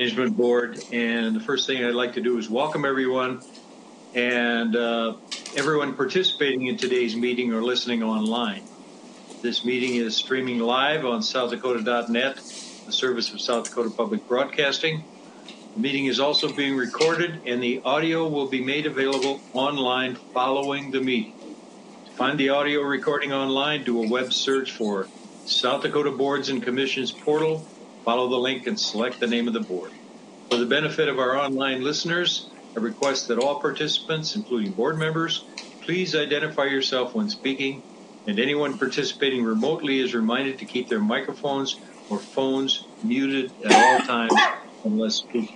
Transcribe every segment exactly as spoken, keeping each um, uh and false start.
Management Board, and the first thing I'd like to do is welcome everyone and uh, everyone participating in today's meeting or listening online. This meeting is streaming live on south dakota dot net, the service of South Dakota Public Broadcasting. The meeting is also being recorded, and the audio will be made available online following the meeting. To find the audio recording online, do a web search for South Dakota Boards and Commissions portal. Follow the link and select the name of the board. For the benefit of our online listeners, I request that all participants, including board members, please identify yourself when speaking, and anyone participating remotely is reminded to keep their microphones or phones muted at all times unless speaking.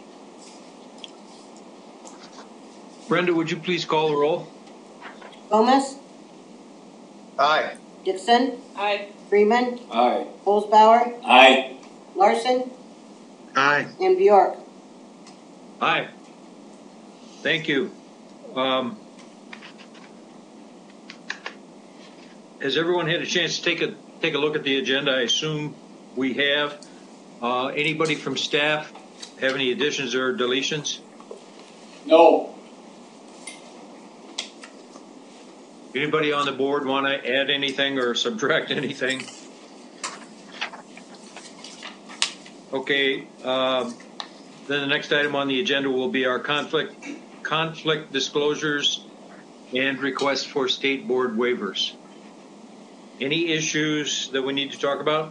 Brenda, would you please call the roll? Gomez? Aye. Dixon? Aye. Freeman? Aye. Holzbauer? Aye. Larson? Aye. And Bjork. Aye. Thank you. Um, has everyone had a chance to take a take a look at the agenda? I assume we have. Uh, anybody from staff have any additions or deletions? No. Anybody on the board want to add anything or subtract anything? Okay, um, then the next item on the agenda will be our conflict conflict disclosures and requests for state board waivers. Any issues that we need to talk about?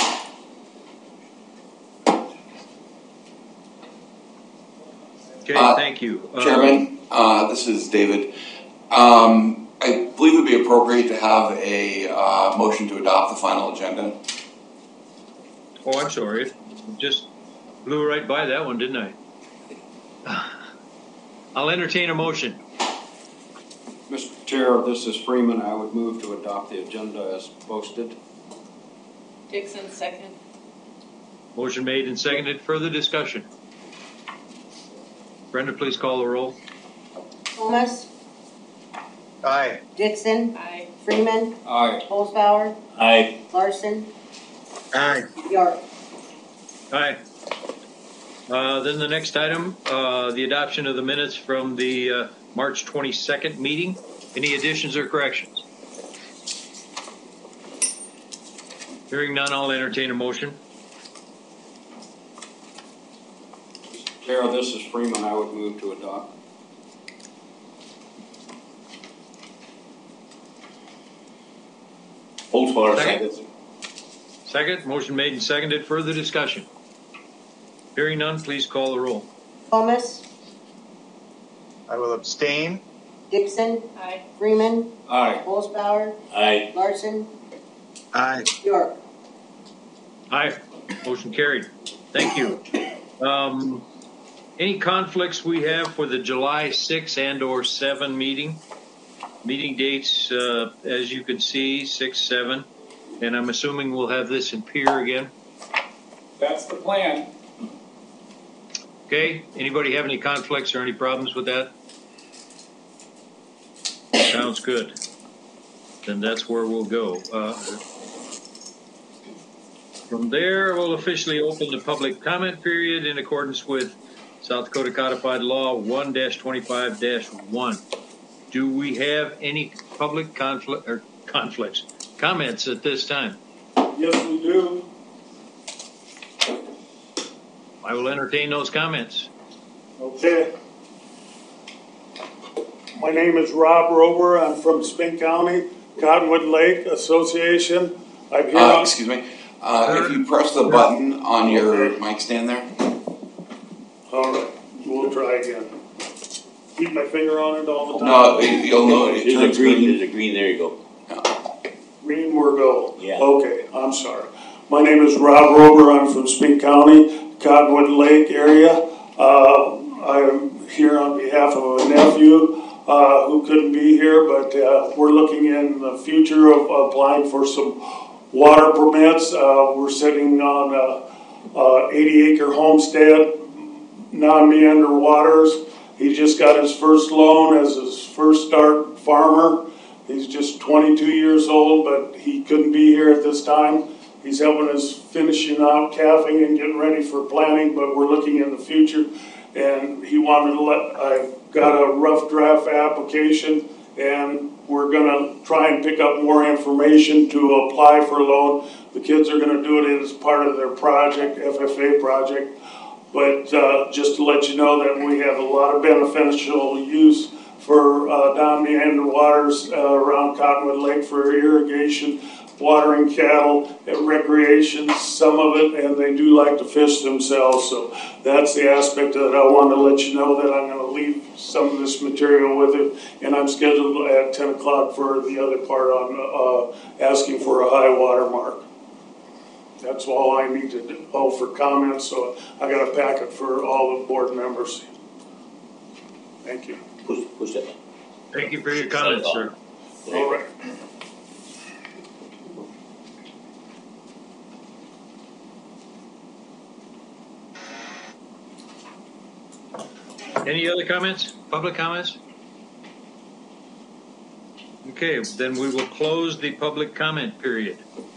Okay, uh, thank you. Chairman, uh, this is David. Um, I believe it would be appropriate to have a uh, motion to adopt the final agenda. Oh, I'm sorry. Just blew right by that one, didn't I? I'll entertain a motion. Mister Chair, this is Freeman. I would move to adopt the agenda as posted. Dixon, second. Motion made and seconded. Further discussion? Brenda, please call the roll. Gomez? Aye. Dixon? Aye. Freeman? Aye. Holzbauer? Aye. Larson? Aye. Bjork. Aye. Uh, then the next item, uh, the adoption of the minutes from the uh, March twenty-second meeting. Any additions or corrections? Hearing none, I'll entertain a motion. Chair, this is Freeman. I would move to adopt. Holzbauer, Second. second. Second, motion made and seconded. Further discussion? Hearing none, please call the roll. Gomez? I will abstain. Dixon? Aye. Freeman? Aye. Holzbauer? Aye. Larson? Aye. Bjork. Aye. Motion carried. Thank you. Um, any conflicts we have for the July sixth and or seven meeting? Meeting dates, uh, as you can see, six, seven. And I'm assuming we'll have this in Pier again. That's the plan. Okay. Anybody have any conflicts or any problems with that? Sounds good. Then that's where we'll go. Uh, from there, we'll officially open the public comment period in accordance with South Dakota Codified Law one dash twenty-five dash one. Do we have any public conflict or conflicts, comments at this time? Yes, we do. I will entertain those comments. Okay. My name is Rob Rober. I'm from Spink County, Cottonwood Lake Association. I'm here. Uh, on- excuse me. Uh, if you press the button on your Okay. mic stand there. All right, we'll try again. Keep my finger on it all the time. No, you'll know it. It There's turns a green, green. there's a green, there you go. Green or go? Yeah. Okay, I'm sorry. My name is Rob Rober. I'm from Spink County, Cottonwood Lake area. Uh, I'm here on behalf of a nephew uh, who couldn't be here, but uh, we're looking in the future of applying for some water permits. Uh, we're sitting on a, a eighty acre homestead, non-meander waters. He just got his first loan as his first start farmer. He's just twenty-two years old, but he couldn't be here at this time. He's helping us finishing out calving and getting ready for planting, but we're looking in the future. And he wanted to let, I've got a rough draft application, and we're gonna try and pick up more information to apply for a loan. The kids are gonna do it as part of their project, F F A project. But uh, just to let you know that we have a lot of beneficial use for uh, down meander waters uh, around Cottonwood Lake for irrigation, watering cattle, and recreation, some of it, and they do like to fish themselves. So that's the aspect that I wanted to let you know, that I'm going to leave some of this material with it, and I'm scheduled at ten o'clock for the other part on uh, asking for a high water mark. That's all I need to do, oh, for comments, so I got a packet for all the board members. Thank you. Push, push it. Thank you for your comments, sir. All right. Any other comments? Public comments? Okay, then we will close the public comment period.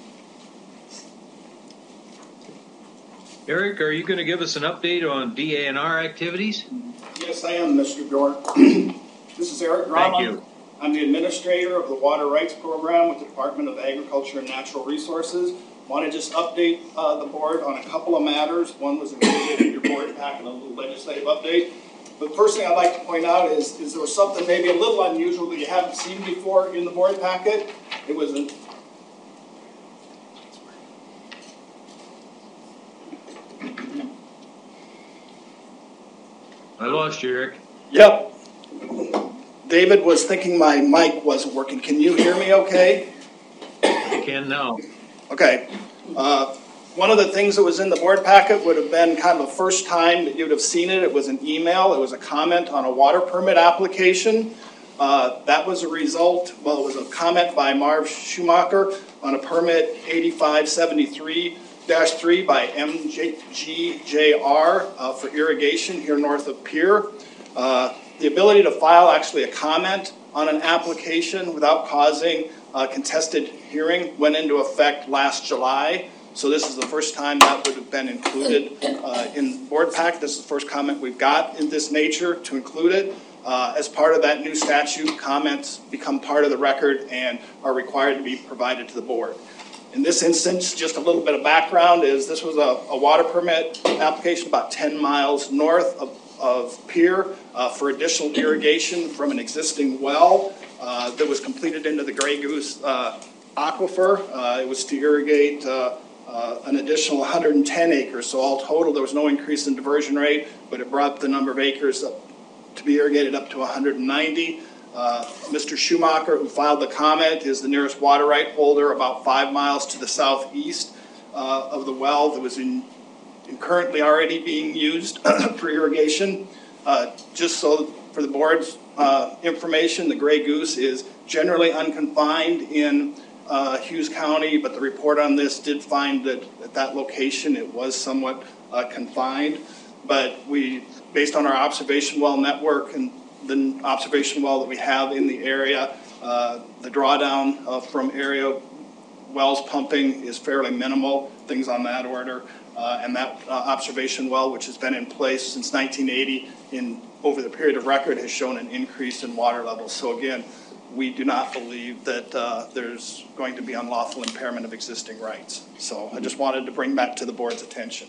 Eric, are you going to give us an update on D A N R activities? Yes, I am, Mister Bjork. This is Eric Grauman. Thank you. I'm the administrator of the Water Rights Program with the Department of Agriculture and Natural Resources. Want to just update uh, the board on a couple of matters. One was included in your board pack and a little legislative update. But the first thing I'd like to point out is, is there was something maybe a little unusual that you haven't seen before in the board packet. It was an I lost you, Eric. Yep. David was thinking my mic wasn't working. Can you hear me okay? I can now. Okay. Uh, one of the things that was in the board packet would have been kind of the first time that you would have seen it. It was an email. It was a comment on a water permit application. Uh, that was a result, well, it was a comment by Marv Schumacher on a permit eighty-five seventy-three dash three by M G J R uh, for irrigation here north of Pier. Uh, the ability to file actually a comment on an application without causing a contested hearing went into effect last July. So this is the first time that would have been included uh, in board pack. This is the first comment we've got in this nature to include it. Uh, as part of that new statute, comments become part of the record and are required to be provided to the board. In this instance, just a little bit of background is this was a, a water permit application about ten miles north of, of Pier uh, for additional irrigation from an existing well uh, that was completed into the Grey Goose uh, aquifer. Uh, it was to irrigate uh, uh, an additional one hundred ten acres. So all total, there was no increase in diversion rate, but it brought the number of acres up to be irrigated up to one hundred ninety. Uh, Mister Schumacher, who filed the comment, is the nearest water right holder about five miles to the southeast uh, of the well that was in, in currently already being used for irrigation. Uh, just so for the board's uh, information, the Grey Goose is generally unconfined in uh, Hughes County, but the report on this did find that at that location it was somewhat uh, confined. But we, based on our observation well network and the observation well that we have in the area, uh, the drawdown uh, from area wells pumping is fairly minimal, things on that order. Uh, and that uh, observation well, which has been in place since nineteen eighty, in over the period of record, has shown an increase in water levels. So again, we do not believe that uh, there's going to be unlawful impairment of existing rights. So I just wanted to bring that to the board's attention.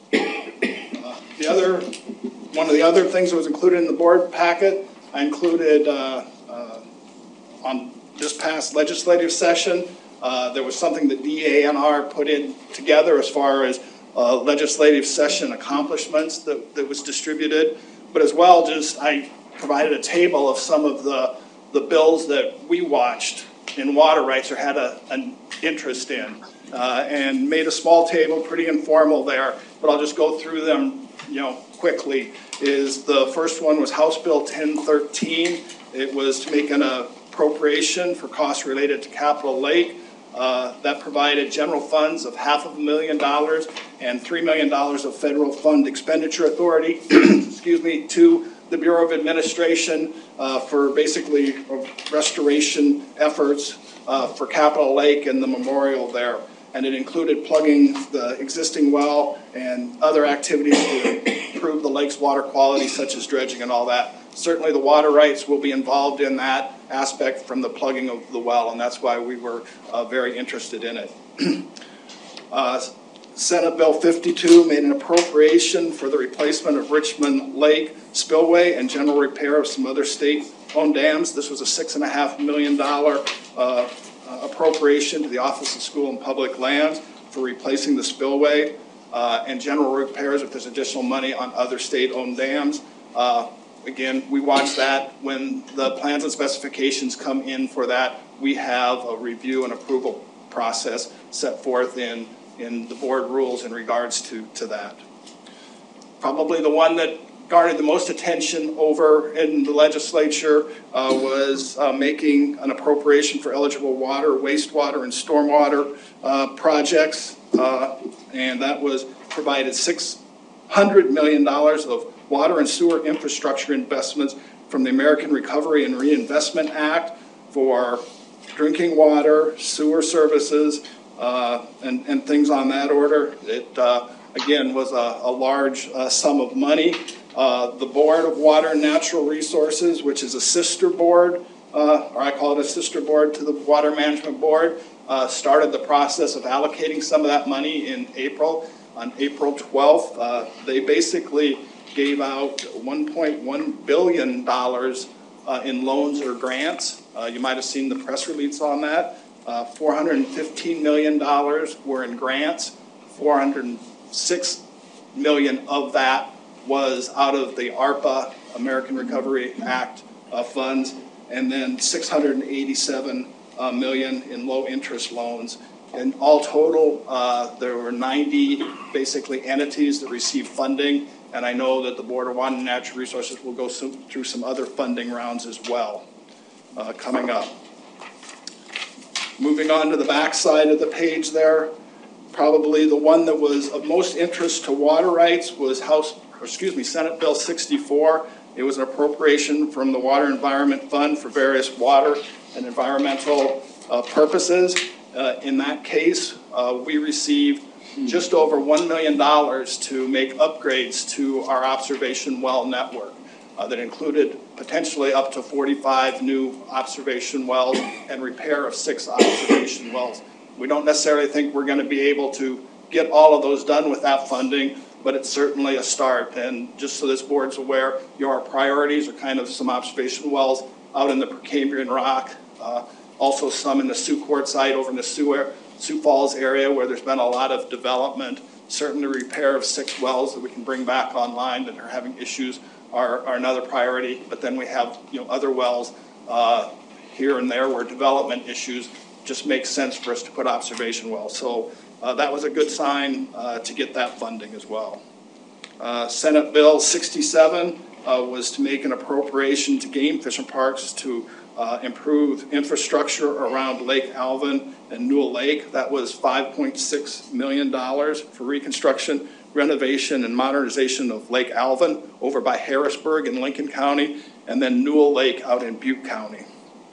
Uh, the other, one of the other things that was included in the board packet, I included uh, uh, on this past legislative session. Uh, there was something that D A N R put in together as far as uh, legislative session accomplishments that, that was distributed, but as well, just I provided a table of some of the the bills that we watched in water rights or had a, an interest in, uh, and made a small table, pretty informal there, but I'll just go through them, you know, quickly. Is the first one was House Bill ten thirteen. It was to make an appropriation for costs related to Capitol Lake. Uh, that provided general funds of half of a million dollars and three million dollars of federal fund expenditure authority, excuse me, to the Bureau of Administration uh, for basically restoration efforts uh, for Capitol Lake and the memorial there. and it included plugging the existing well and other activities to improve the lake's water quality, such as dredging and all that. Certainly the water rights will be involved in that aspect from the plugging of the well, and that's why we were uh, very interested in it. uh, Senate Bill fifty-two made an appropriation for the replacement of Richmond Lake spillway and general repair of some other state-owned dams. This was a six and a half million dollar uh, appropriation to the Office of School and Public Lands for replacing the spillway uh, and general repairs if there's additional money on other state-owned dams. Uh, again, we watch that. When the plans and specifications come in for that, we have a review and approval process set forth in in the board rules in regards to, to that. Probably the one that garnered the most attention over in the legislature uh, was uh, making an appropriation for eligible water, wastewater, and stormwater uh, projects, uh, and that was provided six hundred million dollars of water and sewer infrastructure investments from the American Recovery and Reinvestment Act for drinking water, sewer services, Uh, and, and things on that order. It, uh, again, was a, a large uh, sum of money. Uh, the Board of Water and Natural Resources, which is a sister board, uh, or I call it a sister board to the Water Management Board, uh, started the process of allocating some of that money in April. On April twelfth, uh, they basically gave out one point one billion dollars uh, in loans or grants. Uh, you might have seen the press release on that. Uh, four hundred fifteen million dollars were in grants. four hundred six million dollars of that was out of the ARPA, American Recovery Act uh, funds, and then six hundred eighty-seven uh, million dollars in low interest loans. And all total, uh, there were ninety basically entities that received funding, and I know that the Board of Water and Natural Resources will go some, through some other funding rounds as well uh, coming up. Moving on to the back side of the page there, probably the one that was of most interest to water rights was House, or excuse me, Senate Bill sixty-four. It was an appropriation from the Water Environment Fund for various water and environmental uh, purposes. Uh, in that case, uh, we received just over one million dollars to make upgrades to our observation well network. Uh, that included potentially up to forty-five new observation wells and repair of six observation wells. We don't necessarily think we're going to be able to get all of those done with that funding, but it's certainly a start. And just so this board's aware, your priorities are kind of some observation wells out in the Precambrian Rock, uh, also some in the Sioux Court site over in the Sioux, Sioux Falls area where there's been a lot of development. Certainly repair of six wells that we can bring back online that are having issues Are, are another priority, but then we have you know other wells uh, here and there where development issues just make sense for us to put observation wells. So uh, that was a good sign uh, to get that funding as well. Uh, Senate Bill sixty-seven uh, was to make an appropriation to game fishing parks to uh, improve infrastructure around Lake Alvin and Newell Lake. That was five point six million dollars for reconstruction, renovation, and modernization of Lake Alvin over by Harrisburg in Lincoln County, and then Newell Lake out in Butte County.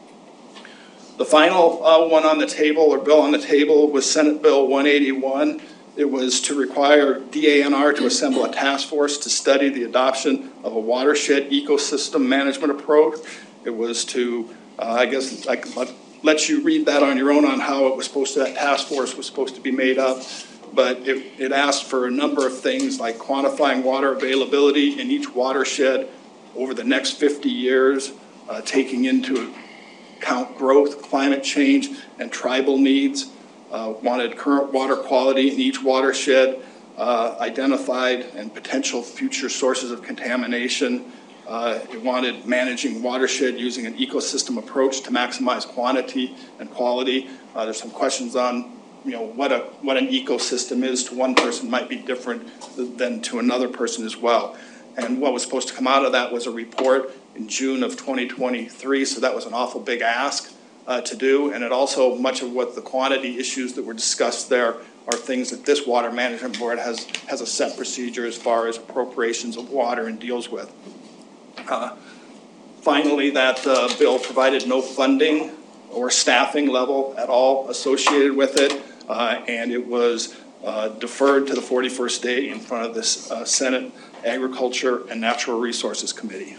The final uh, one on the table, or bill on the table, was Senate Bill one eighty-one. It was to require D A N R to assemble a task force to study the adoption of a watershed ecosystem management approach. It was to, uh, I guess, I could let you read that on your own on how it was supposed to, that task force was supposed to be made up. But it, it asked for a number of things like quantifying water availability in each watershed over the next fifty years, uh, taking into account growth, climate change, and tribal needs, uh, wanted current water quality in each watershed, uh, identified and potential future sources of contamination. Uh, it wanted managing watershed using an ecosystem approach to maximize quantity and quality. Uh, there's some questions on you know, what a what an ecosystem is to one person might be different than to another person as well. And what was supposed to come out of that was a report in June of twenty twenty-three, so that was an awful big ask uh, to do. And it also, much of what the quantity issues that were discussed there are things that this Water Management Board has, has a set procedure as far as appropriations of water and deals with. Uh, finally, that uh, bill provided no funding or staffing level at all associated with it. uh, and it was uh, deferred to the forty-first day in front of this uh, Senate Agriculture and Natural Resources Committee.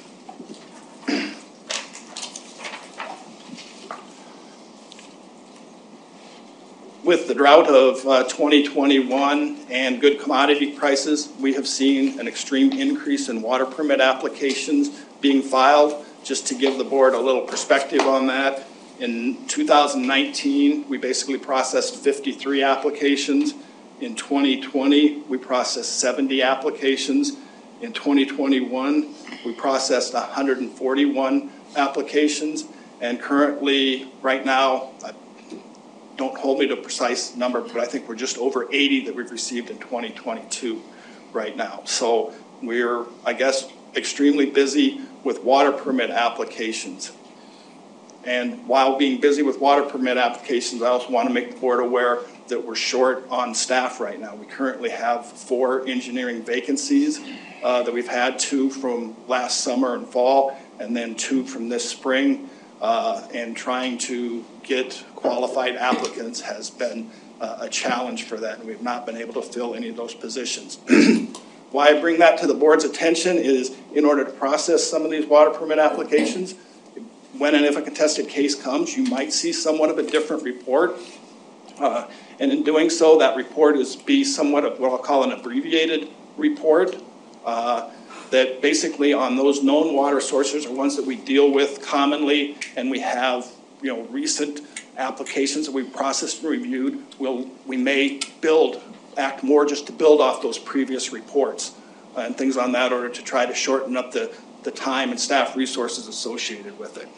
With the drought of uh, twenty twenty-one and good commodity prices, we have seen an extreme increase in water permit applications being filed. Just to give the board a little perspective on that, in two thousand nineteen, we basically processed fifty-three applications. In twenty twenty, we processed seventy applications. In twenty twenty-one, we processed one hundred forty-one applications. And currently, right now, I don't hold me to a precise number, but I think we're just over eighty that we've received in twenty twenty-two right now. So we're, I guess, extremely busy with water permit applications. And while being busy with water permit applications, I also want to make the board aware that we're short on staff right now. We currently have four engineering vacancies uh, that we've had, two from last summer and fall, and then two from this spring. Uh, and trying to get qualified applicants has been uh, a challenge for that, and we've not been able to fill any of those positions. Why I bring that to the board's attention is in order to process some of these water permit applications, when and if a contested case comes, you might see somewhat of a different report. Uh, and in doing so, that report is be somewhat of what I'll call an abbreviated report. Uh, that basically on those known water sources are ones that we deal with commonly, and we have, you know, recent applications that we've processed and reviewed. We'll, we may build, act more just to build off those previous reports uh, and things on that order to try to shorten up the, the time and staff resources associated with it.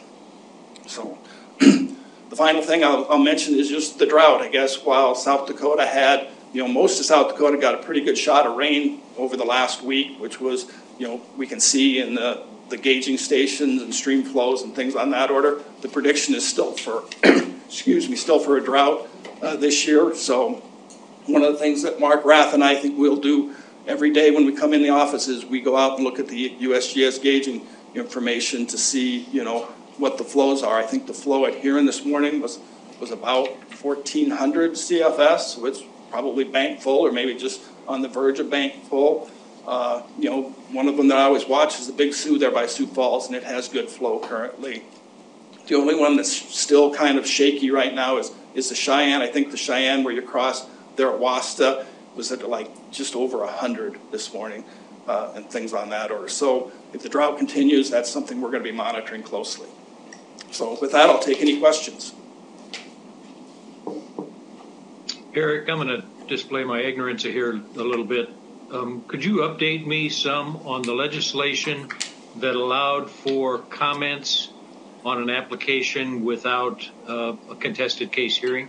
So the final thing I'll, I'll mention is just the drought. I guess while South Dakota had, you know, most of South Dakota got a pretty good shot of rain over the last week, which was, you know, we can see in the, the gauging stations and stream flows and things on that order. The prediction is still for, excuse me, still for a drought uh, this year. So one of the things that Mark Rath and I think we'll do every day when we come in the office is we go out and look at the U S G S gauging information to see, you know, what the flows are. I think the flow at Huron this morning was, was about fourteen hundred C F S, so it's probably bank full or maybe just on the verge of bank full. Uh, you know, one of them that I always watch is the Big Sioux there by Sioux Falls, and it has good flow currently. The only one that's still kind of shaky right now is, is the Cheyenne. I think the Cheyenne where you cross there at Wasta was at like just over one hundred this morning uh, and things on that order. So if the drought continues, that's something we're going to be monitoring closely. So with that, I'll take any questions. Eric, I'm going to display my ignorance here a little bit. Um, could you update me some on the legislation that allowed for comments on an application without uh, a contested case hearing?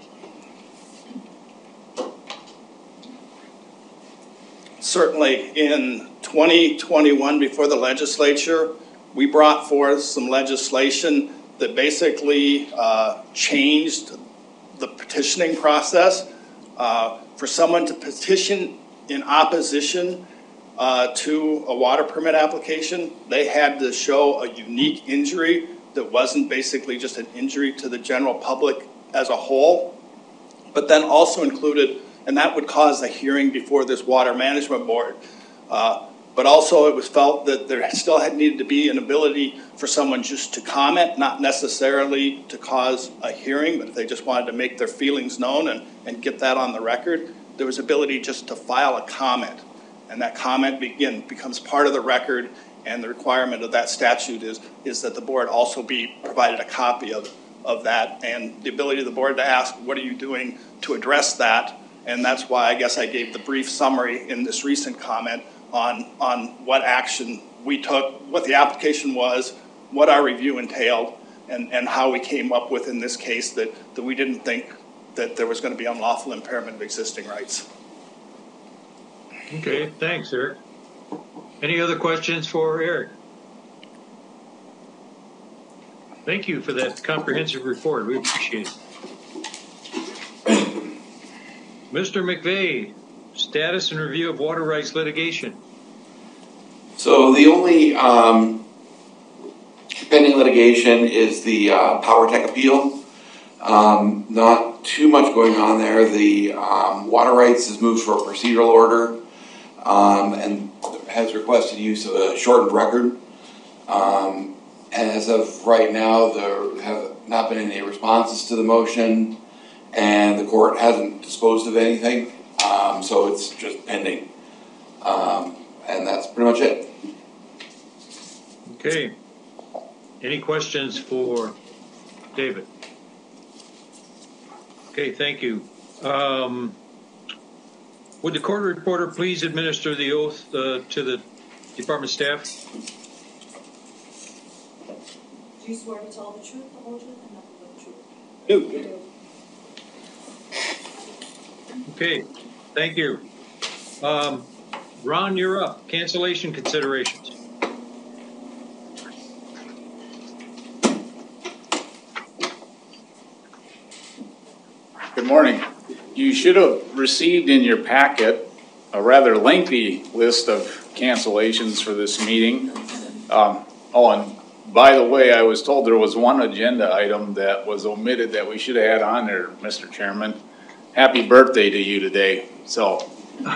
Certainly. In twenty twenty-one, before the legislature, we brought forth some legislation that basically uh, changed the petitioning process. Uh, for someone to petition in opposition uh, to a water permit application, they had to show a unique injury that wasn't basically just an injury to the general public as a whole, but then also included, and that would cause a hearing before this water management board. Uh, but also it was felt that there still had needed to be an ability for someone just to comment, not necessarily to cause a hearing, but if they just wanted to make their feelings known and, and get that on the record, there was ability just to file a comment. And that comment, again, becomes part of the record, and the requirement of that statute is, is that the board also be provided a copy of, of that, and the ability of the board to ask, what are you doing to address that? And that's why I guess I gave the brief summary in this recent comment on, on what action we took, what the application was, what our review entailed, and, and how we came up with in this case that, that we didn't think that there was going to be unlawful impairment of existing rights. Okay, thanks, Eric. Any other questions for Eric? Thank you for that comprehensive report. We appreciate it. Mister McVeigh, status and review of water rights litigation. So the only um, pending litigation is the uh, PowerTech appeal. Um, not too much going on there. The um, water rights has moved for a procedural order um, and has requested use of a shortened record. Um, and as of right now, there have not been any responses to the motion, and the court hasn't disposed of anything, um, so it's just pending. Um, and that's pretty much it. Okay. Any questions for David? Okay, thank you. Um, would the court reporter please administer the oath uh, to the department staff? Do you swear to tell the truth, the whole truth, and nothing but the truth? Do. Okay, thank you. Um, Ron, you're up. Cancellation considerations. Good morning. You should have received in your packet a rather lengthy list of cancellations for this meeting. Um, oh, and by the way, I was told there was one agenda item that was omitted that we should have had on there, Mister Chairman. Happy birthday to you today. So.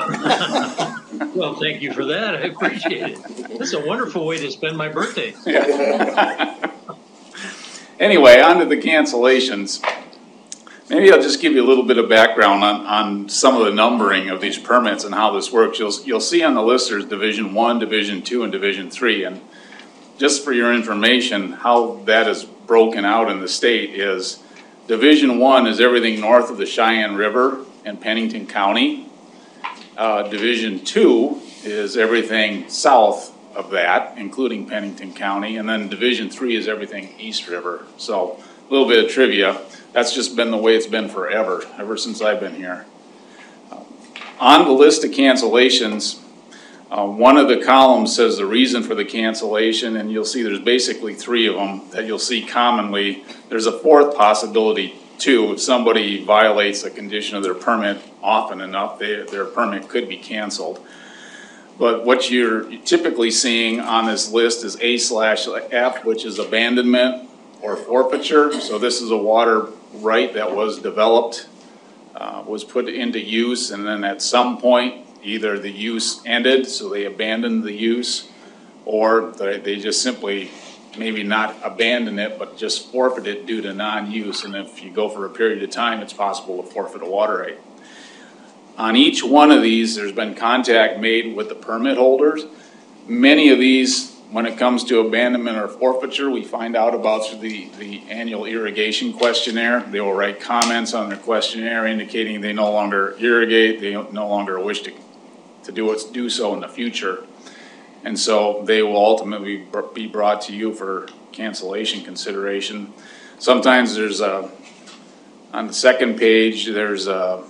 Well, thank you for that. I appreciate it. That's a wonderful way to spend my birthday. Yeah. Anyway, on to the cancellations. Maybe I'll just give you a little bit of background on, on some of the numbering of these permits and how this works. You'll, you'll see on the list there's Division one, Division two, and Division three. And just for your information, how that is broken out in the state is Division one is everything north of the Cheyenne River and Pennington County. Uh, Division two is everything south of that, including Pennington County. And then Division three is everything East River. So a little bit of trivia. That's just been the way it's been forever, ever since I've been here. Uh, on the list of cancellations, uh, one of the columns says the reason for the cancellation, and you'll see there's basically three of them that you'll see commonly. There's a fourth possibility too. If somebody violates a condition of their permit often enough, they, their permit could be canceled. But what you're typically seeing on this list is A slash F, which is abandonment or forfeiture. So this is a water right that was developed, uh, was put into use, and then at some point either the use ended, so they abandoned the use, or they, they just simply maybe not abandon it, but just forfeit it due to non-use. And if you go for a period of time, it's possible to forfeit a water right. On each one of these, there's been contact made with the permit holders. Many of these, when it comes to abandonment or forfeiture, we find out about through the, the annual irrigation questionnaire. They will write comments on their questionnaire indicating they no longer irrigate, they no longer wish to, to do, what's, do so in the future. And so they will ultimately be brought to you for cancellation consideration. Sometimes there's a, on the second page, there's a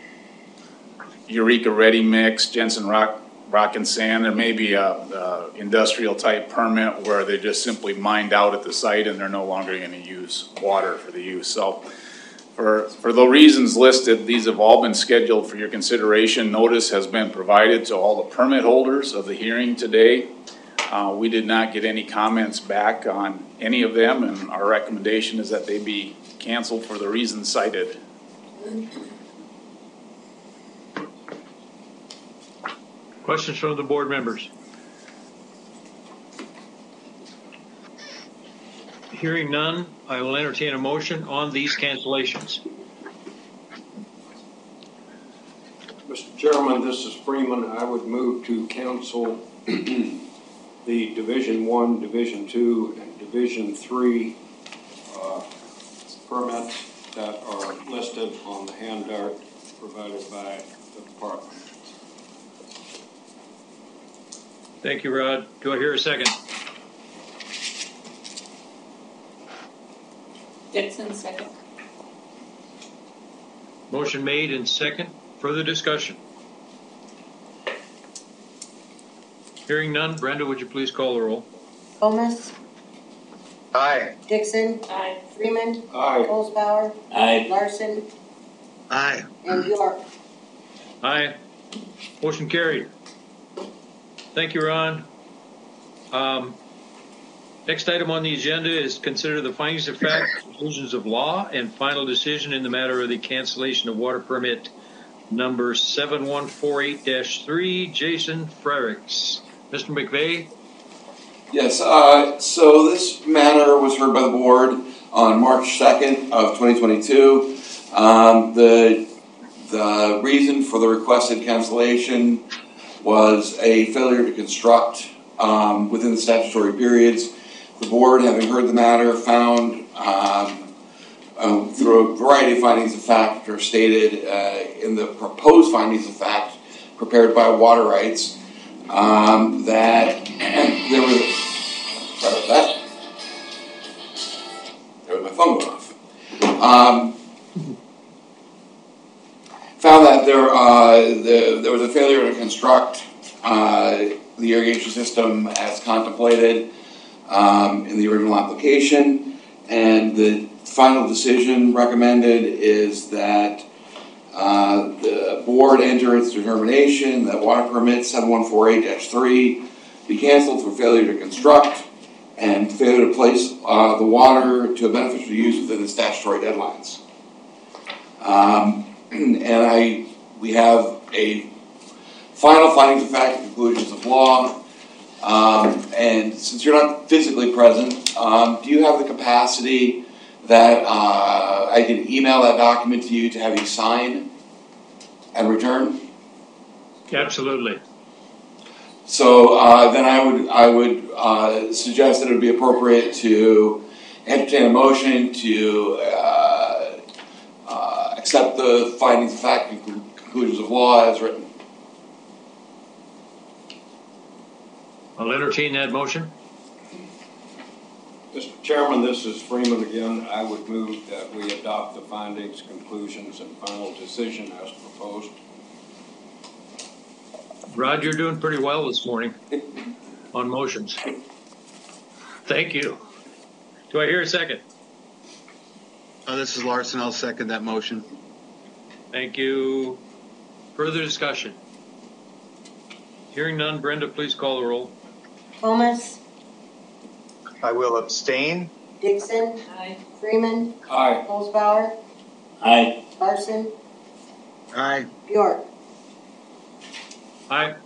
Eureka Ready Mix, Jensen Rock, Rock and Sand. There may be a, a industrial type permit where they just simply mined out at the site and they're no longer going to use water for the use. So for, for the reasons listed, these have all been scheduled for your consideration. Notice has been provided to all the permit holders of the hearing today. Uh, we did not get any comments back on any of them, and our recommendation is that they be canceled for the reasons cited. Questions from the board members? Hearing none, I will entertain a motion on these cancellations. Mister Chairman, this is Freeman. I would move to cancel the Division One, Division Two, and Division Three uh, permits that are listed on the handout provided by the department. Thank you, Rod. Do I hear a second? Dixon, second. Motion made and second. Further discussion? Hearing none, Brenda, would you please call the roll? Thomas, Aye. Dixon, Aye. Freeman, Aye. Holzbauer, Aye. Larson, Aye. and York. Aye. Motion carried. Thank you, Ron. Um, Next item on the agenda is consider the findings of fact, conclusions of law, and final decision in the matter of the cancellation of water permit number seven one four eight dash three, Jason Frericks. Mister McVeigh? Yes, uh, so this matter was heard by the board on March second of twenty twenty-two. Um, the, the reason for the requested cancellation was a failure to construct um, within the statutory periods. The board, having heard the matter, found um, uh, through a variety of findings of fact are stated uh, in the proposed findings of fact prepared by Water Rights um, that there was, sorry about that, there was my phone going off. Um, found that there, uh, the, there was a failure to construct uh, the irrigation system as contemplated Um, in the original application, and the final decision recommended is that uh, the board enter its determination that water permit seven one four eight dash three be canceled for failure to construct and failure to place uh, the water to a beneficial use within the statutory deadlines. Um, and I, we have a final findings of fact and conclusions of law. Um, and since you're not physically present, um, do you have the capacity that uh, I can email that document to you to have you sign and return? Absolutely. So uh, then I would I would uh, suggest that it would be appropriate to entertain a motion to uh, uh, accept the findings of fact and conclusions of law as written. I'll entertain that motion. Mister Chairman, this is Freeman again. I would move that we adopt the findings, conclusions, and final decision as proposed. Rod, you're doing pretty well this morning on motions. Thank you. Do I hear a second? Oh, this is Larson. I'll second that motion. Thank you. Further discussion? Hearing none, Brenda, please call the roll. Thomas, I will abstain. Dixon, Aye. Freeman, Aye. Holzbauer, Aye. Larson, Aye. Bjork. Aye.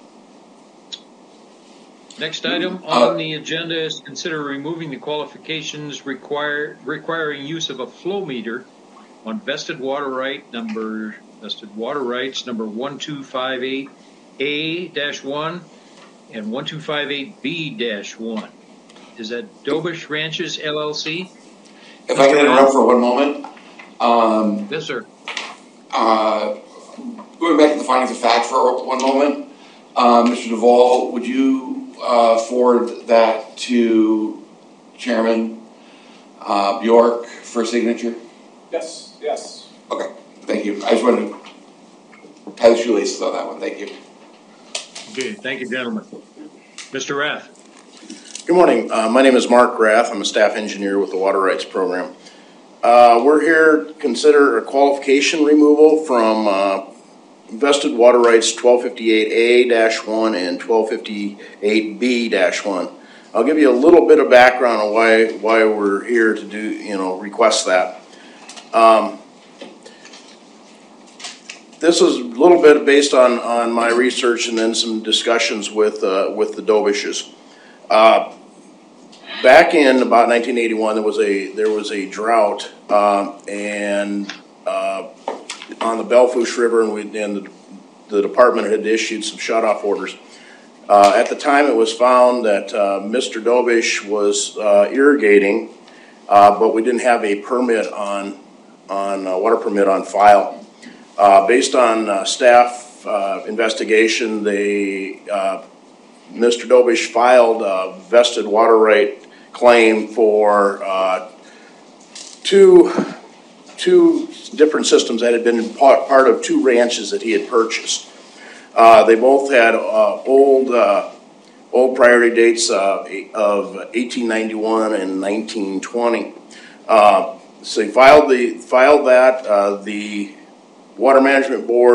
Next item on the agenda is consider removing the qualifications require, requiring use of a flow meter on vested water right number vested water rights number one two five eight A one and one two five eight B one. Is that Dobish Ranches L L C? If I can interrupt for one moment. Um, Yes, sir. uh, going back to the findings of fact for one moment, uh, Mister Duvall, would you uh, forward that to Chairman uh, Bjork for signature? Yes, yes. Okay, thank you. I just wanted to tie the shoelaces on that one. Thank you. Okay, thank you, gentlemen. Mister Rath. Good morning. Uh, my name is Mark Rath. I'm a staff engineer with the Water Rights Program. Uh, we're here to consider a qualification removal from uh, vested water rights twelve fifty-eight A one and twelve fifty-eight B one. I'll give you a little bit of background on why why we're here to do, you know, request that. Um, This is a little bit based on, on my research and then some discussions with uh, with the Dobishes. Uh, back in about nineteen eighty-one, there was a there was a drought, uh, and uh, on the Belfouche River, and, we, and the, the department had issued some shut-off orders. Uh, at the time, it was found that uh, Mister Dobish was uh, irrigating, uh, but we didn't have a permit on on uh, water permit on file. Uh, based on uh, staff uh, investigation, they, uh, Mister Dobish filed a vested water right claim for uh, two, two different systems that had been part, part of two ranches that he had purchased. Uh, they both had uh, old, uh, old priority dates uh, of eighteen ninety-one and nineteen twenty. Uh, so he filed the filed that. Uh, the Water Management Board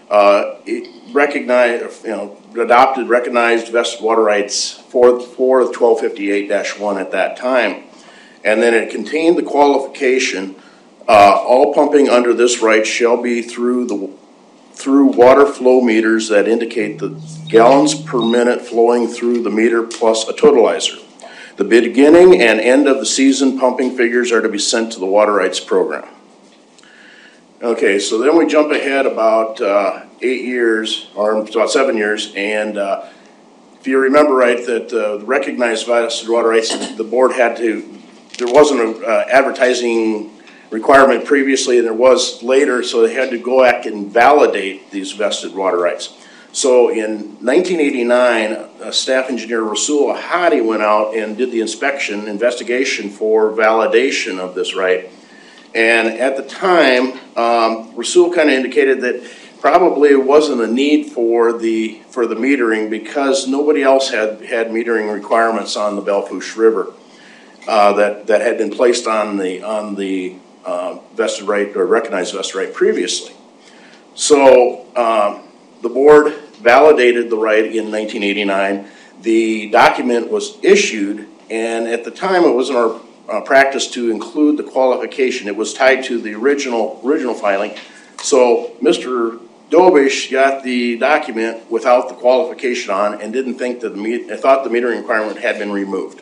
uh, it recognized, you know, adopted, recognized vested water rights for, for twelve fifty-eight dash one at that time. And then it contained the qualification, uh, all pumping under this right shall be through the through water flow meters that indicate the gallons per minute flowing through the meter plus a totalizer. The beginning and end of the season pumping figures are to be sent to the water rights program. Okay, so then we jump ahead about uh, eight years, or about seven years, and uh, if you remember right, that uh, the recognized vested water rights, the board had to, there wasn't an uh, advertising requirement previously, and there was later, so they had to go back and validate these vested water rights. So in nineteen eighty-nine, uh, staff engineer Rasul Ahadi went out and did the inspection, investigation for validation of this right. And at the time, um, Rasul kind of indicated that probably wasn't a need for the for the metering because nobody else had, had metering requirements on the Belle Fourche River uh, that that had been placed on the on the uh, vested right or recognized vested right previously. So um, the board validated the right in nineteen eighty-nine. The document was issued, and at the time it wasn't our uh, practice to include the qualification. It was tied to the original original filing. So Mister Dobish got the document without the qualification on and didn't think that the met- I thought the metering requirement had been removed.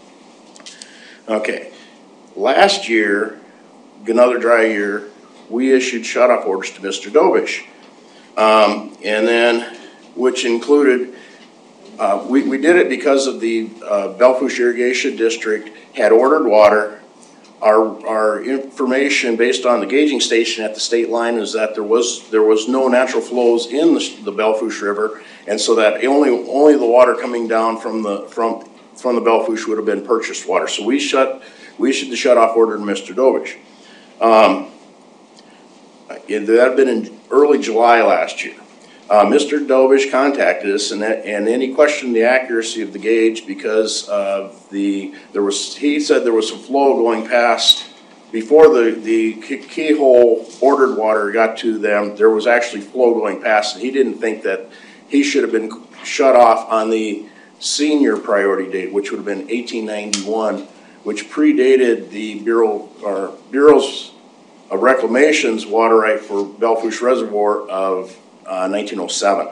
Okay, last year, another dry year, we issued shut-off orders to Mister Dobish, um, and then which included uh, we we did it because of the uh, Belle Fourche Irrigation District had ordered water. Our our information based on the gauging station at the state line is that there was there was no natural flows in the, the Belle Fourche River, and so that only only the water coming down from the from from the Belle Fourche would have been purchased water. So we shut we issued the shut off order to Mister Dobish. Um, it, that had been in early July last year. Uh, Mister Dobish contacted us and that, and then he questioned the accuracy of the gauge because of the there was he said there was some flow going past before the the keyhole ordered water got to them. There was actually flow going past, and he didn't think that he should have been shut off on the senior priority date, which would have been eighteen ninety-one, which predated the Bureau or Bureau's of Reclamation's water right for Belle Fourche Reservoir of Uh, nineteen oh seven.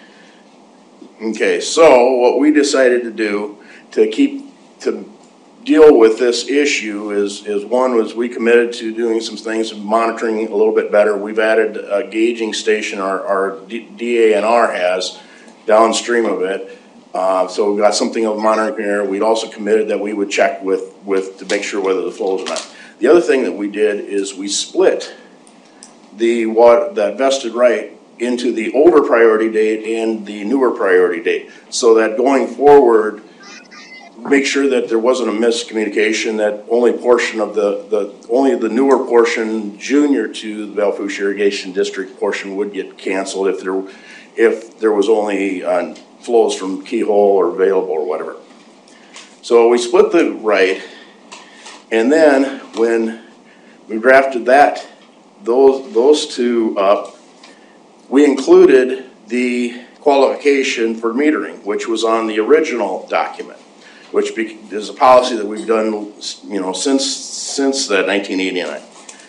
Okay, so what we decided to do to keep to deal with this issue is is one was we committed to doing some things and monitoring a little bit better. We've added a gauging station our, our D A N R has downstream of it, uh, so we've got something of monitoring there. We'd also committed that we would check with with to make sure whether the flows or not. The other thing that we did is we split the what that vested right into the older priority date and the newer priority date, so that going forward, make sure that there wasn't a miscommunication that only portion of the, the only the newer portion junior to the Belle Fourche Irrigation District portion would get canceled if there if there was only uh, flows from keyhole or available or whatever. So we split the right, and then when we drafted that those those two up, we included the qualification for metering, which was on the original document, which is a policy that we've done, you know, since since that nineteen eighty-nine.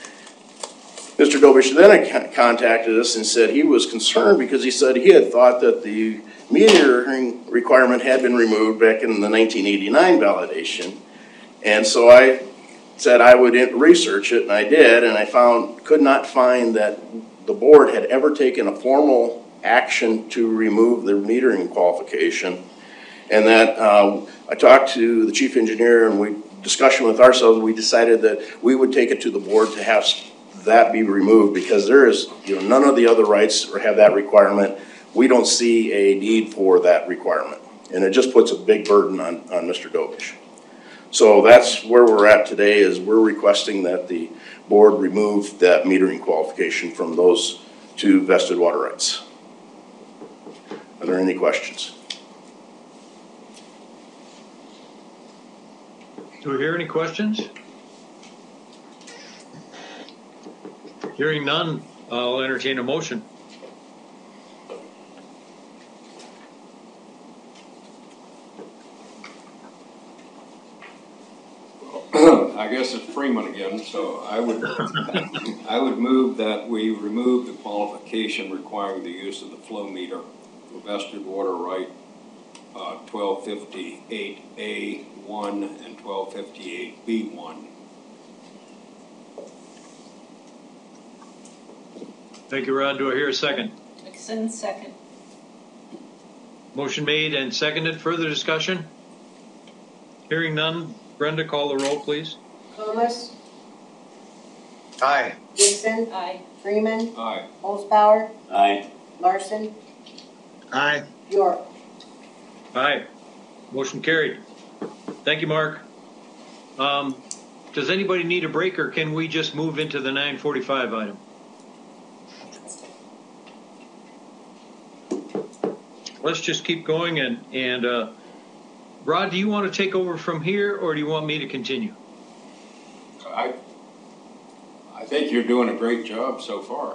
Mister Dobish then contacted us and said he was concerned because he said he had thought that the metering requirement had been removed back in the nineteen eighty-nine validation, and so I said I would research it, and I did, and I found could not find that the board had ever taken a formal action to remove the metering qualification, and that uh, I talked to the chief engineer and we discussion with ourselves. We decided that we would take it to the board to have that be removed because there is, you know, none of the other rights have that requirement. We don't see a need for that requirement, and it just puts a big burden on, on Mister Dobish. So that's where we're at today. Is we're requesting that the board remove that metering qualification from those two vested water rights. Are there any questions? Do we hear any questions? Hearing none, I'll entertain a motion. I guess it's Freeman again, so I would, I would move that we remove the qualification requiring the use of the flow meter for vested water right, uh, twelve fifty-eight A one and twelve fifty-eight B one. Thank you, Rod. Do I hear a second? Dixon, second. Motion made and seconded. Further discussion? Hearing none. Brenda, call the roll, please. Thomas, Aye. Dixon, Aye. Freeman, Aye. Holzbauer, Aye. Larson, Aye. York. Aye. Motion carried. Thank you, Mark. Um, does anybody need a break, or can we just move into the nine forty-five item? Let's just keep going, and, and uh, Rod, do you want to take over from here, or do you want me to continue? I, I think you're doing a great job so far.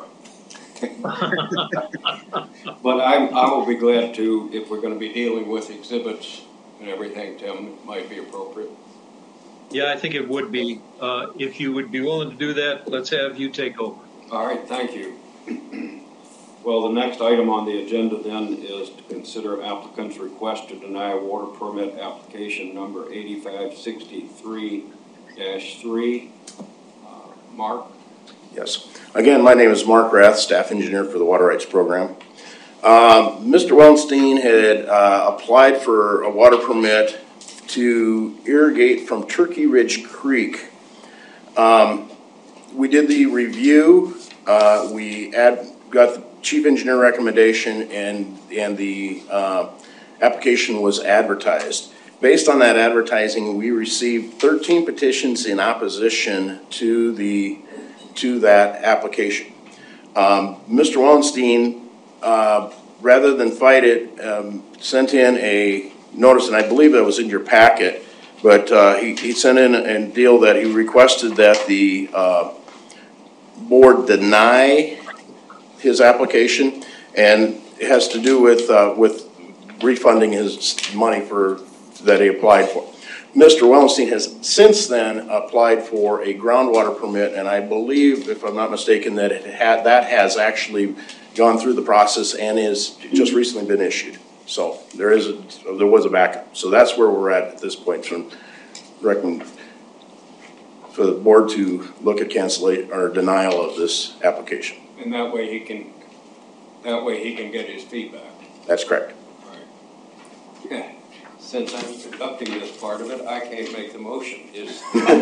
But I, I will be glad to, if we're going to be dealing with exhibits and everything, Tim, it might be appropriate. Yeah, I think it would be. Uh, if you would be willing to do that, let's have you take over. All right, thank you. Well, the next item on the agenda then is to consider applicant's request to deny a water permit application number eighty-five sixty-three dash three. Uh, Mark? Yes. Again, my name is Mark Rath, staff engineer for the Water Rights Program. Uh, Mister Wellenstein had uh, applied for a water permit to irrigate from Turkey Ridge Creek. Um, we did the review. Uh, we add, got the chief engineer recommendation, and and the uh, application was advertised. Based on that advertising, we received thirteen petitions in opposition to the to that application. Um, Mister Wallenstein, uh, rather than fight it, um, sent in a notice, and I believe that was in your packet, but uh, he, he sent in a deal that he requested that the uh, board deny his application, and it has to do with uh, with refunding his money for that he applied for. Mister Wellenstein has since then applied for a groundwater permit, and I believe, if I'm not mistaken, that it had that has actually gone through the process and is just recently been issued. So there is a, there was a backup. So that's where we're at at this point. From recommend for the board to look at cancellation or denial of this application. And that way he can, that way he can get his feedback. That's correct. Right. Yeah. Since I'm conducting this part of it, I can't make the motion. Is,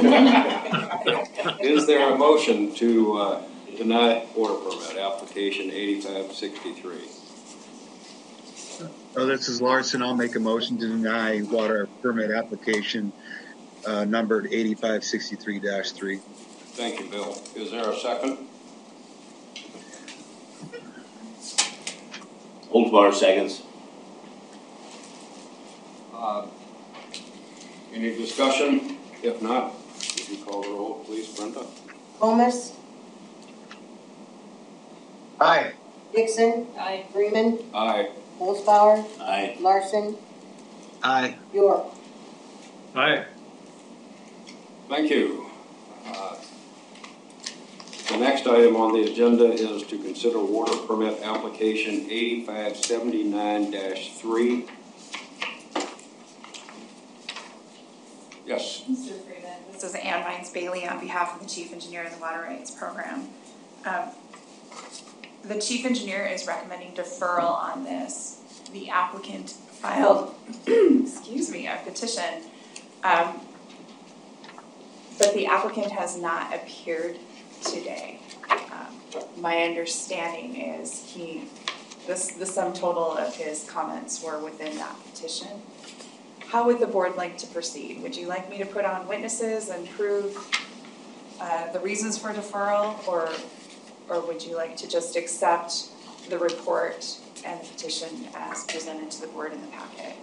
is there a motion to uh, deny water permit application eighty-five sixty-three? Oh, this is Larson. I'll make a motion to deny water permit application uh, numbered eighty-five sixty-three dash three. Thank you, Bill. Is there a second? Holzbauer seconds. Uh, any discussion? If not, would you call the roll, please, Brenda? Thomas, Aye. Dixon, Aye. Freeman, Aye. Holzbauer, Aye. Larson, Aye. York. Aye. Thank you. Uh, the next item on the agenda is to consider water permit application eighty-five seventy-nine dash three. Yes. Mister Freeman, this is Ann Mines Bailey on behalf of the Chief Engineer of the Water Rights Program. Um, the Chief Engineer is recommending deferral on this. The applicant filed, excuse me, a petition, um, but the applicant has not appeared today. Um, my understanding is he, this, the sum total of his comments were within that petition. How would the board like to proceed? Would you like me to put on witnesses and prove uh, the reasons for deferral, or, or would you like to just accept the report and the petition as presented to the board in the packet?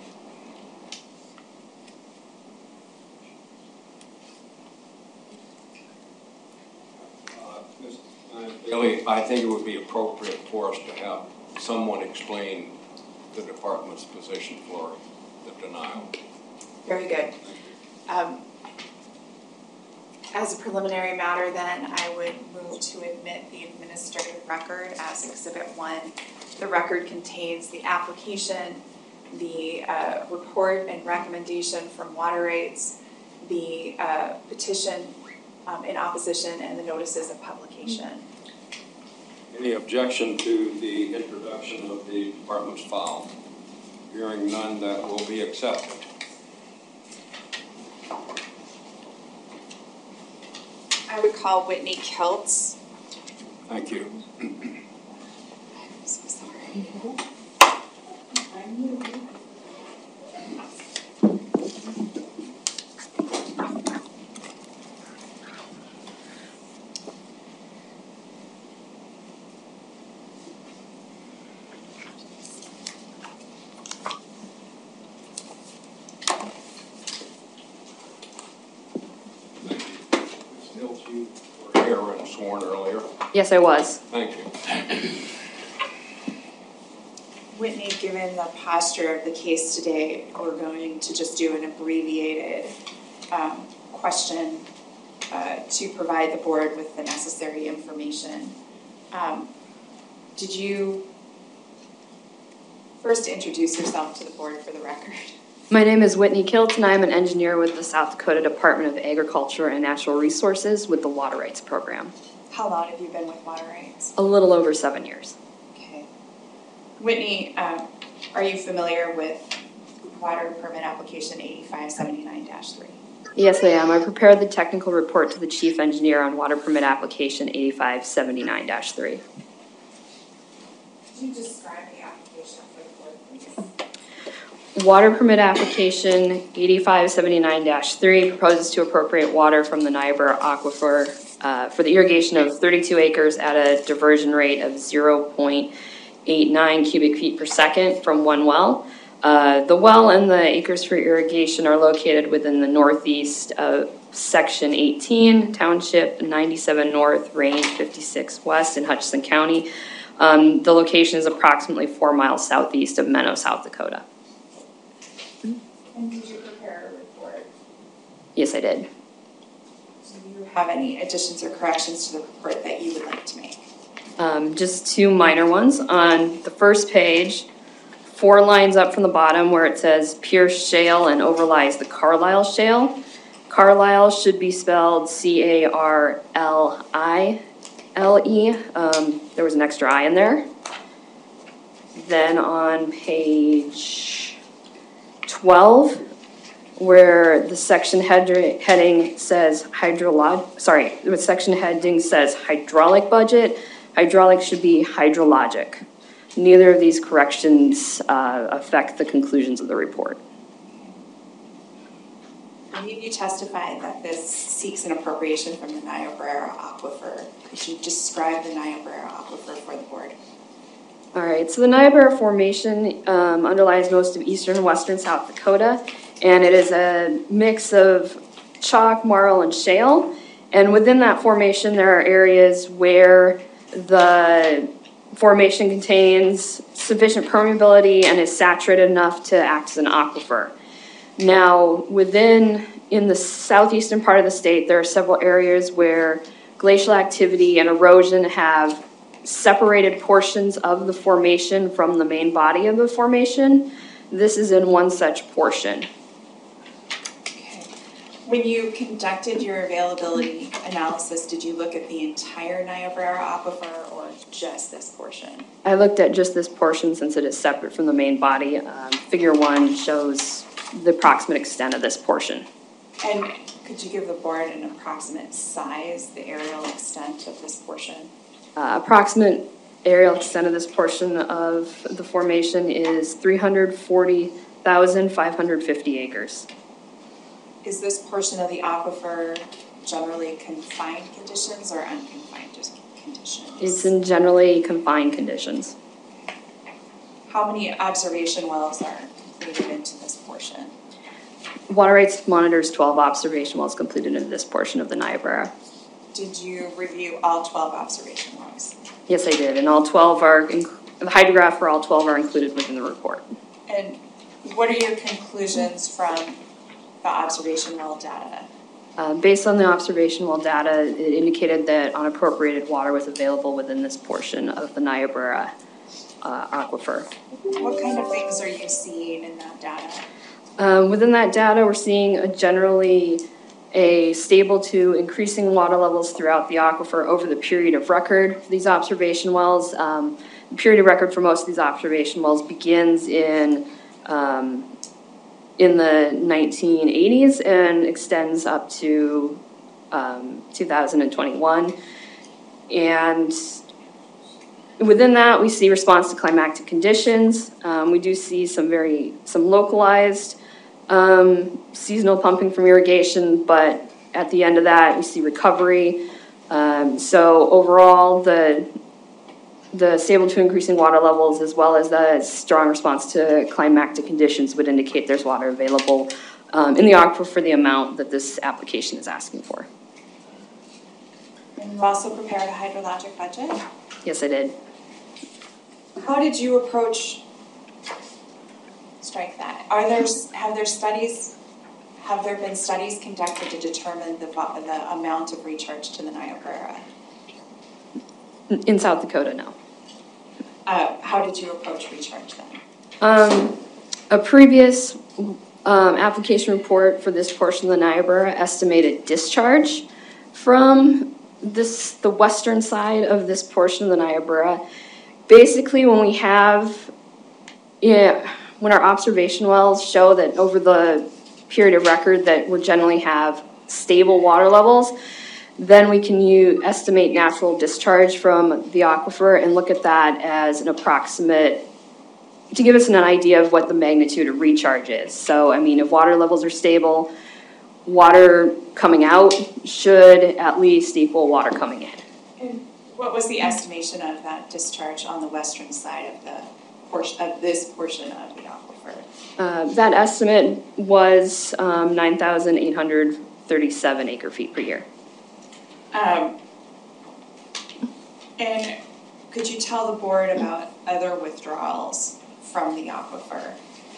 Really, I think it would be appropriate for us to have someone explain the department's position for the denial. Very good. Um, As a preliminary matter, then, I would move to admit the administrative record as Exhibit one. The record contains the application, the uh, report and recommendation from Water Rights, the uh, petition um, in opposition, and the notices of publication. Any objection to the introduction of the department's file? Hearing none, that will be accepted. I would call Whitney Kiltz. Thank you. I'm so sorry. You were here and sworn earlier. Yes, I was. Thank you. Whitney, given the posture of the case today, we're going to just do an abbreviated um, question uh, to provide the board with the necessary information. Um, did you first introduce yourself to the board for the record? My name is Whitney Kiltz, and I'm an engineer with the South Dakota Department of Agriculture and Natural Resources with the Water Rights Program. How long have you been with Water Rights? A little over seven years. Okay. Whitney, um, are you familiar with Water Permit Application eighty-five seventy-nine dash three? Yes, I am. I prepared the technical report to the Chief Engineer on Water Permit Application eighty-five seventy-nine dash three. Could you describe the application for the board, please? Water Permit Application eighty-five seventy-nine dash three proposes to appropriate water from the Niobrara Aquifer uh, for the irrigation of thirty-two acres at a diversion rate of zero point eight nine cubic feet per second from one well. Uh, the well and the acres for irrigation are located within the northeast of Section eighteen, Township ninety-seven North, Range fifty-six West in Hutchinson County. Um, the location is approximately four miles southeast of Menno, South Dakota. And did you prepare a report? Yes, I did. Do you have any additions or corrections to the report that you would like to make? Um, just two minor ones. On the first page, four lines up from the bottom where it says Pierce Shale and overlies the Carlisle Shale. Carlisle should be spelled C A R L I L E. Um, there was an extra I in there. Then on page twelve, where the section head heading says hydrolog, sorry, the section heading says hydraulic budget, hydraulic should be hydrologic. Neither of these corrections uh, affect the conclusions of the report. I believe you testified that this seeks an appropriation from the Niobrara Aquifer. Could you describe the Niobrara Aquifer for the board? All right, so the Niobrara Formation um, underlies most of eastern and western South Dakota, and it is a mix of chalk, marl, and shale. And within that formation, there are areas where the formation contains sufficient permeability and is saturated enough to act as an aquifer. Now, within, in the southeastern part of the state, there are several areas where glacial activity and erosion have separated portions of the formation from the main body of the formation. This is in one such portion. Okay. When you conducted your availability analysis, did you look at the entire Niobrara Aquifer or just this portion? I looked at just this portion since it is separate from the main body. Um, figure one shows the approximate extent of this portion. And could you give the board an approximate size, the aerial extent of this portion? Uh, approximate aerial extent of this portion of the formation is three hundred forty thousand five hundred fifty acres. Is this portion of the aquifer generally confined conditions or unconfined conditions? It's in generally confined conditions. How many observation wells are completed into this portion? Water Rights monitors twelve observation wells completed into this portion of the Niobrara. Did you review all twelve observation wells? Yes, I did, and all twelve are, the hydrograph for all twelve are included within the report. And what are your conclusions from the observation well data? Uh, based on the observation well data, it indicated that unappropriated water was available within this portion of the Niobrara uh, aquifer. What kind of things are you seeing in that data? Um, within that data, we're seeing a generally a stable to increasing water levels throughout the aquifer over the period of record for these observation wells. Um, the period of record for most of these observation wells begins in um, in the nineteen eighties and extends up to um, two thousand twenty-one. And within that, we see response to climactic conditions. Um, we do see some very some localized um, seasonal pumping from irrigation, but at the end of that, we see recovery. Um, so overall, the the stable to increasing water levels, as well as the strong response to climactic conditions, would indicate there's water available um, in the aquifer for the amount that this application is asking for. And you also prepared a hydrologic budget? Yes, I did. How did you approach, strike that, are there, have there studies, have there been studies conducted to determine the, the amount of recharge to the Niobrara? In South Dakota, no. Uh, how did you approach recharge then? Um, a previous um, application report for this portion of the Niobrara estimated discharge from this the western side of this portion of the Niobrara. Basically, when we have, yeah, when our observation wells show that over the period of record that we generally have stable water levels, then we can use, estimate natural discharge from the aquifer and look at that as an approximate, to give us an idea of what the magnitude of recharge is. So, I mean, if water levels are stable, water coming out should at least equal water coming in. And what was the estimation of that discharge on the western side of the portion of this portion of the aquifer? Uh, that estimate was um, nine thousand eight hundred thirty-seven acre feet per year. Um, and could you tell the board about other withdrawals from the aquifer?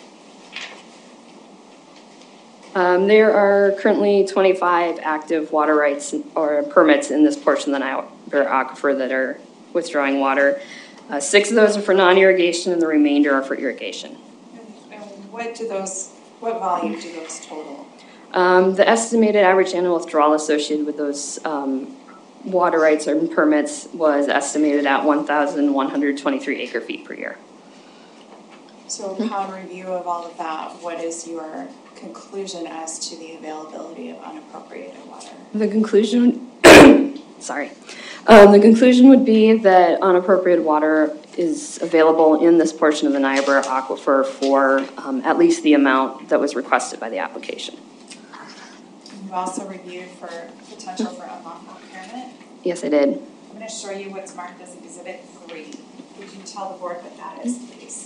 Um, there are currently twenty-five active water rights or permits in this portion of the Niobrara aquifer that are withdrawing water. Uh, six of those are for non-irrigation and the remainder are for irrigation. And, and what do those, what volume do those total? Um, the estimated average annual withdrawal associated with those um, water rights or permits was estimated at one thousand one hundred twenty-three acre feet per year. So upon review of all of that, what is your conclusion as to the availability of unappropriated water? The conclusion, sorry, um, the conclusion would be that unappropriated water is available in this portion of the Niobrara aquifer for um, at least the amount that was requested by the application. You also reviewed for potential for unlawful impairment? Yes, I did. I'm going to show you what's marked as Exhibit three. Could you tell the board what that is, please?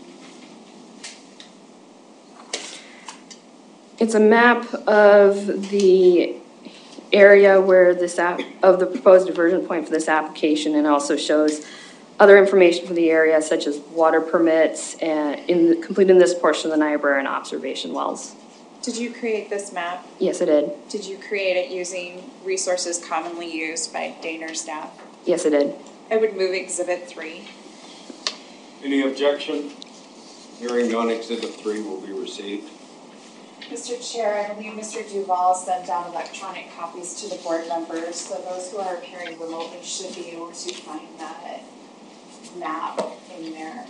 It's a map of the area where this app, of the proposed diversion point for this application, and also shows other information for the area such as water permits and in the, complete in this portion of the Niobrara and observation wells. Did you create this map? Yes, I did. Did you create it using resources commonly used by Daner staff? Yes, I did. I would move Exhibit three. Any objection? Hearing none, Exhibit three will be received. Mister Chair, I believe Mister Duval sent down electronic copies to the board members, so those who are appearing remotely should be able to find that map in there.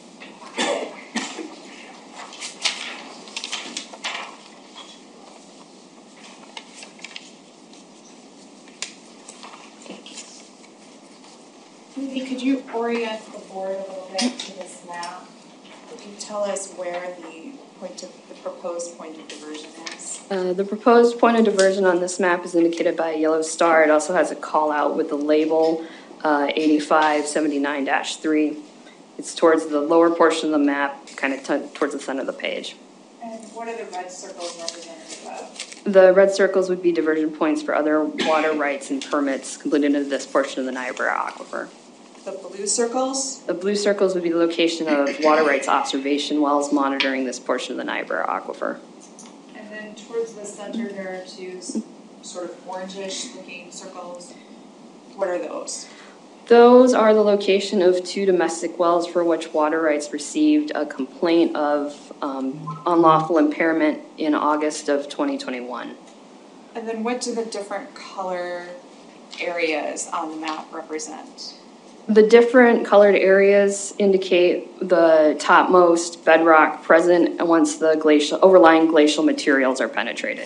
Maybe could you orient the board a little bit to this map? Could you tell us where the point of the proposed point of diversion is? Uh, the proposed point of diversion on this map is indicated by a yellow star. It also has a call out with the label uh, eighty-five seventy-nine dash three. It's towards the lower portion of the map, kind of t- towards the center of the page. And what are the red circles representative of? The red circles would be diversion points for other water rights and permits completed in this portion of the Niobrara aquifer. The blue circles? The blue circles would be the location of water rights observation wells monitoring this portion of the Niobrara aquifer. And then towards the center there are two sort of orangish looking circles? What are those? Those are the location of two domestic wells for which Water Rights received a complaint of um, unlawful impairment in August of twenty twenty-one. And then what do the different color areas on the map represent? The different colored areas indicate the topmost bedrock present once the glacial, overlying glacial materials are penetrated.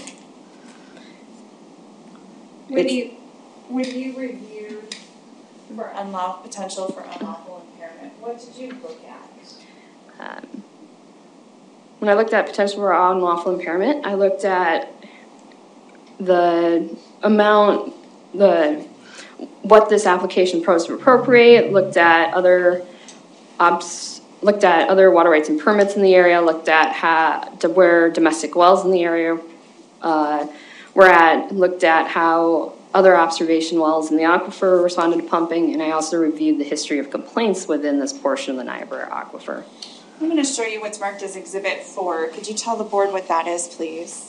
When you, when you reviewed for unlawful, potential for unlawful impairment, what did you look at? Um, when I looked at potential for unlawful impairment, I looked at the amount, the what this application proposed to appropriate, looked at other obs, looked at other water rights and permits in the area, looked at how, to where domestic wells in the area uh, were at, looked at how other observation wells in the aquifer responded to pumping, and I also reviewed the history of complaints within this portion of the Niobrara Aquifer. I'm going to show you what's marked as Exhibit four. Could you tell the board what that is, please?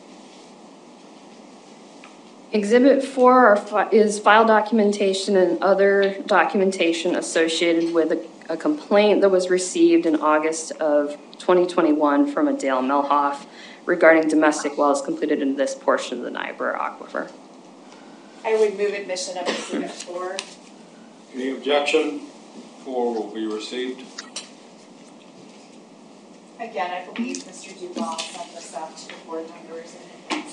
Exhibit four are fi is file documentation and other documentation associated with a, a complaint that was received in August of twenty twenty-one from a Dale Melhoff regarding domestic wells completed in this portion of the Niobrara Aquifer. I would move admission of Exhibit four. Any objection? Four will be received. Again, I believe Mister Duval sent this out to the board members in advance.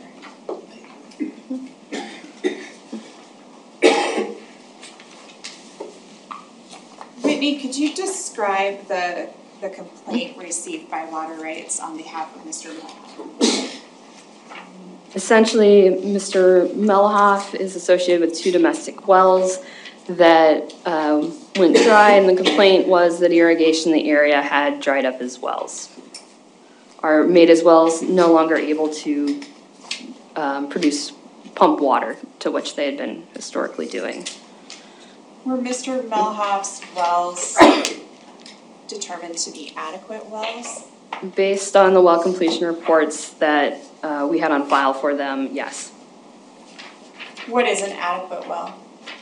Whitney, could you describe the, the complaint received by Water Rights on behalf of Mister Melhoff? Essentially, Mister Melhoff is associated with two domestic wells that um, went dry, and the complaint was that irrigation in the area had dried up his wells, or made his wells no longer able to um, produce pump water to which they had been historically doing. Were Mister Melhoff's wells determined to be adequate wells? Based on the well completion reports that uh, we had on file for them, yes. What is an adequate well?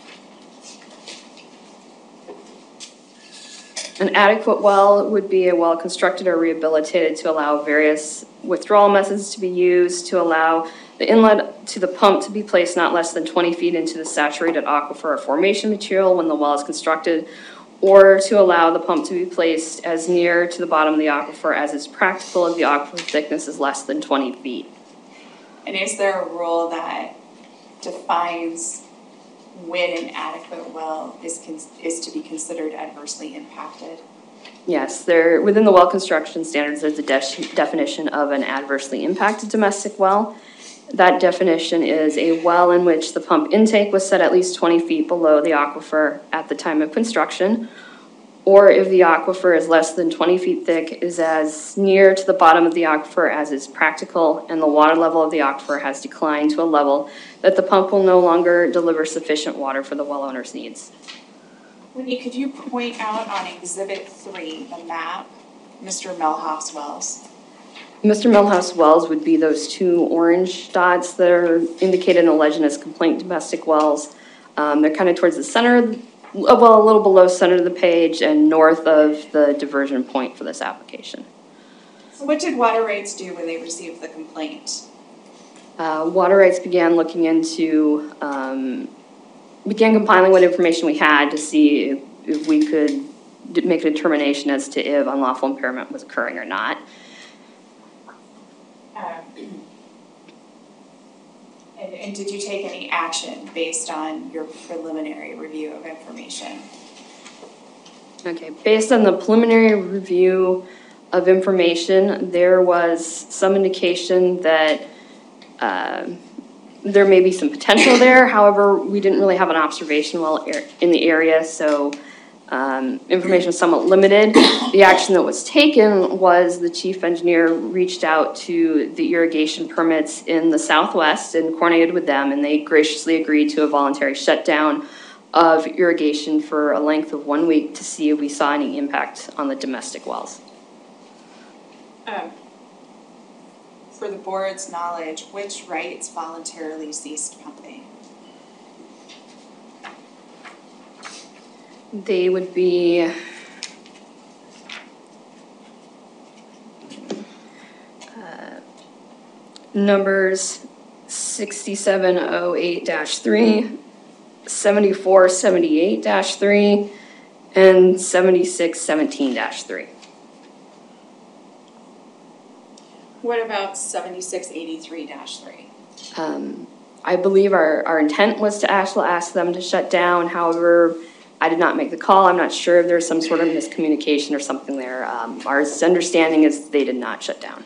An adequate well would be a well constructed or rehabilitated to allow various withdrawal methods to be used, to allow the inlet to the pump to be placed not less than twenty feet into the saturated aquifer or formation material when the well is constructed, or to allow the pump to be placed as near to the bottom of the aquifer as is practical if the aquifer thickness is less than twenty feet. And is there a rule that defines when an adequate well is is to be considered adversely impacted? Yes, there within the well construction standards, there's a de- definition of an adversely impacted domestic well. That definition is a well in which the pump intake was set at least twenty feet below the aquifer at the time of construction, or if the aquifer is less than twenty feet thick, is as near to the bottom of the aquifer as is practical, and the water level of the aquifer has declined to a level that the pump will no longer deliver sufficient water for the well owner's needs. Whitney, could you point out on Exhibit three, the map, Mister Melhoff's wells? Mister Melhoff's wells would be those two orange dots that are indicated in the legend as complaint domestic wells. Um, they're kind of towards the center, well, a little below center of the page and north of the diversion point for this application. So what did Water Rights do when they received the complaint? Uh, Water Rights began looking into, um, began compiling what information we had to see if, if we could make a determination as to if unlawful impairment was occurring or not. Um, and, and did you take any action based on your preliminary review of information? Okay, based on the preliminary review of information, there was some indication that uh, there may be some potential there. However, we didn't really have an observation well in the area, so um, information was somewhat limited. The action that was taken was the chief engineer reached out to the irrigation permits in the Southwest and coordinated with them, and they graciously agreed to a voluntary shutdown of irrigation for a length of one week to see if we saw any impact on the domestic wells. Um, for the board's knowledge, which rights voluntarily ceased pumping? They would be uh, numbers sixty-seven oh eight dash three, seventy-four seventy-eight dash three, and seventy-six seventeen dash three. What about seventy-six eighty-three dash three? Um, I believe our, our intent was to actually ask them to shut down. However, I did not make the call. I'm not sure if there's some sort of miscommunication or something there. Um, our understanding is they did not shut down.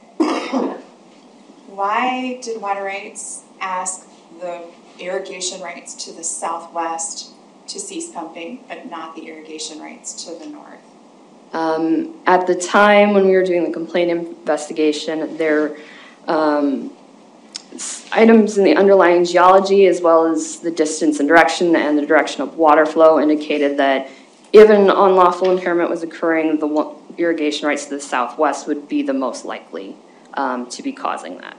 Why did water rights ask the irrigation rights to the southwest to cease pumping, but not the irrigation rights to the north? Um, at the time when we were doing the complaint investigation, there um, items in the underlying geology as well as the distance and direction and the direction of water flow indicated that if an unlawful impairment was occurring, the irrigation rights to the southwest would be the most likely um, to be causing that.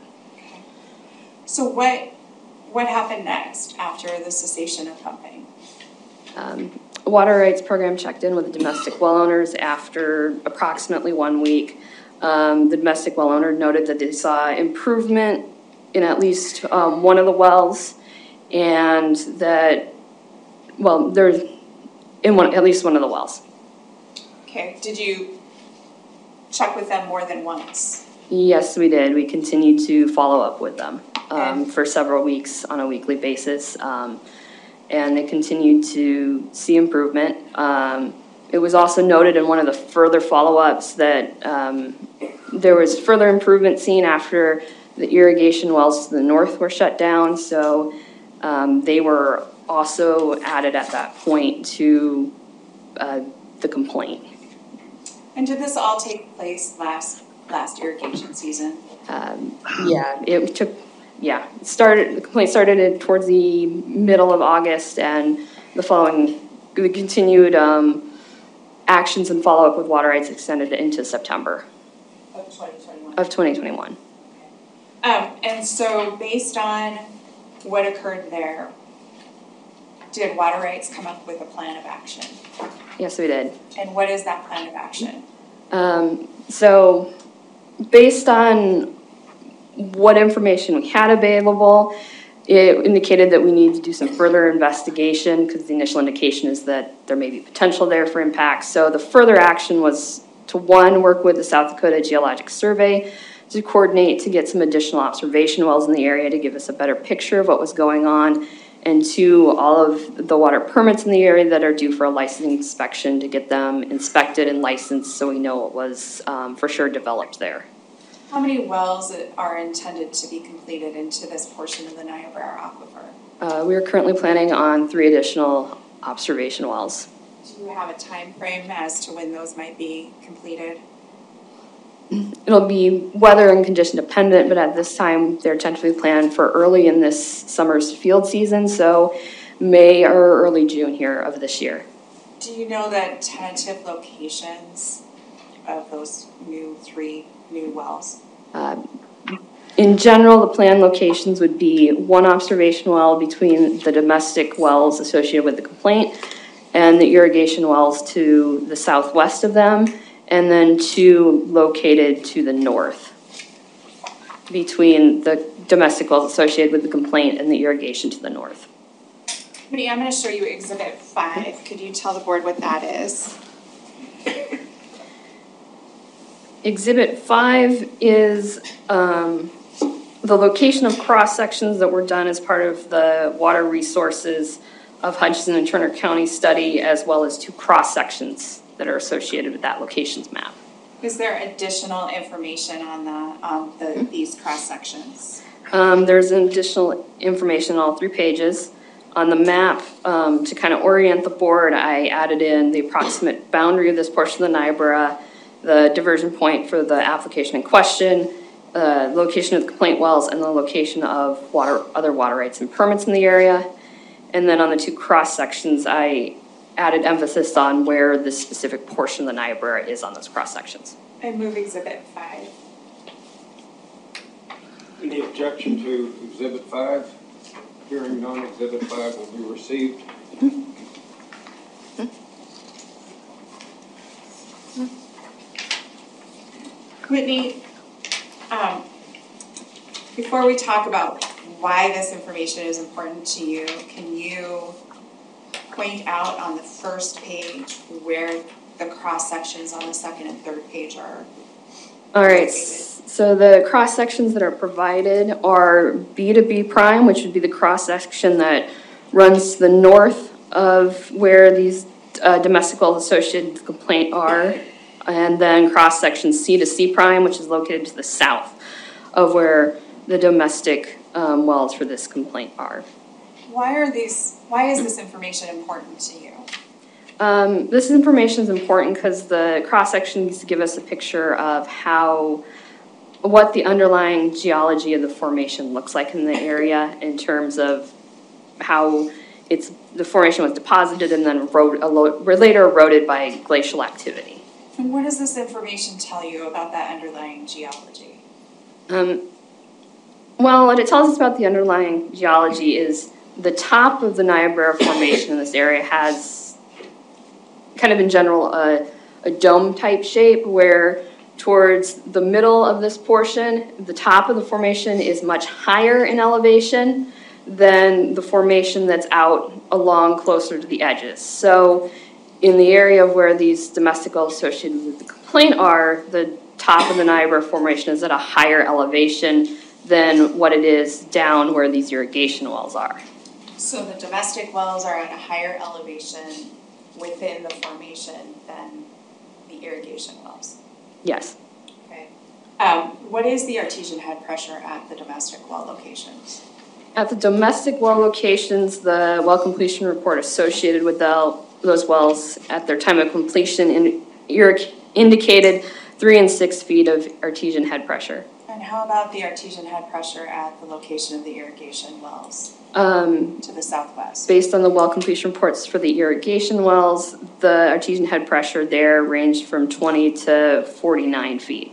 So what what happened next after the cessation of pumping? Um, Water Rights Program checked in with the domestic well owners after approximately one week. Um, the domestic well owner noted that they saw improvement in at least um, one of the wells, and that, well, there's in one, at least one of the wells. Okay, did you check with them more than once? Yes, we did. We continued to follow up with them um, for several weeks on a weekly basis. Um, and they continued to see improvement. Um, it was also noted in one of the further follow-ups that um, there was further improvement seen after the irrigation wells to the north were shut down, so um, they were also added at that point to uh, the complaint. And did this all take place last last irrigation season? Um, yeah, it took. Yeah, it started. The complaint started towards the middle of August, and the following, the continued um, actions and follow-up with water rights extended into September of twenty twenty-one. Of twenty twenty-one. Um, and so, based on what occurred there, did water rights come up with a plan of action? Yes, we did. And what is that plan of action? Um, so, based on what information we had available, it indicated that we need to do some further investigation because the initial indication is that there may be potential there for impacts. So the further action was to, one, work with the South Dakota Geologic Survey to coordinate to get some additional observation wells in the area to give us a better picture of what was going on, and two, all of the water permits in the area that are due for a licensing inspection to get them inspected and licensed so we know what was um, for sure developed there. How many wells are intended to be completed into this portion of the Niobrara Aquifer? Uh, we are currently planning on three additional observation wells. Do you have a time frame as to when those might be completed? It'll be weather and condition dependent, but at this time they're tentatively planned for early in this summer's field season, so May or early June here of this year. Do you know the tentative locations of those new three new wells? Uh, in general, the planned locations would be one observation well between the domestic wells associated with the complaint and the irrigation wells to the southwest of them, and then two located to the north between the domestic wells associated with the complaint and the irrigation to the north. Minnie, I'm going to show you Exhibit five. Could you tell the board what that is? Exhibit five is um, the location of cross sections that were done as part of the water resources of Hutchinson and Turner County study, as well as two cross sections that are associated with that locations map. Is there additional information on the on the these cross sections? Um, there's additional information on all three pages. On the map, um, to kind of orient the board, I added in the approximate boundary of this portion of the Niobrara, the diversion point for the application in question, uh, location of the complaint wells, and the location of water, other water rights and permits in the area. And then on the two cross sections, I added emphasis on where this specific portion of the Niobrara is on those cross sections. I move Exhibit five. Any objection to Exhibit five? Hearing none, Exhibit five will be received. Whitney, um, before we talk about why this information is important to you, can you point out on the first page where the cross sections on the second and third page are? All right, so the cross sections that are provided are B to B prime, which would be the cross section that runs to the north of where these uh, domestic wells associated with the complaint are, and then cross section C to C prime, which is located to the south of where the domestic um, wells for this complaint are. Why are these? Why is this information important to you? Um, this information is important because the cross sections give us a picture of how, what the underlying geology of the formation looks like in the area in terms of how it's the formation was deposited and then erode, later eroded by glacial activity. And what does this information tell you about that underlying geology? Um, well, what it tells us about the underlying geology is the top of the Niobrara Formation in this area has kind of in general a, a dome type shape where towards the middle of this portion, the top of the formation is much higher in elevation than the formation that's out along closer to the edges. So in the area of where these domestic wells associated with the complaint are, the top of the Niobrara Formation is at a higher elevation than what it is down where these irrigation wells are. So the domestic wells are at a higher elevation within the formation than the irrigation wells? Yes. Okay. Um, what is the artesian head pressure at the domestic well locations? At the domestic well locations, the well completion report associated with the, those wells at their time of completion in, indicated three and six feet of artesian head pressure. And how about the artesian head pressure at the location of the irrigation wells? Um, to the southwest. Based on the well completion reports for the irrigation wells, the artesian head pressure there ranged from twenty to forty-nine feet.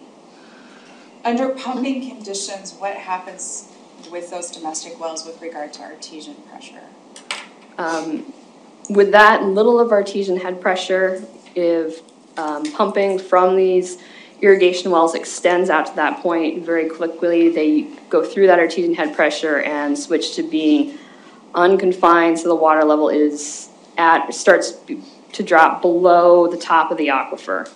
Under pumping conditions, what happens with those domestic wells with regard to artesian pressure? Um, with that little of artesian head pressure, if um, pumping from these irrigation wells extends out to that point very quickly, they go through that artesian head pressure and switch to being unconfined, so the water level is at starts to drop below the top of the aquifer.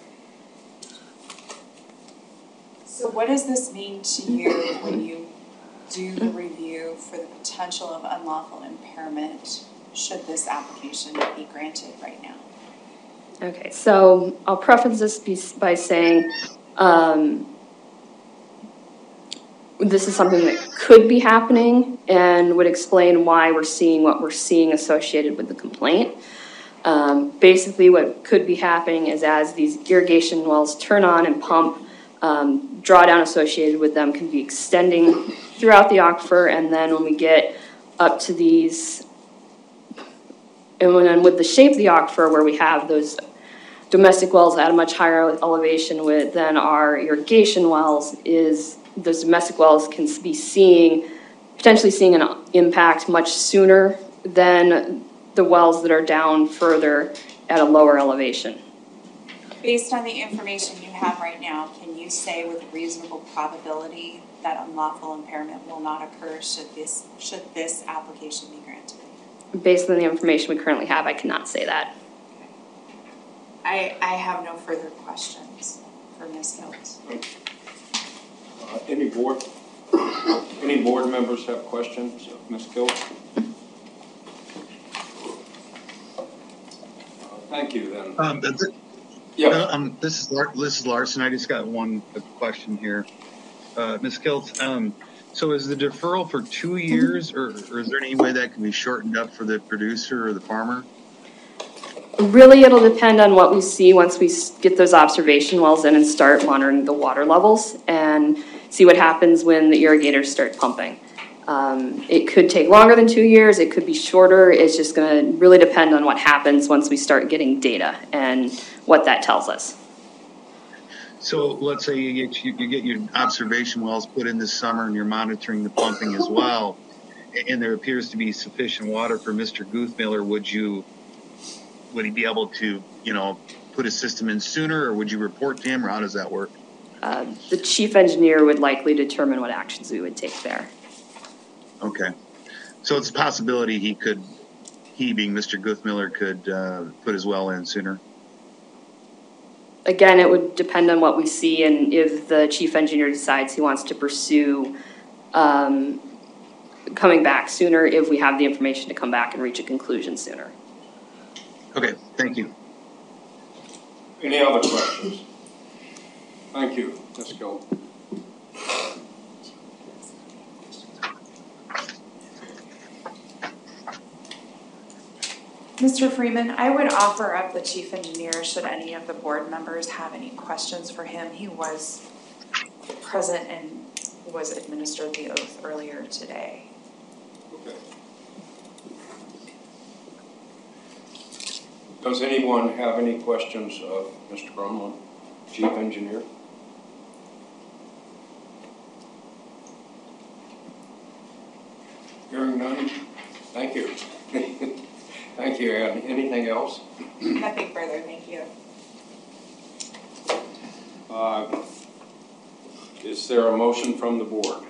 So what does this mean to you when you do the review for the potential of unlawful impairment should this application be granted right now? Okay, so I'll preface this by saying um, this is something that could be happening and would explain why we're seeing what we're seeing associated with the complaint. Um, basically, what could be happening is as these irrigation wells turn on and pump, um, drawdown associated with them can be extending throughout the aquifer, and then when we get up to these, and when with the shape of the aquifer where we have those domestic wells at a much higher elevation with than our irrigation wells, is those domestic wells can be seeing, potentially seeing an impact much sooner than the wells that are down further at a lower elevation. Based on the information you have right now, can you say with reasonable probability that unlawful impairment will not occur should this should this application be granted? Based on the information we currently have, I cannot say that. I, I have no further questions for Miz Hills. Uh, any board, any board members have questions of Miz Kills? Uh, thank you then. Um, th- yeah. Uh, um, this is Lar- this is Larson. I just got one question here, uh, Miz Kiltz. Um, so is the deferral for two years, or, or is there any way that can be shortened up for the producer or the farmer? Really, it'll depend on what we see once we get those observation wells in and start monitoring the water levels and see what happens when the irrigators start pumping. Um, it could take longer than two years. It could be shorter. It's just going to really depend on what happens once we start getting data and what that tells us. So let's say you get you, you get your observation wells put in this summer, and you're monitoring the pumping as well, and there appears to be sufficient water for Mister Guthmiller. Would you would he be able to, you know, put a system in sooner, or would you report to him, or how does that work? Uh, the chief engineer would likely determine what actions we would take there. Okay, so it's a possibility he could, he being Mister Guthmiller, could uh, put his well in sooner. Again, it would depend on what we see and if the chief engineer decides he wants to pursue um, coming back sooner, if we have the information to come back and reach a conclusion sooner. Okay, thank you. Any other questions? Thank you, Miz Gill. Mister Freeman, I would offer up the chief engineer should any of the board members have any questions for him. He was present and was administered the oath earlier today. Okay. Does anyone have any questions of Mister Grumland, chief engineer? Hearing none, thank you. Thank you, Ann. Anything else? Nothing further, thank you. Uh, is there a motion from the board?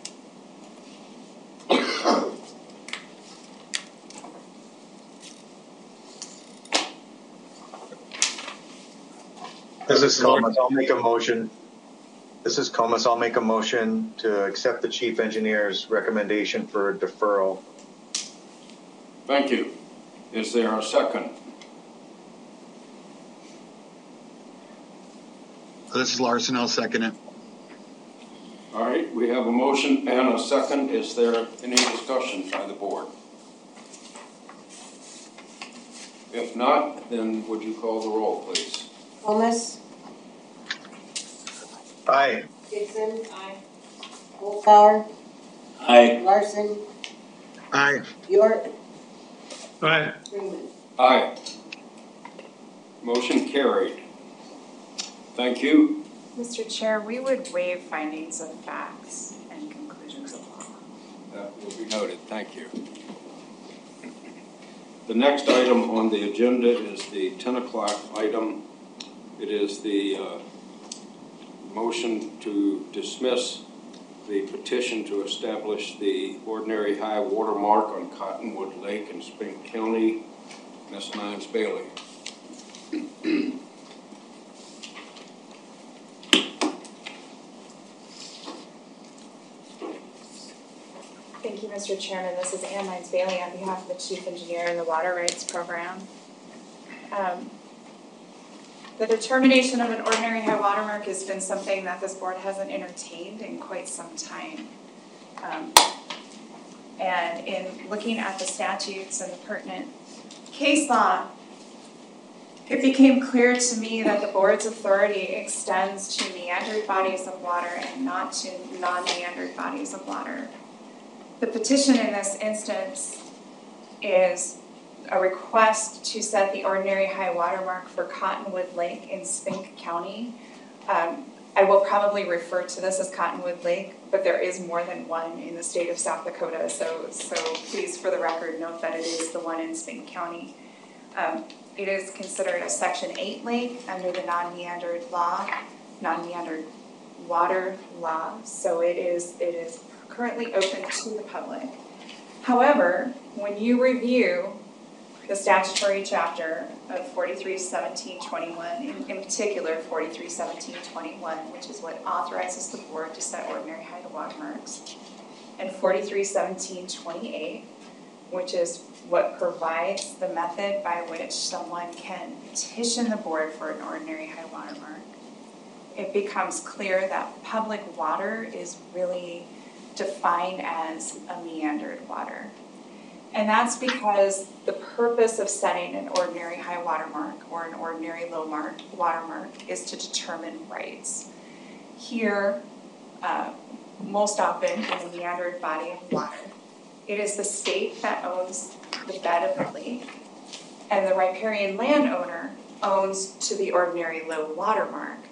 This is Comas. I'll make a motion. This is Comas. I'll make a motion to accept the chief engineer's recommendation for deferral. Thank you. Is there a second? This is Larson. I'll second it. All right, we have a motion and a second. Is there any discussion by the board? If not, then would you call the roll, please? Thomas, Aye. Dixon, aye. Wolfbauer, Aye. Larson, Aye. York, Aye. Freeman. Aye. Motion carried. Thank you. Mister Chair, we would waive findings of facts and conclusions of law. That will be noted. Thank you. The next item on the agenda is the ten o'clock item. It is the uh, motion to dismiss the petition to establish the ordinary high water mark on Cottonwood Lake in Spink County, Miss Nines Bailey. Thank you, Mister Chairman. This is Ann Mines Bailey on behalf of the Chief Engineer in the Water Rights Program. Um, the determination of an ordinary high water mark has been something that this board hasn't entertained in quite some time. Um, and in looking at the statutes and the pertinent case law, it became clear to me that the board's authority extends to meandered bodies of water and not to non-meandered bodies of water. The petition in this instance is a request to set the ordinary high water mark for Cottonwood Lake in Spink County. Um, I will probably refer to this as Cottonwood Lake, but there is more than one in the state of South Dakota, so, so please, for the record, note that it is the one in Spink County. Um, it is considered a Section eight lake under the non-meandered law, non-meandered water law, so it is, it is currently open to the public. However, when you review the statutory chapter of forty-three seventeen twenty-one, in, in particular forty-three seventeen twenty-one, which is what authorizes the board to set ordinary high water marks, and forty-three seventeen twenty-eight, which is what provides the method by which someone can petition the board for an ordinary high water mark, it becomes clear that public water is really defined as a meandered water. And that's because the purpose of setting an ordinary high water mark or an ordinary low mark, water mark is to determine rights. Here, uh, most often in a meandered body of water, it is the state that owns the bed of the lake, and the riparian landowner owns to the ordinary low water mark.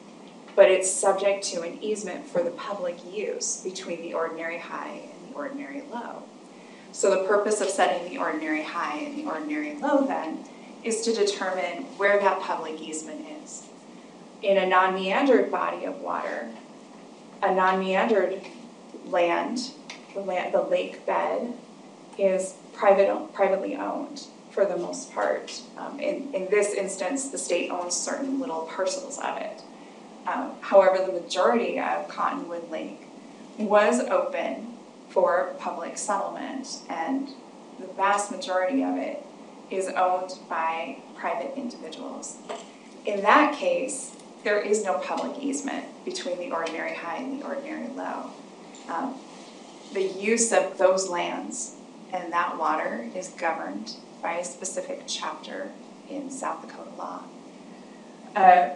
but it's subject to an easement for the public use between the ordinary high and the ordinary low. So the purpose of setting the ordinary high and the ordinary low then is to determine where that public easement is. In a non-meandered body of water, a non-meandered land, the, land, the lake bed, is private, privately owned for the most part. Um, in, in this instance, the state owns certain little parcels of it. Um, however, the majority of Cottonwood Lake was open for public settlement, and the vast majority of it is owned by private individuals. In that case, there is no public easement between the ordinary high and the ordinary low. Um, the use of those lands and that water is governed by a specific chapter in South Dakota law. Uh,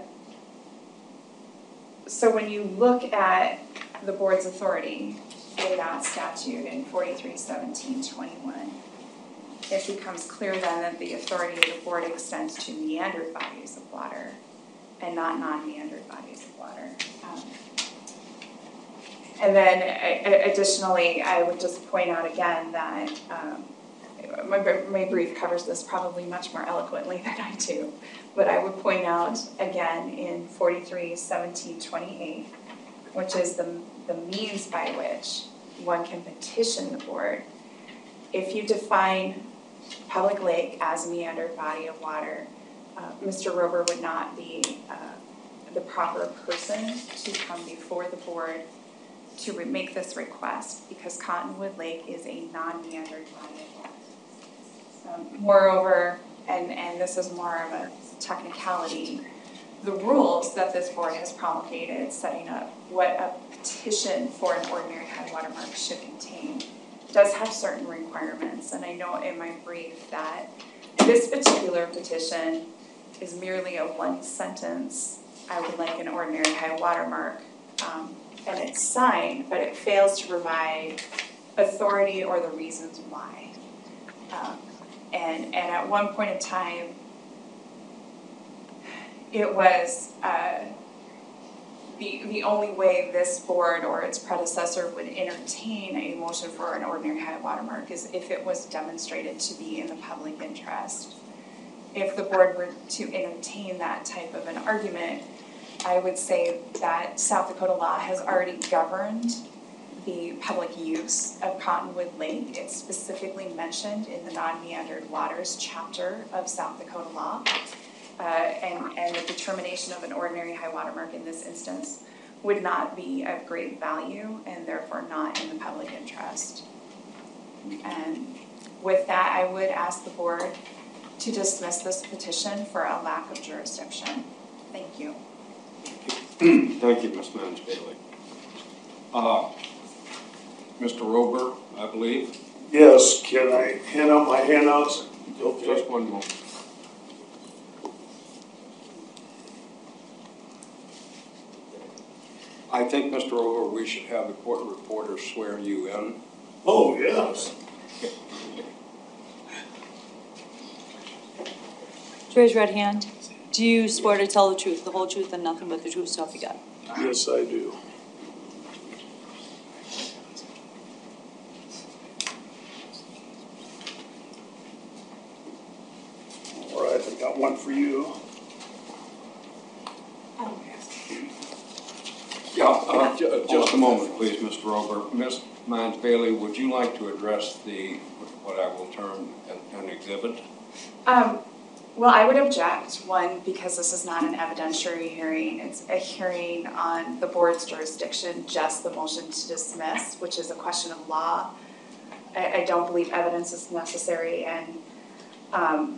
so when you look at the board's authority in that statute in forty-three seventeen twenty-one, it becomes clear then that the authority of the board extends to meandered bodies of water and not non-meandered bodies of water. Um, and then uh, additionally, I would just point out again that um, my, my brief covers this probably much more eloquently than I do, but I would point out again in forty-three seventeen twenty-eight, which is the, the means by which one can petition the board. If you define public lake as a meandered body of water, uh, Mister Rober would not be uh, the proper person to come before the board to re- make this request, because Cottonwood Lake is a non-meandered body of water. Um, moreover, and, and this is more of a technicality, the rules that this board has promulgated setting up what a petition for an ordinary high water mark should contain does have certain requirements. And I know in my brief that this particular petition is merely a one sentence, I would like an ordinary high water mark, um, and it's signed, but it fails to provide authority or the reasons why. Um, and, and at one point in time, it was uh, the, the only way this board or its predecessor would entertain a motion for an ordinary high water mark is if it was demonstrated to be in the public interest. If the board were to entertain that type of an argument, I would say that South Dakota law has already governed the public use of Cottonwood Lake. It's specifically mentioned in the non-meandered waters chapter of South Dakota law. Uh, and, and the determination of an ordinary high water mark in this instance would not be of great value and therefore not in the public interest. And with that, I would ask the board to dismiss this petition for a lack of jurisdiction. Thank you. Thank you, Miz Mans-Bailey. Uh, Mister Rober, I believe. Yes, can I hand out my handouts? Okay. Just one moment. I think, Mister Rober, we should have the court reporter swear you in. Oh, yes. Raise your right hand. Do you swear to tell the truth, the whole truth, and nothing but the truth, so help you God? Yes, I do. All right, I got one for you. Yeah, uh, ju- just a moment, please, Mister Rober. Miz Mans-Bailey, would you like to address the, what I will term an, an exhibit? Um, well, I would object, one, because this is not an evidentiary hearing. It's a hearing on the board's jurisdiction, just the motion to dismiss, which is a question of law. I, I don't believe evidence is necessary, and um,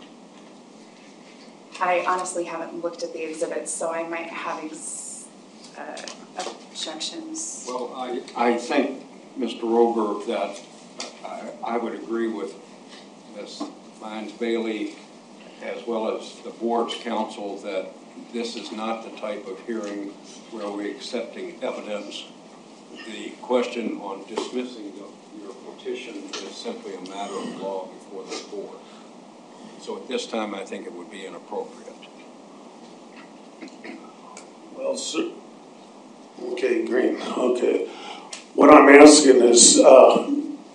I honestly haven't looked at the exhibits, so I might have ex- uh, objections. Well, I, I think, Mister Rober, that I, I would agree with Miz Mans-Bailey as well as the board's counsel that this is not the type of hearing where we're accepting evidence. The question on dismissing the, your petition is simply a matter of law before the board. So at this time, I think it would be inappropriate. Well, sir, Okay, green, okay. What I'm asking is uh,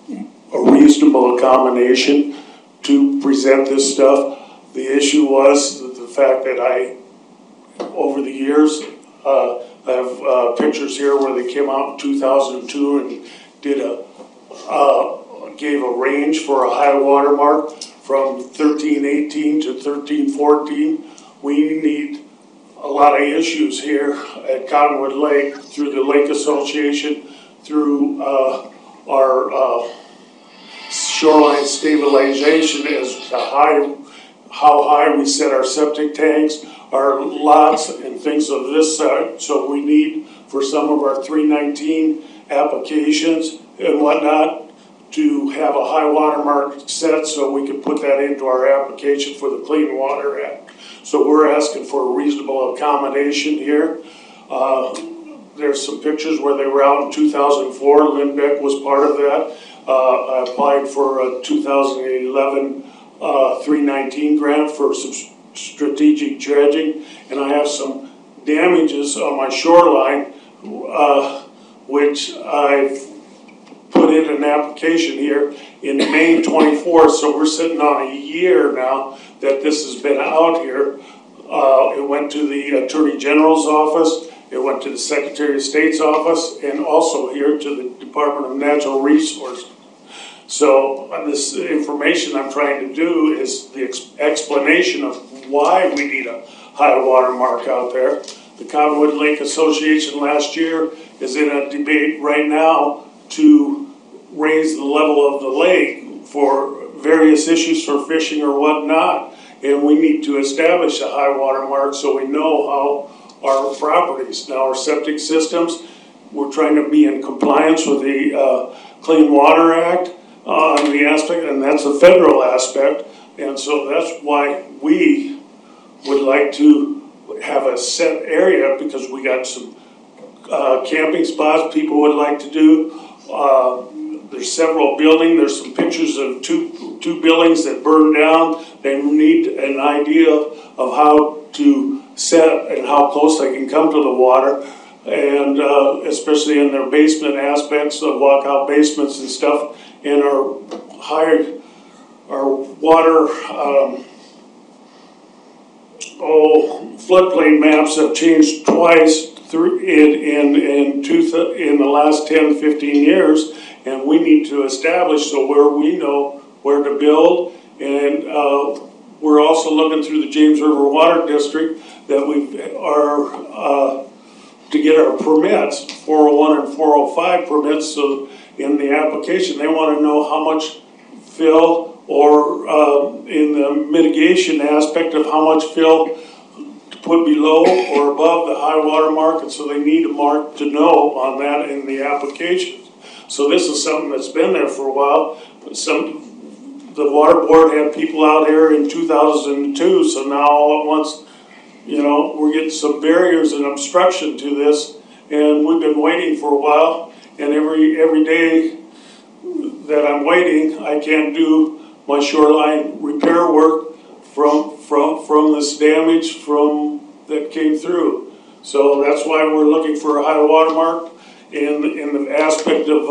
a reasonable accommodation to present this stuff. The issue was the fact that I, over the years, uh, I have uh, pictures here where they came out in two thousand two and did a, uh, gave a range for a high water mark from thirteen eighteen to thirteen fourteen. We need a lot of issues here at Cottonwood Lake through the Lake Association, through uh, our uh, shoreline stabilization as to high, how high we set our septic tanks, our lots and things of this sort. So we need for some of our three nineteen applications and whatnot to have a high water mark set so we can put that into our application for the Clean Water Act. So we're asking for a reasonable accommodation here. Uh, there's some pictures where they were out in two thousand four. Lindbeck was part of that. Uh, I applied for a two thousand eleven uh, three nineteen grant for some strategic dredging, and I have some damages on my shoreline, uh, which I've put in an application here in May twenty-fourth, so we're sitting on a year now that this has been out here. Uh, it went to the Attorney General's office, it went to the Secretary of State's office, and also here to the Department of Natural Resources. So uh, this information I'm trying to do is the ex explanation of why we need a high water mark out there. The Cottonwood Lake Association last year is in a debate right now to raise the level of the lake for various issues for fishing or whatnot. And we need to establish a high water mark so we know how our properties, now our septic systems, we're trying to be in compliance with the uh, Clean Water Act on uh, the aspect, and that's a federal aspect. And so that's why we would like to have a set area, because we got some uh, camping spots people would like to do. Uh, there's several buildings. There's some pictures of two two buildings that burned down. They need an idea of how to set and how close they can come to the water, and uh, especially in their basement aspects, of walkout basements and stuff. And our higher, our water, um, oh, floodplain maps have changed twice through in in in, two th in the last ten, fifteen years, and we need to establish so where we know where to build. And uh, we're also looking through the James River Water District that we are uh, to get our permits, four oh one and four oh five permits. So in the application, they want to know how much fill, or uh, in the mitigation aspect of how much fill to put below or above the high water mark, and so they need a mark to know on that in the application. So this is something that's been there for a while. Some, the water board had people out here in two thousand two, so now all at once, you know, we're getting some barriers and obstruction to this, and we've been waiting for a while. And every every day that I'm waiting, I can't do my shoreline repair work from from from this damage from that came through. So that's why we're looking for a high water mark in in the aspect of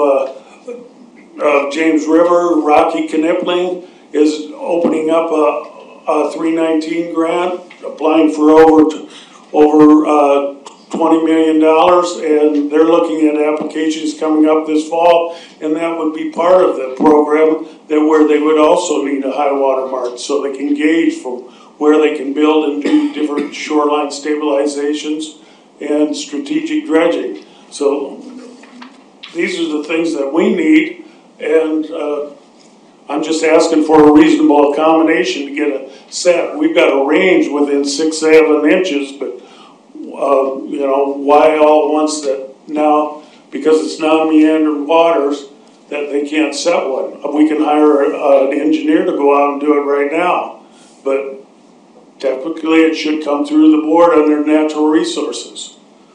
uh, uh, James River. Rocky Knipling is opening up a, a three nineteen grant, applying for over to, over. Uh, twenty million dollars, and they're looking at applications coming up this fall, and that would be part of the program that where they would also need a high water mark so they can gauge from where they can build and do different shoreline stabilizations and strategic dredging. So these are the things that we need, and uh, I'm just asking for a reasonable accommodation to get a set. We've got a range within six, seven inches, but Uh, you know, why all at once that now, because it's non-meandering waters, that they can't set one. We can hire uh, an engineer to go out and do it right now, but typically it should come through the board under natural resources.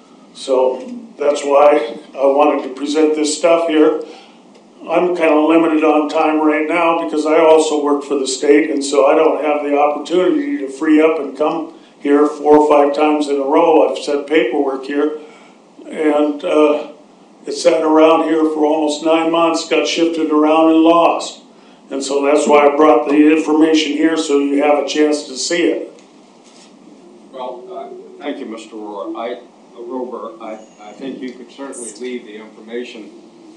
So that's why I wanted to present this stuff here. I'm kind of limited on time right now because I also work for the state, and so I don't have the opportunity to free up and come here four or five times in a row. I've sent paperwork here, and uh, it sat around here for almost nine months, got shifted around and lost. And so that's why I brought the information here so you have a chance to see it. Well, uh, thank you, Mister Rohr. I, uh, Rober, I, I think you could certainly leave the information.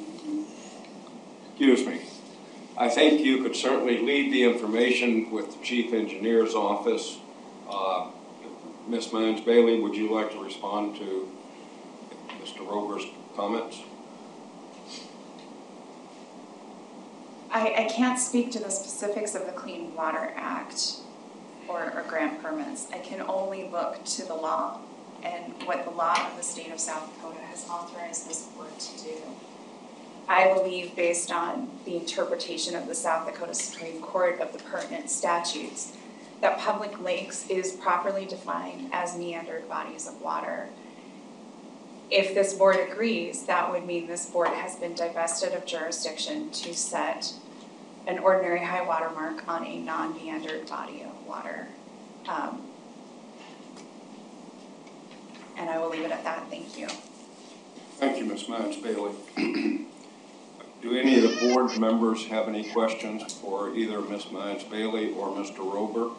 Excuse me. I think you could certainly leave the information with the Chief Engineer's office. Uh, Miz Mines Bailey, would you like to respond to Mister Rober's comments? I, I can't speak to the specifics of the Clean Water Act or, or grant permits. I can only look to the law and what the law of the state of South Dakota has authorized this board to do. I believe, based on the interpretation of the South Dakota Supreme Court of the pertinent statutes, that public lakes is properly defined as meandered bodies of water. If this board agrees, that would mean this board has been divested of jurisdiction to set an ordinary high water mark on a non-meandered body of water. Um, and I will leave it at that. Thank you. Thank you, Miz Mines Bailey. Do any of the board members have any questions for either Miz Mines Bailey or Mister Rober?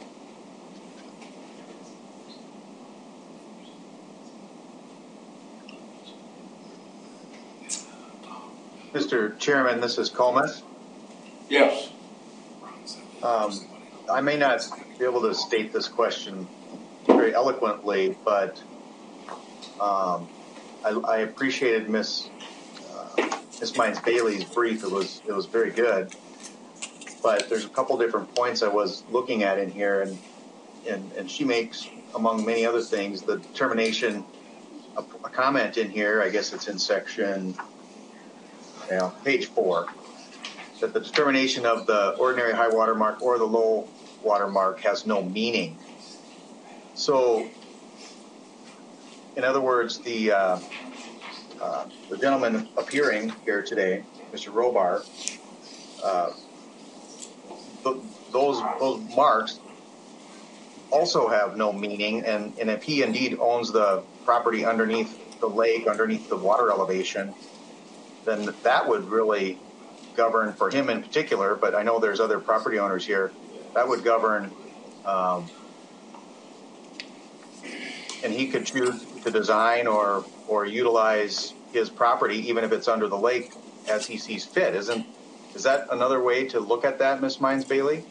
Mister Chairman, this is Comus. Yes. Um, I may not be able to state this question very eloquently, but um, I, I appreciated Miss uh, Miss Mines Bailey's brief. It was it was very good, but there's a couple different points I was looking at in here, and and, and she makes, among many other things, the determination, a, a comment in here. I guess it's in section. Yeah, page four, that the determination of the ordinary high water mark or the low water mark has no meaning. So, in other words, the uh, uh, the gentleman appearing here today, Mister Robar, uh, th- those those marks also have no meaning, and, and if he indeed owns the property underneath the lake, underneath the water elevation, then that would really govern for him in particular, but I know there's other property owners here, that would govern, um, and he could choose to design or, or utilize his property, even if it's under the lake, as he sees fit. Isn't, is that another way to look at that, Miz Mines Bailey?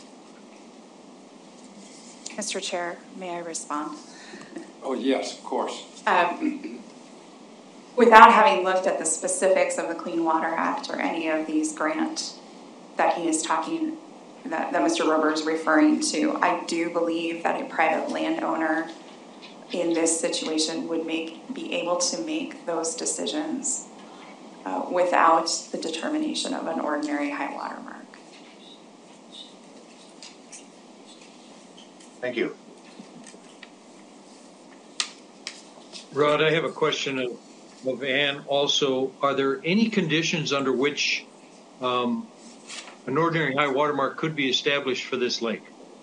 Mister Chair, may I respond? Oh, yes, of course. Um, Without having looked at the specifics of the Clean Water Act or any of these grants that he is talking, that, that Mister Rober is referring to, I do believe that a private landowner in this situation would make be able to make those decisions uh, without the determination of an ordinary high water mark. Thank you. Rod, I have a question of, of Ann also. Are there any conditions under which um, an ordinary high water mark could be established for this lake?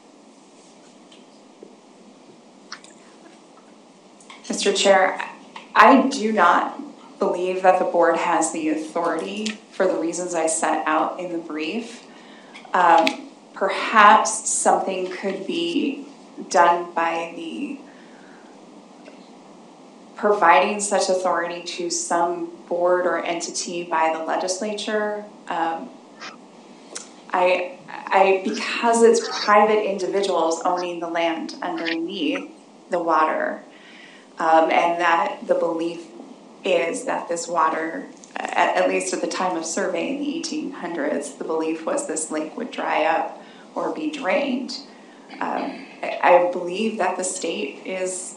Mister Chair, I do not believe that the board has the authority for the reasons I set out in the brief. Um, perhaps something could be done by the providing such authority to some board or entity by the legislature. Um, I, I, because it's private individuals owning the land underneath the water, um, and that the belief is that this water, at, at least at the time of survey in the eighteen hundreds, the belief was this lake would dry up or be drained. Um, I, I believe that the state is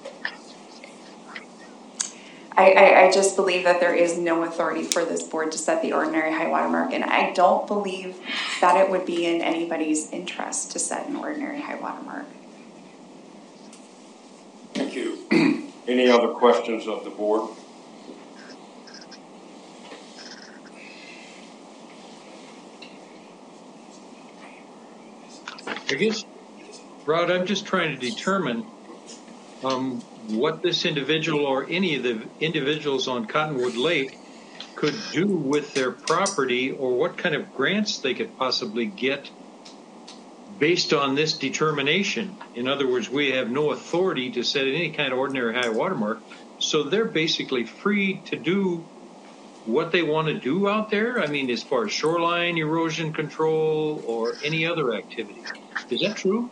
I, I, I just believe that there is no authority for this board to set the ordinary high water mark, and I don't believe that it would be in anybody's interest to set an ordinary high water mark. Thank you. Any other questions of the board? I guess, Rod, I'm just trying to determine um, what this individual or any of the individuals on Cottonwood Lake could do with their property, or what kind of grants they could possibly get based on this determination. In other words, we have no authority to set any kind of ordinary high water mark, so they're basically free to do what they want to do out there. I mean, as far as shoreline erosion control or any other activity. Is that true?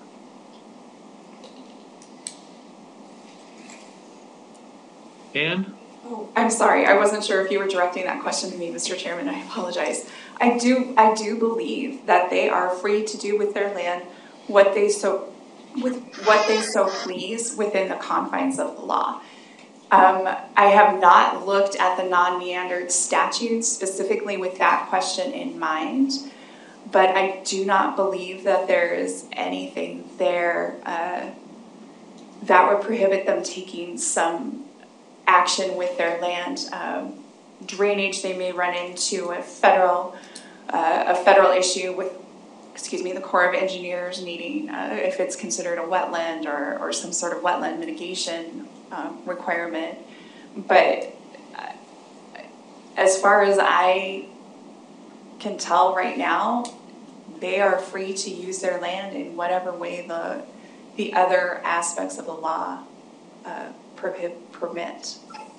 Ann? Oh, I'm sorry, I wasn't sure if you were directing that question to me, Mister Chairman, I apologize. I do, I do believe that they are free to do with their land what they so, with what they so please within the confines of the law. Um, I have not looked at the non-meandered statutes specifically with that question in mind, but I do not believe that there is anything there uh, that would prohibit them taking some action with their land. Um, drainage, they may run into a federal uh, a federal issue with, excuse me, the Corps of Engineers needing, uh, if it's considered a wetland or, or some sort of wetland mitigation um, requirement. But uh, as far as I can tell right now, they are free to use their land in whatever way the the other aspects of the law uh, permit.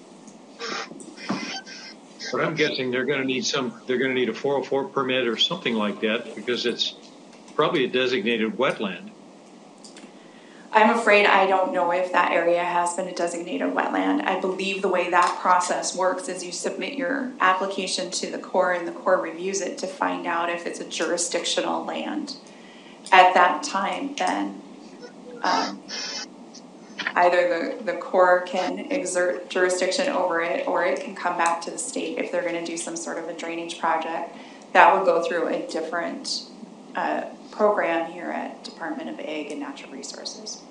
But I'm guessing they're going to need some. They're going to need a four oh four permit or something like that, because it's probably a designated wetland. I'm afraid I don't know if that area has been a designated wetland. I believe the way that process works is you submit your application to the Corps, and the Corps reviews it to find out if it's a jurisdictional land. At that time, then um, either the, the Corps can exert jurisdiction over it, or it can come back to the state if they're going to do some sort of a drainage project. That would go through a different uh, program here at Department of Ag and Natural Resources.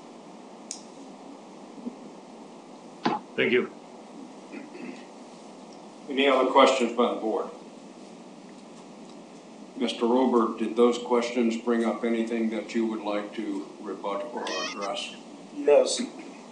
Thank you. Any other questions by the board? Mister Robert, did those questions bring up anything that you would like to rebut or address? Yes.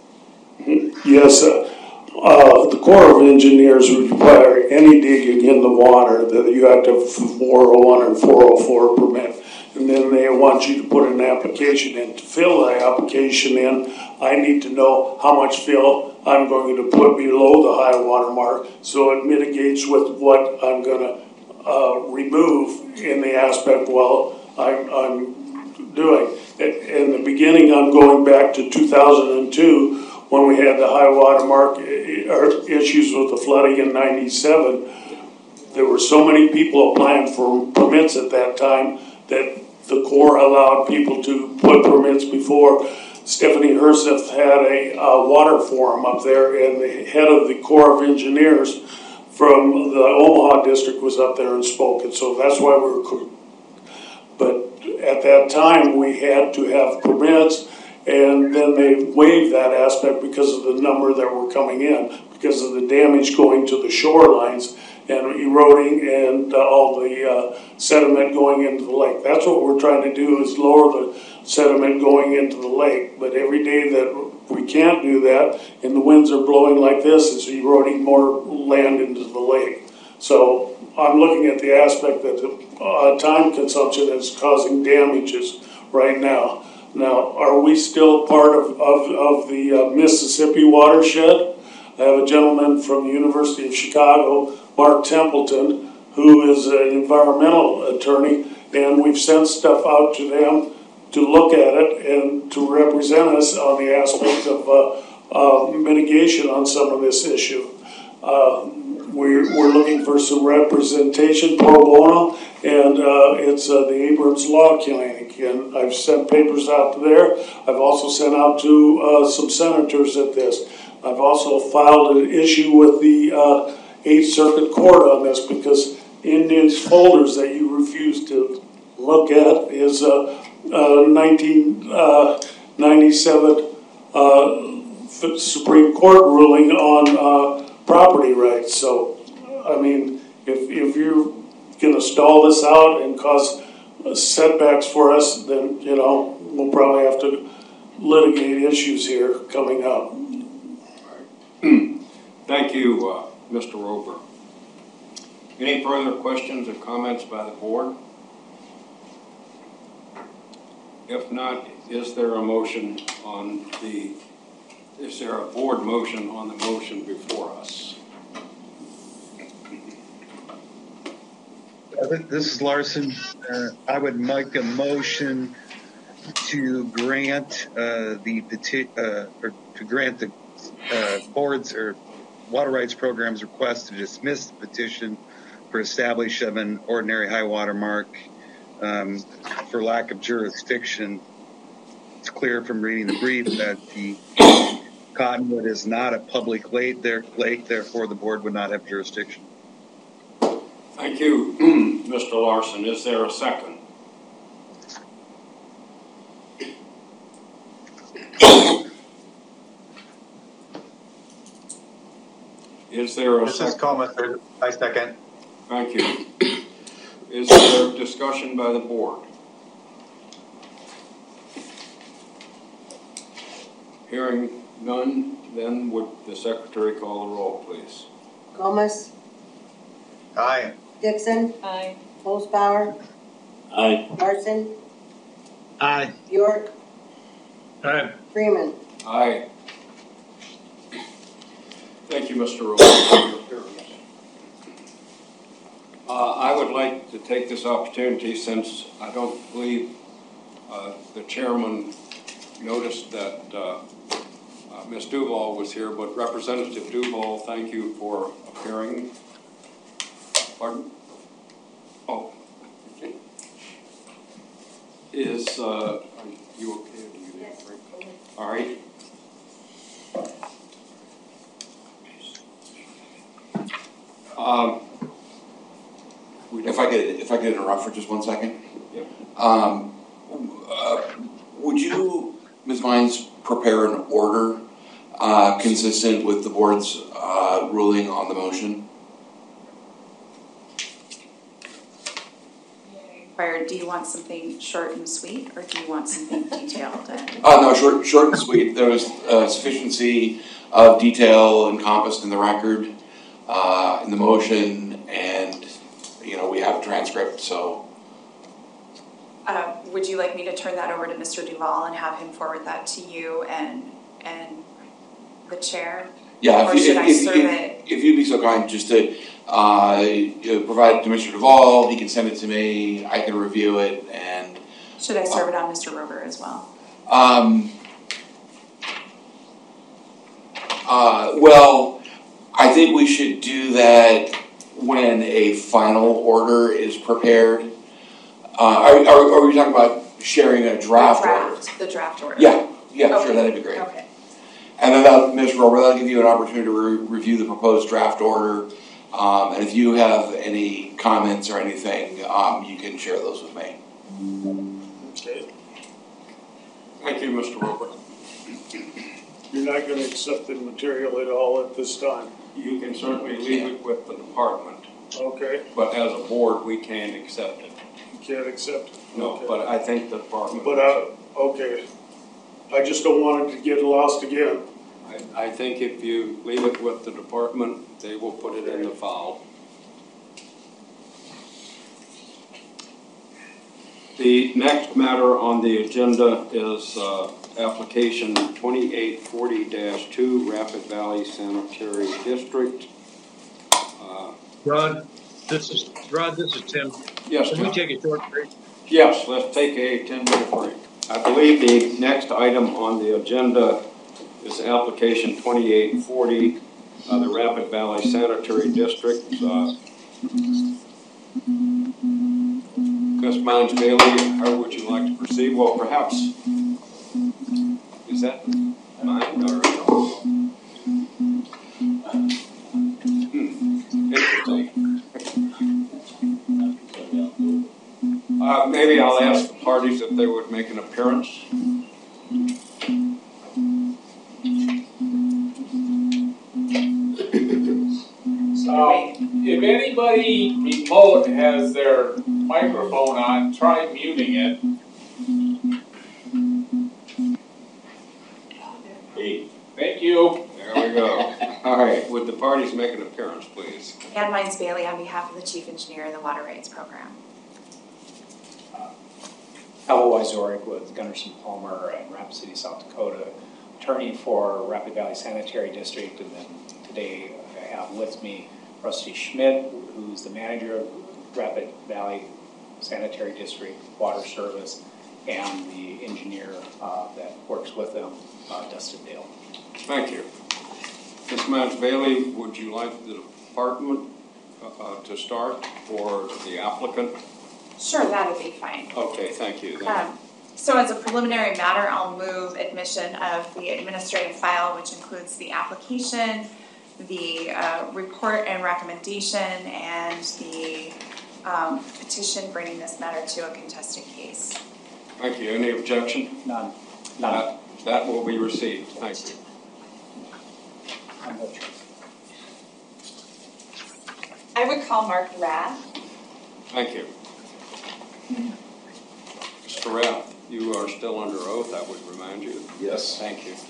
Yes, uh, uh, the Corps of Engineers require any digging in the water that you have to have four oh one and four oh four permit. And then they want you to put an application in. To fill the application in, I need to know how much fill I'm going to put below the high water mark, so it mitigates with what I'm going to uh, remove in the aspect while I'm, I'm doing. In the beginning, I'm going back to two thousand two when we had the high water mark issues with the flooding in ninety-seven. There were so many people applying for permits at that time that the Corps allowed people to put permits before. Stephanie Herseth had a, a water forum up there, and the head of the Corps of Engineers from the Omaha district was up there and spoke, and so that's why we were. But at that time, we had to have permits, and then they waived that aspect because of the number that were coming in, because of the damage going to the shorelines and eroding and uh, all the uh, sediment going into the lake. That's what we're trying to do, is lower the sediment going into the lake. But every day that we can't do that and the winds are blowing like this, it's eroding more land into the lake. So I'm looking at the aspect that the uh, time consumption is causing damages right now. Now, are we still part of, of, of the uh, Mississippi watershed? I have a gentleman from the University of Chicago, Mark Templeton, who is an environmental attorney, and we've sent stuff out to them to look at it and to represent us on the aspect of uh, uh, mitigation on some of this issue. Uh, we're, we're looking for some representation pro bono, and uh, it's uh, the Abrams Law Clinic, and I've sent papers out there. I've also sent out to uh, some senators at this. I've also filed an issue with the uh, Eighth Circuit Court on this, because in these folders that you refuse to look at is a, a nineteen ninety-seven uh, Supreme Court ruling on uh, property rights. So, I mean, if, if you're going to stall this out and cause setbacks for us, then, you know, we'll probably have to litigate issues here coming up. Thank you, uh, Mister Roper. Any further questions or comments by the board? If not, is there a motion on the, is there a board motion on the motion before us? This is Larson. Uh, I would make a motion to grant uh, the peti- uh, or to grant the uh, board's or water rights program's request to dismiss the petition for establishment of an ordinary high water mark um, for lack of jurisdiction. It's clear from reading the brief that the Cottonwood is not a public lake, there, lake, therefore the board would not have jurisdiction. Thank you, Mister Larson. Is there a second? Is there a this second? This is Comus. I second. Thank you. Is there discussion by the board? Hearing none, then would the secretary call the roll, please? Gomez, Aye. Dixon, Aye. Holzbauer, Aye. Larson, Aye. York, Aye. Freeman. Aye. Thank you, Mister Roper, for your appearance. Uh, I would like to take this opportunity, since I don't believe uh, the chairman noticed that uh, uh, Miz Duval was here, but Representative Duval, thank you for appearing. Pardon? Oh. Is, uh, are you okay? Or do you Yes. All right. Um, If I could, if I could interrupt for just one second. Yep. Um, uh, would you, Miz Mines, prepare an order uh, consistent with the board's uh, ruling on the motion? Or do you want something short and sweet, or do you want something detailed? And Uh, no, short, short and sweet. There was uh, sufficiency of detail encompassed in the record, uh, in the motion, and, you know, we have a transcript, so. uh, would you like me to turn that over to Mister Duval and have him forward that to you and and the chair? Yeah, or if, you, should if, I if, serve if, it? if you'd be so kind just to uh, you know, provide it to Mister Duval, he can send it to me, I can review it, and. Should I serve uh, it on Mister Roper as well? Um, uh, well, I think we should do that when a final order is prepared. Uh, are, are, are we talking about sharing a draft, the draft order? The draft order. Yeah, yeah, okay. Sure, that'd be great. Okay. And then, that, Miz Roper, that'll give you an opportunity to re- review the proposed draft order. Um, and if you have any comments or anything, um, you can share those with me. Okay. Thank you, Mister Roper. You're not going to accept the material at all at this time? You can certainly leave it with the department. Okay. But as a board, we can't accept it. You can't accept it? No, okay. But I think the department. But, uh, okay. I just don't want it to get lost again. I, I think if you leave it with the department, they will put it in the file. The next matter on the agenda is uh, application twenty-eight forty dash two, Rapid Valley Sanitary District. Uh, Rod, this is Rod. This is Tim. Yes, Can Tim. we take a short break? Yes, let's take a ten-minute break. I believe the next item on the agenda is application twenty-eight forty, uh, the Rapid Valley Sanitary District. Uh, Miz Mines Bailey, how would you like to proceed? Well, perhaps, is that mine or? Hmm, interesting. Uh, maybe I'll ask the parties if they would make an appearance. So, if anybody remote has their microphone on, try muting it. you. There we go. All right, would the parties make an appearance, please? Ann Mines Bailey on behalf of the Chief Engineer in the Water Rights Program. Howell Wyzorek with Gunderson Palmer in Rapid City, South Dakota, attorney for Rapid Valley Sanitary District, and then today I have with me Rusty Schmidt, who's the manager of Rapid Valley Sanitary District Water Service, and the engineer uh, that works with them, uh, Dustin Dale. Thank you. Miz Mines Bailey, would you like the department uh, uh, to start or the applicant? Sure, that would be fine. Okay, thank you. Um, so as a preliminary matter, I'll move admission of the administrative file, which includes the application, the uh, report and recommendation, and the um, petition bringing this matter to a contested case. Thank you. Any objection? None. None. That, that will be received. Thank you. I would call Mark Rath. Thank you. Mister Rath, you are still under oath, I would remind you. Yes. Thank you.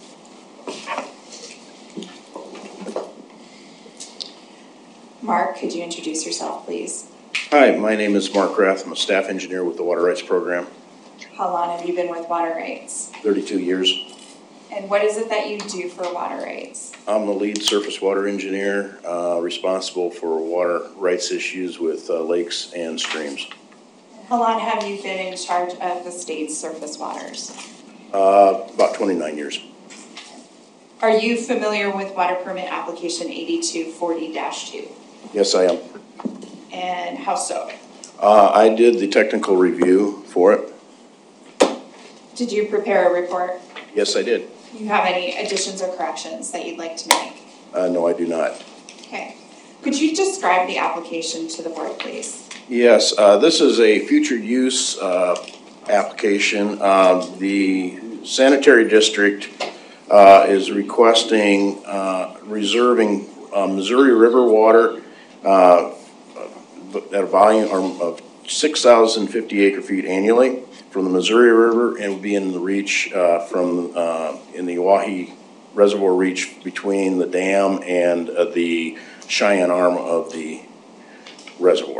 Mark, could you introduce yourself, please? Hi, my name is Mark Rath. I'm a staff engineer with the Water Rights Program. How long have you been with Water Rights? thirty-two years. And what is it that you do for Water Rights? I'm the lead surface water engineer, uh, responsible for water rights issues with uh, lakes and streams. How long have you been in charge of the state's surface waters? Uh, about twenty-nine years. Are you familiar with water permit application eighty-two forty dash two? Yes, I am. And how so? Uh, I did the technical review for it. Did you prepare a report? Yes, I did. Do you have any additions or corrections that you'd like to make? Uh, no, I do not. Okay. Could you describe the application to the board, please? Yes, uh, this is a future use uh, application. Uh, the sanitary district uh, is requesting uh, reserving uh, Missouri River water uh, at a volume of six thousand fifty acre feet annually from the Missouri River, and will be in the reach uh, from uh, in the Oahe Reservoir reach between the dam and uh, the Cheyenne arm of the reservoir.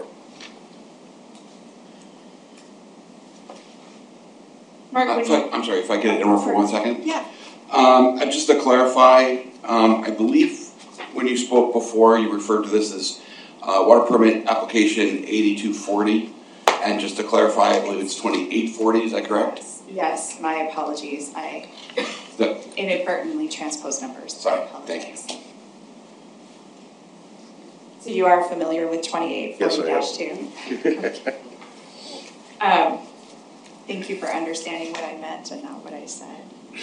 Mark, Uh, if I- I'm sorry, if I could interrupt for one second? Yeah. Um, uh, just to clarify, um, I believe when you spoke before, you referred to this as uh, water permit application eighty-two forty. And just to clarify, I believe it's twenty-eight forty, is that correct? Yes, my apologies. I The, inadvertently transposed numbers. sorry, thank you. So you are familiar with twenty-eight forty dash two? Um, thank you for understanding what I meant and not what I said.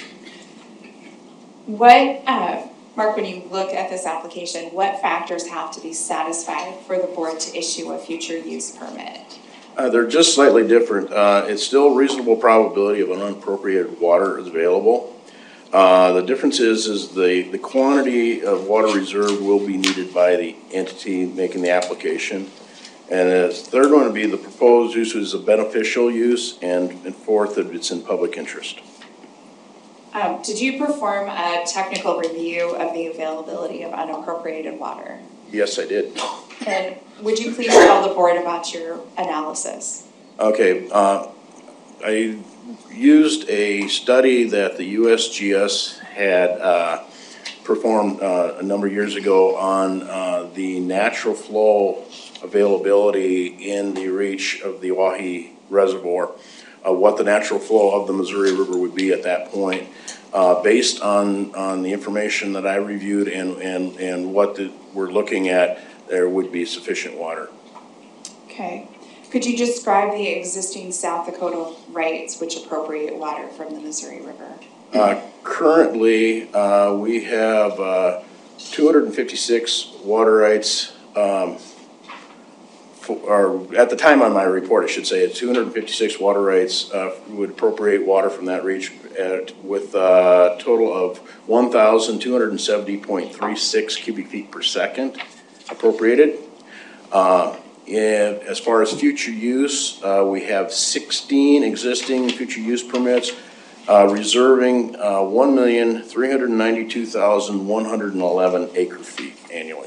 What, uh, Mark, when you look at this application, what factors have to be satisfied for the board to issue a future use permit? Uh, they're just slightly different. Uh, it's still reasonable probability of unappropriated water is available. Uh, the difference is, is the, the quantity of water reserve will be needed by the entity making the application. And as third one would be the proposed use is a beneficial use, and, and fourth, that it's in public interest. Um, did you perform a technical review of the availability of unappropriated water? Yes, I did. And would you please tell the board about your analysis? Okay, uh, I used a study that the U S G S had uh, performed uh, a number of years ago on uh, the natural flow availability in the reach of the Oahe Reservoir, uh, what the natural flow of the Missouri River would be at that point. Uh, based on, on the information that I reviewed and, and, and what the, we're looking at, there would be sufficient water. Okay. Could you describe the existing South Dakota rights which appropriate water from the Missouri River? Uh, currently, uh, we have uh, two hundred fifty-six water rights, um, for, or at the time on my report, I should say, two hundred fifty-six water rights uh, would appropriate water from that reach at, with a total of one thousand two hundred seventy point three six cubic feet per second appropriated. Uh, and as far as future use, uh, we have sixteen existing future use permits uh, reserving uh, one million three hundred ninety-two thousand one hundred eleven acre feet annually.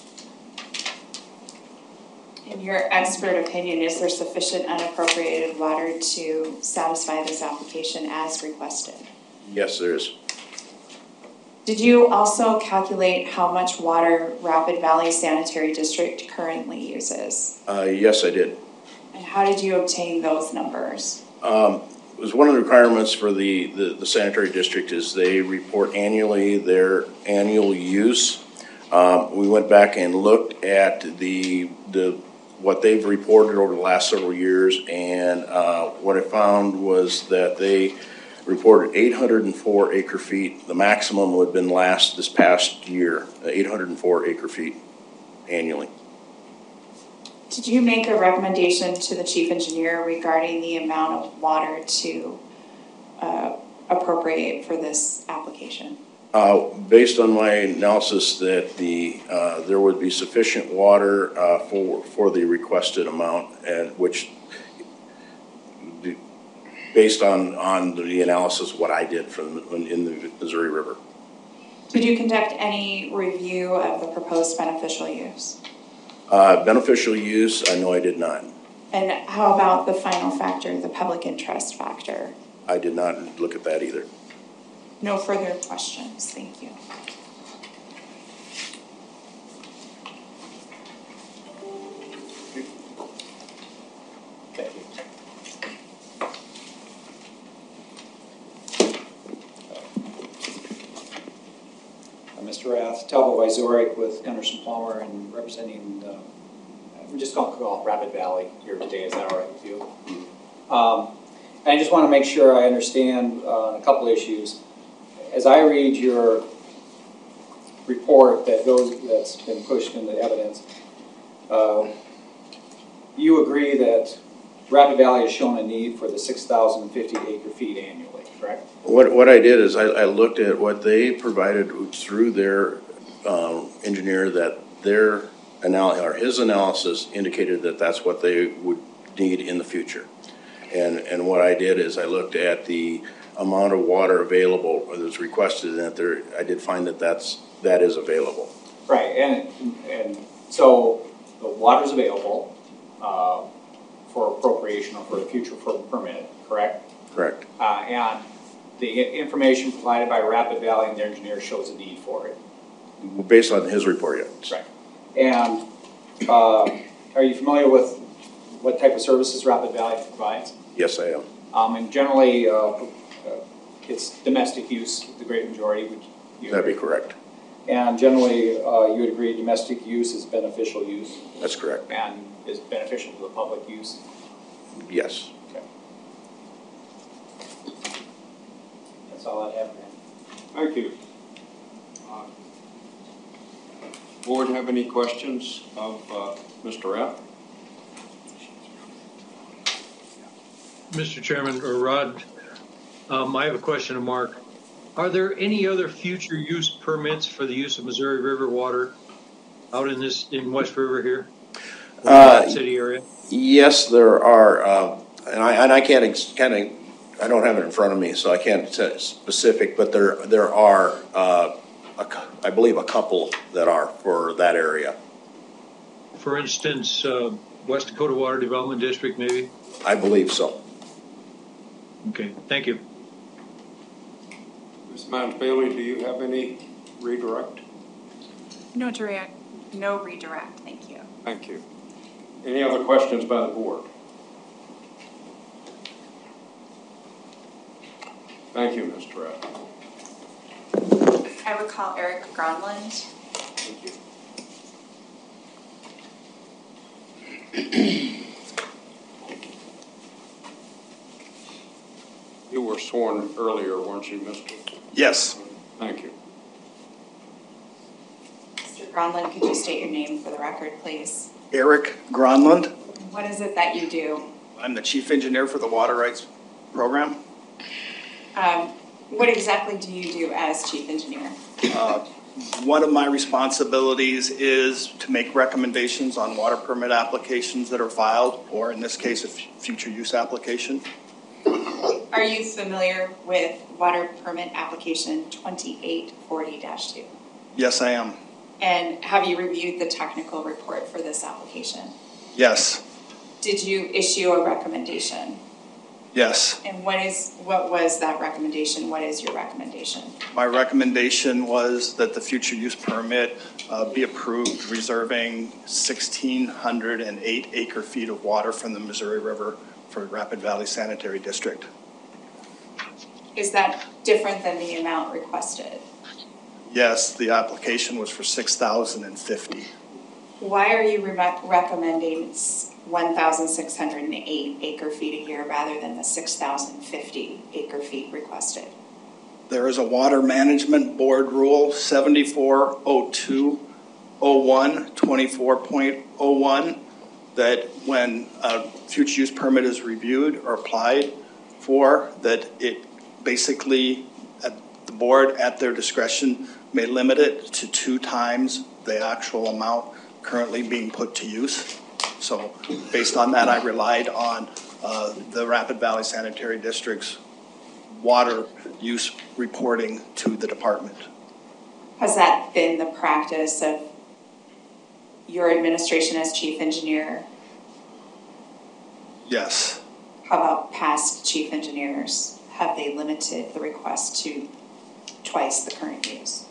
In your expert opinion, is there sufficient unappropriated water to satisfy this application as requested? Yes, there is. Did you also calculate how much water Rapid Valley Sanitary District currently uses? Uh, yes, I did. And how did you obtain those numbers? Um, it was one of the requirements for the, the, the sanitary district is they report annually their annual use. Um, we went back and looked at the the what they've reported over the last several years, and uh, what I found was that they reported eight hundred four acre feet. The maximum would have been last this past year, eight hundred four acre feet annually. Did you make a recommendation to the chief engineer regarding the amount of water to uh, appropriate for this application? Uh, based on my analysis that the uh, there would be sufficient water uh, for for the requested amount, and which the, based on on the analysis of what I did from in the Missouri River. Did you conduct any review of the proposed beneficial use? Uh, beneficial use, I know I did not. And how about the final factor, the public interest factor? I did not look at that either. No further questions. Thank you. Thank you. Uh, Mister Rath, Talbot Wyzorik with Gunderson Palmer and representing, uh, we're just going to call it Rapid Valley here today. Is that all right with you? Um, I just want to make sure I understand uh, a couple issues. As I read your report that goes, that's been pushed into evidence, uh, you agree that Rapid Valley has shown a need for the six thousand fifty acre feet annually, correct? What what I did is I, I looked at what they provided through their um, engineer, that their anal or his analysis indicated that that's what they would need in the future. And and what I did is I looked at the amount of water available that was requested, and that there I did find that that's that is available. Right, and and so the water's available uh, for appropriation or for the future for permit, correct? Correct. Uh, and the information provided by Rapid Valley and their engineer shows a need for it. Based on his report, yes. Right. And uh, are you familiar with what type of services Rapid Valley provides? Yes, I am. Um, and generally, uh, uh, it's domestic use, the great majority. Would you That'd agree? be correct. And generally, uh, you would agree domestic use is beneficial use? That's correct. And is beneficial to the public use? Yes. Okay. That's all I have, man. Thank you. Uh, Board have any questions of uh, Mister Rath? Mister Chairman, or Rod, um, I have a question of Mark. Are there any other future use permits for the use of Missouri River water out in this, in West River here? In Uh, that city area? Yes, there are, uh, and I and I can't ex- kind of I don't have it in front of me, so I can't say specific. But there there are, uh, a, I believe, a couple that are for that area. For instance, uh, West Dakota Water Development District, maybe? I believe so. Okay, thank you. Miz Mount Bailey, do you have any redirect? No direct, no redirect. Thank you. Thank you. Any other questions by the board? Thank you, Mister Rath. I would call Eric Gronlund. Thank you. You were sworn earlier, weren't you, Mister Yes. Thank you. Mister Gronlund, could you state your name for the record, please? Eric Gronlund. What is it that you do? I'm the chief engineer for the Water Rights Program. Um, what exactly do you do as chief engineer? Uh, one of my responsibilities is to make recommendations on water permit applications that are filed, or in this case, a f- future use application. Are you familiar with water permit application twenty-eight forty dash two? Yes, I am. And have you reviewed the technical report for this application? Yes. Did you issue a recommendation? Yes. And what is what was that recommendation? What is your recommendation? My recommendation was that the future use permit uh, be approved, reserving one thousand six hundred eight acre feet of water from the Missouri River for Rapid Valley Sanitary District. Is that different than the amount requested? Yes, the application was for six thousand fifty. Why are you re recommending one thousand six hundred eight acre feet a year rather than the six thousand fifty acre feet requested? There is a Water Management Board Rule seventy-four oh two oh one twenty-four point oh one that when a future use permit is reviewed or applied for, that it basically, at the board at their discretion may limit it to two times the actual amount currently being put to use. So based on that, I relied on uh, the Rapid Valley Sanitary District's water use reporting to the department. Has that been the practice of your administration as chief engineer? Yes. How about past chief engineers? Have they limited the request to twice the current use?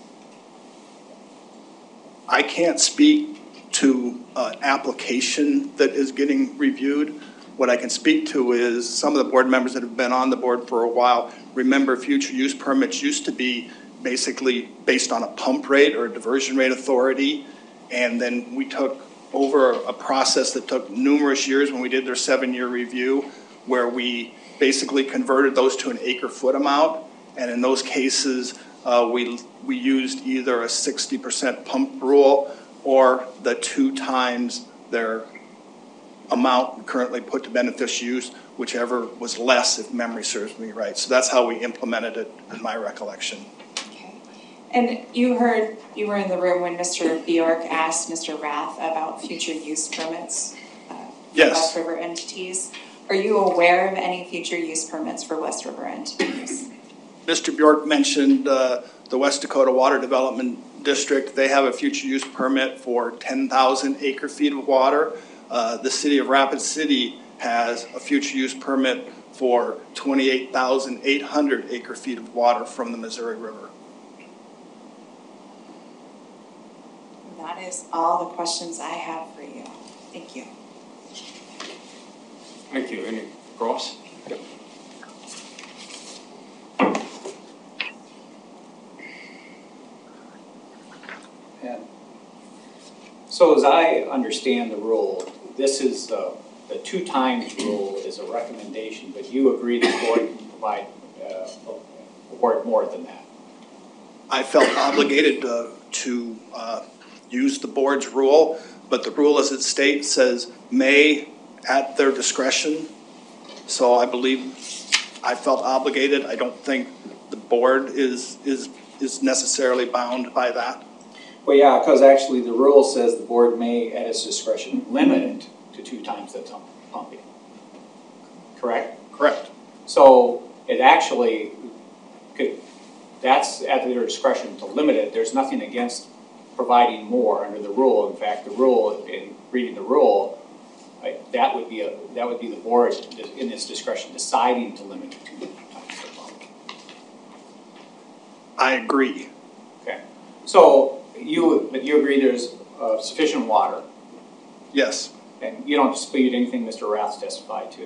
I can't speak to an application that is getting reviewed. What I can speak to is some of the board members that have been on the board for a while remember future use permits used to be basically based on a pump rate or a diversion rate authority, and then we took over a process that took numerous years when we did their seven-year review, where we basically converted those to an acre foot amount, and in those cases uh, we we used either a sixty percent pump rule or the two times their amount currently put to beneficial use, whichever was less, if memory serves me right. So that's how we implemented it in my recollection. Okay. And you heard, you were in the room when Mister Bjork asked Mister Rath about future use permits uh, for yes. West River entities. Are you aware of any future use permits for West River entities? Mister Bjork mentioned uh, the West Dakota Water Development District. They have a future use permit for ten thousand acre feet of water. Uh, the city of Rapid City has a future use permit for twenty-eight thousand eight hundred acre feet of water from the Missouri River. That is all the questions I have for you. Thank you. Thank you. Any cross? Yep. And so as I understand the rule, this is uh, the two times rule is a recommendation, but you agree the board can provide uh, award more than that. I felt obligated uh, to uh, use the board's rule, but the rule as it states says may at their discretion. So I believe I felt obligated. I don't think the board is is is necessarily bound by that. Well, yeah, because actually the rule says the board may, at its discretion, limit it to two times the pumping. Correct? Correct. So it actually could, that's at their discretion to limit it. There's nothing against providing more under the rule. In fact, the rule, in reading the rule, right, that would be a that would be the board in its discretion deciding to limit it to two times the pumping. I agree. Okay. So you, but you agree there's uh, sufficient water. Yes. And you don't dispute anything Mister Rath testified to.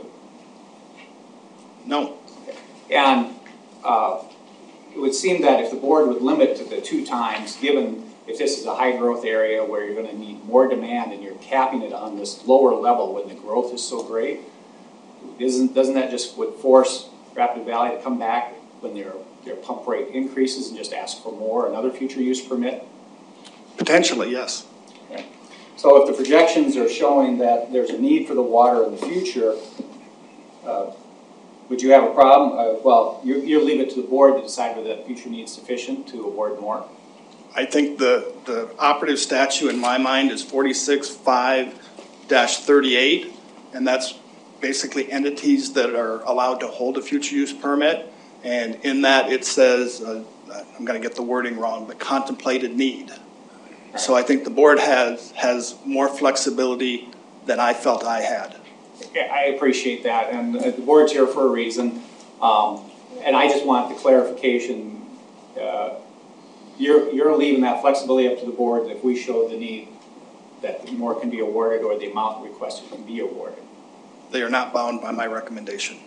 No. Okay. And uh, it would seem that if the board would limit to the two times, given if this is a high growth area where you're going to need more demand and you're capping it on this lower level when the growth is so great, isn't doesn't that just would force Rapid Valley to come back when their their pump rate increases and just ask for more, another future use permit? Potentially, yes. Okay. So if the projections are showing that there's a need for the water in the future, uh, would you have a problem? Uh, well, you, you'll leave it to the board to decide whether that future need is sufficient to award more. I think the, the operative statute in my mind is forty-six five dash thirty-eight, and that's basically entities that are allowed to hold a future use permit. And in that it says, uh, I'm going to get the wording wrong, but contemplated need. So I think the board has, has more flexibility than I felt I had. Yeah, I appreciate that, and uh, the board's here for a reason. Um, and I just want the clarification. Uh, you're, you're leaving that flexibility up to the board that if we show the need, that more can be awarded or the amount requested can be awarded. They are not bound by my recommendation.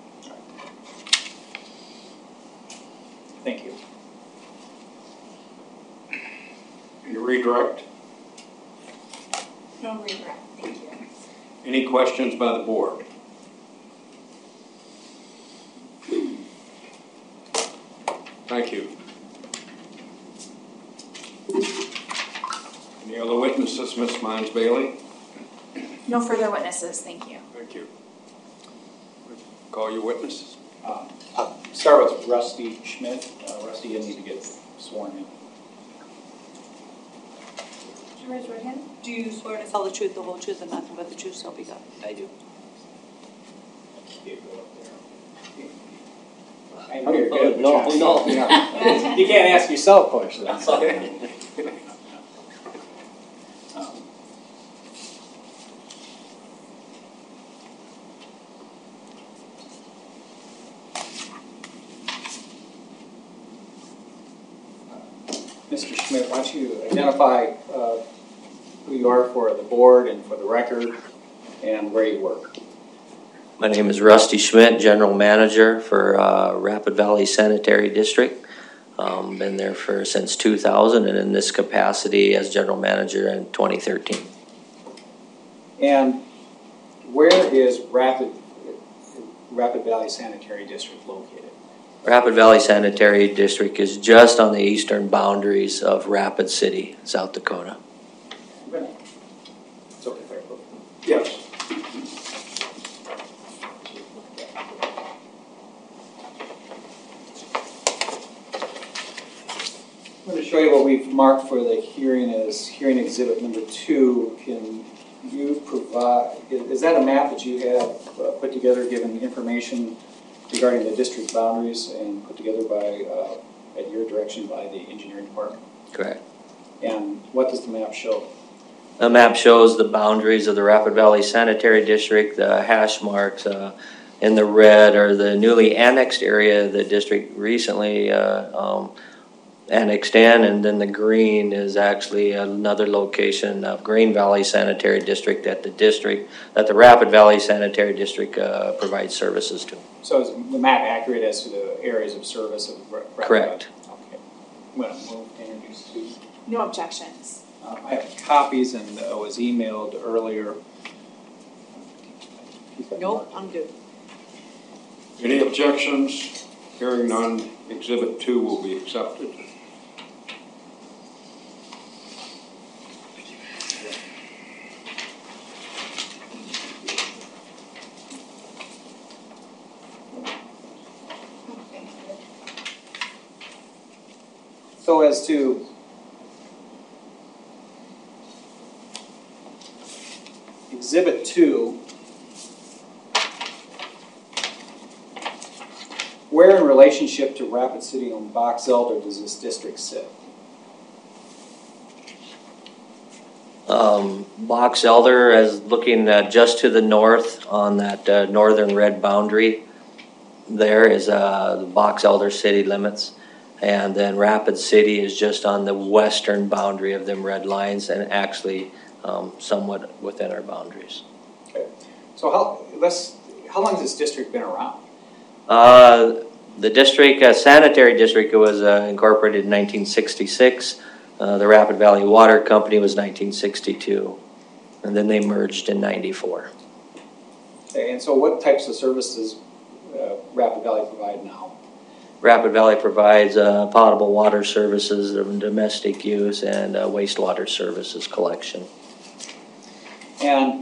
Thank you. You redirect? No redirect, thank you. Any questions by the board? Thank you. Any other witnesses, Miz Mines Bailey? No further witnesses, thank you. Thank you. Call your witnesses. Um, I'll start with Rusty Schmidt. Uh, Rusty, you need to get sworn in. Did you raise your right hand? Do you swear to tell the truth, the whole truth, and nothing but the truth, so help you God? I do. I know you're good. No, no, no. You can't ask yourself questions. um, Mister Schmidt, why don't you identify uh, who you are for the board and for the record and where you work. My name is Rusty Schmidt, General Manager for uh, Rapid Valley Sanitary District. Um, been there for since two thousand, and in this capacity as General Manager in twenty thirteen. And where is Rapid, Rapid Valley Sanitary District located? Rapid Valley Sanitary District is just on the eastern boundaries of Rapid City, South Dakota. It's okay, fair. Yes. I'm going to show you what we've marked for the hearing as hearing exhibit number two. Can you provide, is that a map that you have uh, put together given information regarding the district boundaries and put together by, uh, at your direction by the engineering department? Correct. And what does the map show? The map shows the boundaries of the Rapid Valley Sanitary District. The hash marks uh, in the red are the newly annexed area the district recently uh, um, annexed in, and then the green is actually another location of Green Valley Sanitary District that the district, that the Rapid Valley Sanitary District uh, provides services to. So is the map accurate as to the areas of service of Rapid Valley? Correct. Okay. I'm going to move to introduce two. No objections. Uh, I have copies and uh, was emailed earlier. Nope, I'm good. Any objections? Hearing none, exhibit two will be accepted. So as to exhibit two, where in relationship to Rapid City on Box Elder does this district sit? Um, Box Elder is looking uh, just to the north on that uh, northern red boundary. There is uh, the Box Elder city limits. And then Rapid City is just on the western boundary of them red lines and actually um, somewhat within our boundaries. Okay. So how, let's, how long has this district been around? Uh, the district, uh, sanitary district, was uh, incorporated in nineteen sixty-six. Uh, the Rapid Valley Water Company was nineteen sixty-two. And then they merged in ninety-four. Okay, and so what types of services uh, Rapid Valley provide now? Rapid Valley provides uh, potable water services, domestic use, and uh, wastewater services collection. And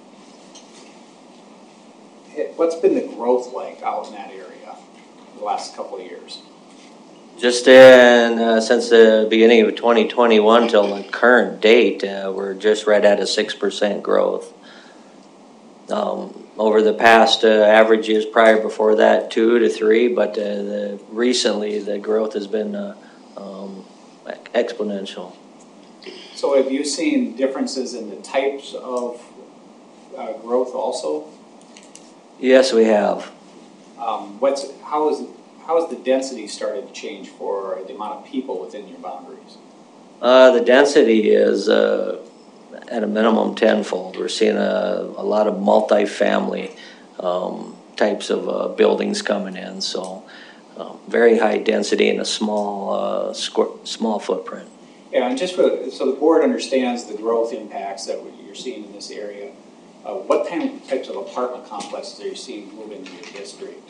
it, what's been the growth like out in that area the last couple of years? Just in, uh, since the beginning of twenty twenty-one till the current date, uh, we're just right at a six percent growth. Um, over the past uh, average years prior before that, two to three, but uh, the, recently the growth has been uh, um, exponential. So have you seen differences in the types of uh, growth also? Yes, we have. Um, what's how is how has the density started to change for the amount of people within your boundaries? Uh, the density is uh, at a minimum tenfold. We're seeing a, a lot of multi-family um, types of uh, buildings coming in, so uh, very high density in a small uh, squ- small footprint. Yeah, and just for so the board understands the growth impacts that you're seeing in this area. Uh, what kind of types of apartment complexes are you seeing move into your district?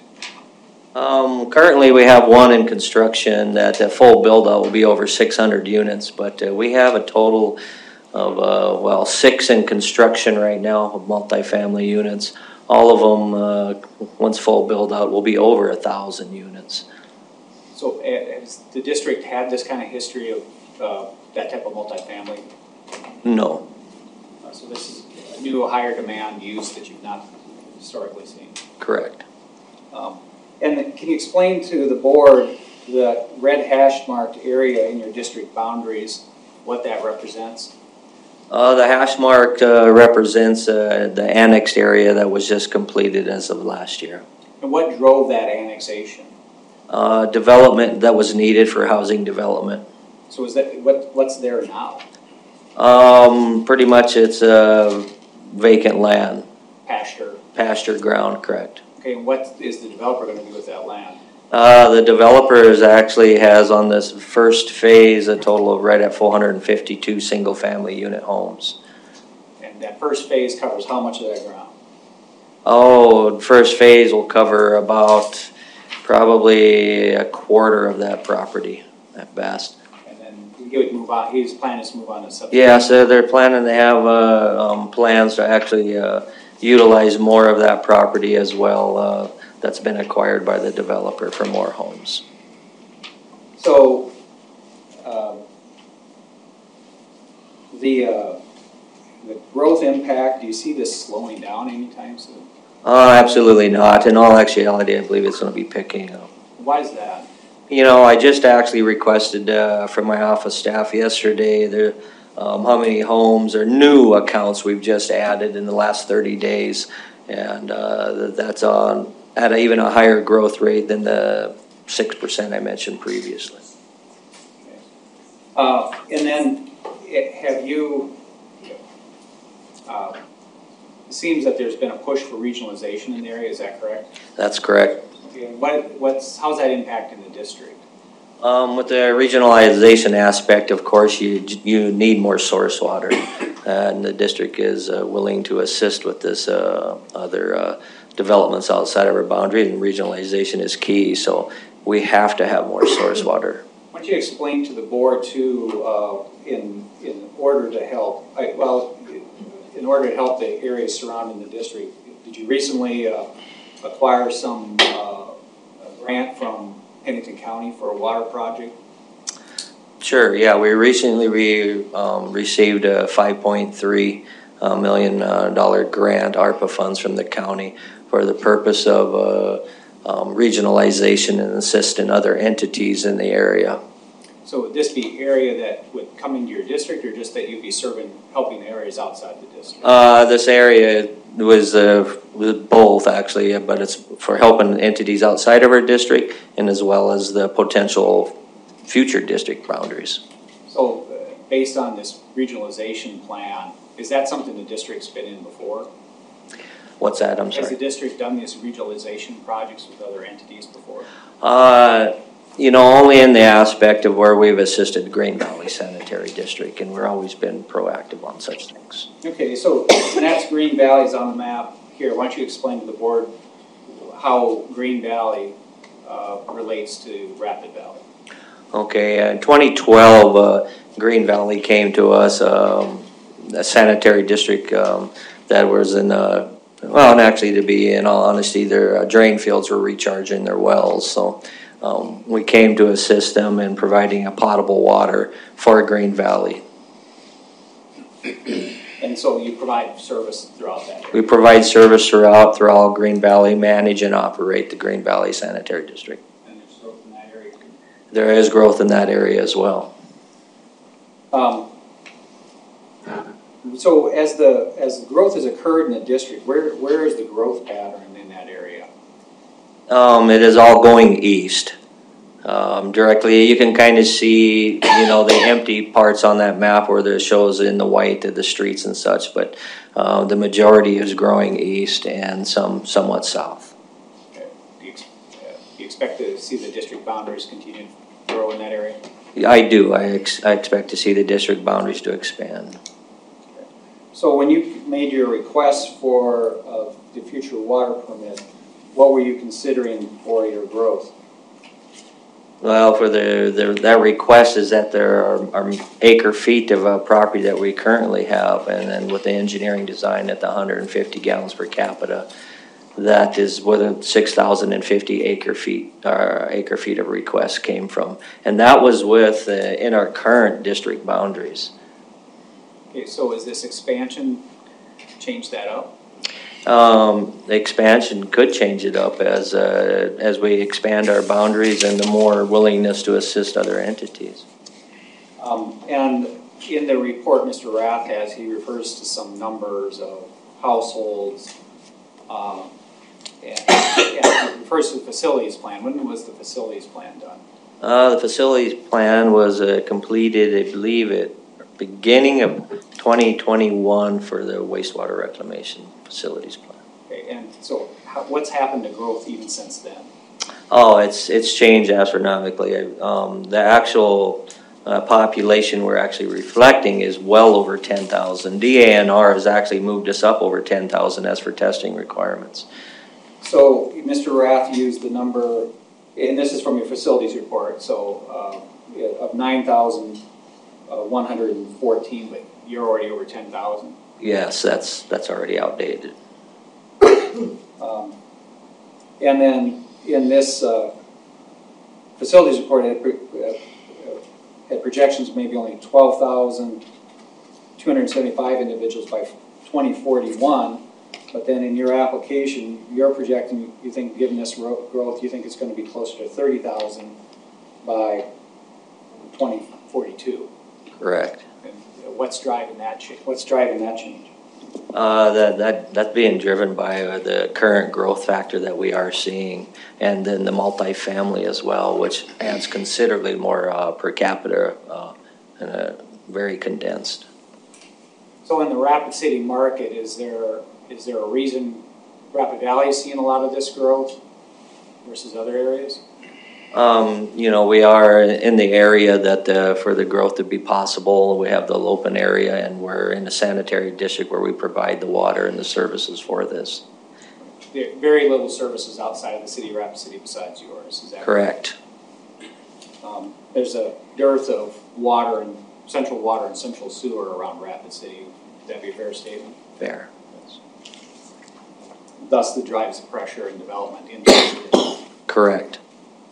Um, currently, we have one in construction that the full build-out will be over six hundred units, but uh, we have a total of, uh, well, six in construction right now of multifamily units. All of them, uh, once full build-out, will be over a thousand units. So uh, has the district had this kind of history of uh, that type of multifamily? No. Uh, so this is a new higher demand use that you've not historically seen? Correct. Um, And can you explain to the board the red hash marked area in your district boundaries, what that represents? Uh, the hash mark uh, represents uh, the annexed area that was just completed as of last year. And what drove that annexation? Uh, development that was needed for housing development. So is that what? What's there now? Um, pretty much it's uh, vacant land. Pasture. Pasture ground, correct. Okay, and what is the developer going to do with that land? Uh, the developers actually has on this first phase a total of right at four hundred fifty-two single-family unit homes. And that first phase covers how much of that ground? Oh, first phase will cover about probably a quarter of that property at best. And then he would move on. He's planning to move on to subdivision. Yeah, so they're planning to have uh, um, plans to actually uh, utilize more of that property as well. Uh, that's been acquired by the developer for more homes. So, uh, the uh, the growth impact, do you see this slowing down anytime soon? Uh, absolutely not. In all actuality, I believe it's going to be picking up. Why is that? You know, I just actually requested uh, from my office staff yesterday there, um, how many homes or new accounts we've just added in the last thirty days. And uh, that's on at a, even a higher growth rate than the six percent I mentioned previously. Uh, and then it, have you, uh, it seems that there's been a push for regionalization in the area, is that correct? That's correct. Okay, what, what's, how's that impacting the district? Um, with the regionalization aspect, of course, you you need more source water, and the district is uh, willing to assist with this uh, other uh, developments outside of our boundary, and regionalization is key. So we have to have more source water. Why don't you explain to the board too, uh, in in order to help? I, well, in order to help the areas surrounding the district, did you recently uh, acquire some uh, grant from Pennington County for a water project? Sure, yeah, we recently re, um, received a five point three uh, million dollar grant, ARPA funds from the county for the purpose of uh, um, regionalization and assisting other entities in the area. So would this be area that would come into your district, or just that you'd be serving, helping areas outside the district? Uh, this area was, uh, was both actually, but it's for helping entities outside of our district and as well as the potential future district boundaries. So uh, based on this regionalization plan, is that something the district's been in before? What's that? I'm Has sorry. the district done these regionalization projects with other entities before? Uh, you know, only in the aspect of where we've assisted Green Valley Sanitary District, and we've always been proactive on such things. Okay, so and that's Green Valley's on the map here. Why don't you explain to the board how Green Valley uh, relates to Rapid Valley? Okay, in twenty twelve, uh, Green Valley came to us, um, a sanitary district um, that was in, uh, well, and actually to be in all honesty, their uh, drain fields were recharging their wells. So um, we came to assist them in providing a potable water for Green Valley. And And so you provide service throughout that area? We provide service throughout, throughout Green Valley, manage and operate the Green Valley Sanitary District. And there's growth in that area? There is growth in that area as well. Um, so as the as the growth has occurred in the district, where where is the growth pattern in that area? Um, it is all going east. Um, directly, you can kind of see, you know, the empty parts on that map where there shows in the white of the streets and such, but uh, the majority is growing east and some somewhat south. Okay. Do you, uh, do you expect to see the district boundaries continue to grow in that area? I do. I, ex I expect to see the district boundaries to expand. Okay. So when you made your request for uh, the future water permit, what were you considering for your growth? Well, for the, the that request is that there are, are acre feet of uh, property that we currently have, and then with the engineering design at the one hundred fifty gallons per capita, that is where the six thousand fifty acre feet uh, acre feet of requests came from, and that was with uh, in our current district boundaries. Okay, so is this expansion change that up? Um, the expansion could change it up as uh, as we expand our boundaries and the more willingness to assist other entities. Um, and in the report Mister Rath has, he refers to some numbers of households, um, and, and he refers to the facilities plan. When was the facilities plan done? Uh, the facilities plan was uh, completed, I believe, at beginning of twenty twenty-one for the wastewater reclamation facilities plan. Okay, and so how, what's happened to growth even since then? Oh, it's it's changed astronomically. Um, the actual uh, population we're actually reflecting is well over ten thousand. D A N R has actually moved us up over ten thousand as for testing requirements. So Mister Rath used the number, and this is from your facilities report, so uh, of nine thousand one hundred fourteen, but you're already over ten thousand. Yes, that's that's already outdated. Um, and then in this uh, facilities report, it had, uh, had projections of maybe only twelve thousand two hundred seventy-five individuals by twenty forty-one. But then in your application, you're projecting, you think, given this growth, you think it's going to be closer to thirty thousand by twenty forty-two. Correct. And what's driving that change? What's driving that change? Uh, that that that's being driven by uh, the current growth factor that we are seeing, and then the multifamily as well, which adds considerably more uh, per capita uh, and uh, very condensed. So in the Rapid City market, is there is there a reason Rapid Valley is seeing a lot of this growth versus other areas? Um, you know, we are in the area that uh, for the growth to be possible, we have the open area, and we're in the sanitary district where we provide the water and the services for this. There are very little services outside of the city of Rapid City besides yours, is that correct? Um, there's a dearth of water and central water and central sewer around Rapid City. Would that be a fair statement? Fair. Yes. Thus, the drives the pressure and development into the city. Correct.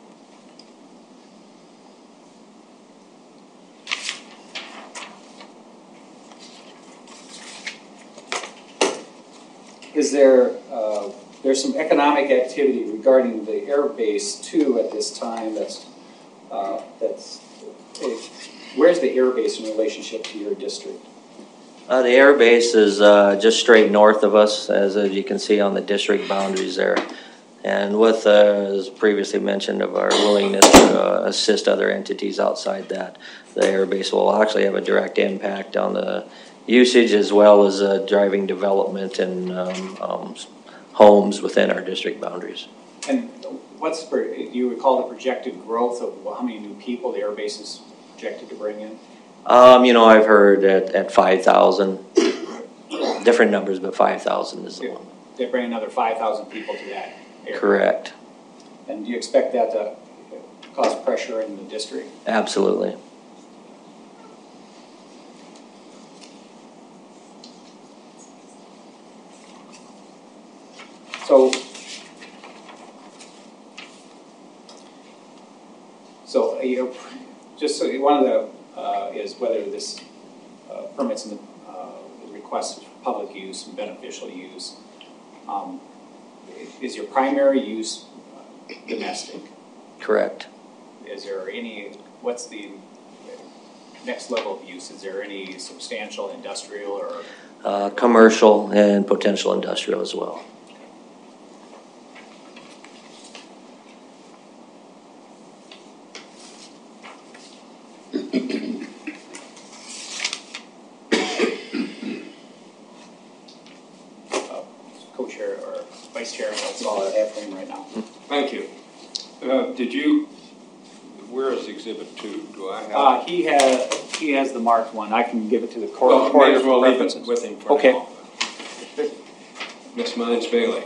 Is there, uh, there's some economic activity regarding the air base too at this time that's, uh, that's, uh, where's the air base in relationship to your district? Uh, the air base is uh, just straight north of us, as, as you can see on the district boundaries there. And with, uh, as previously mentioned, of our willingness to uh, assist other entities outside that, the air base will actually have a direct impact on the usage as well as uh, driving development and um, um, homes within our district boundaries. And what's, do you recall the projected growth of how many new people the air base is projected to bring in? Um, you know, I've heard at, at five thousand, different numbers, but five thousand is the one. They bring another five thousand people to that area. Correct. And do you expect that to cause pressure in the district? Absolutely. So, so you know, just so one of the uh, is whether this uh, permits in the uh, requested for public use and beneficial use. Um, is your primary use domestic? Correct. Is there any, what's the next level of use? Is there any substantial industrial or? Uh, commercial and potential industrial as well. Co-chair or vice chair, that's all I have for him right now. Thank you. Uh, did you, where is exhibit two? Do I have? Uh, he has, he has the marked one. I can give it to the court. Well, may as well leave it with him for Okay. now. Miss Mines Bailey.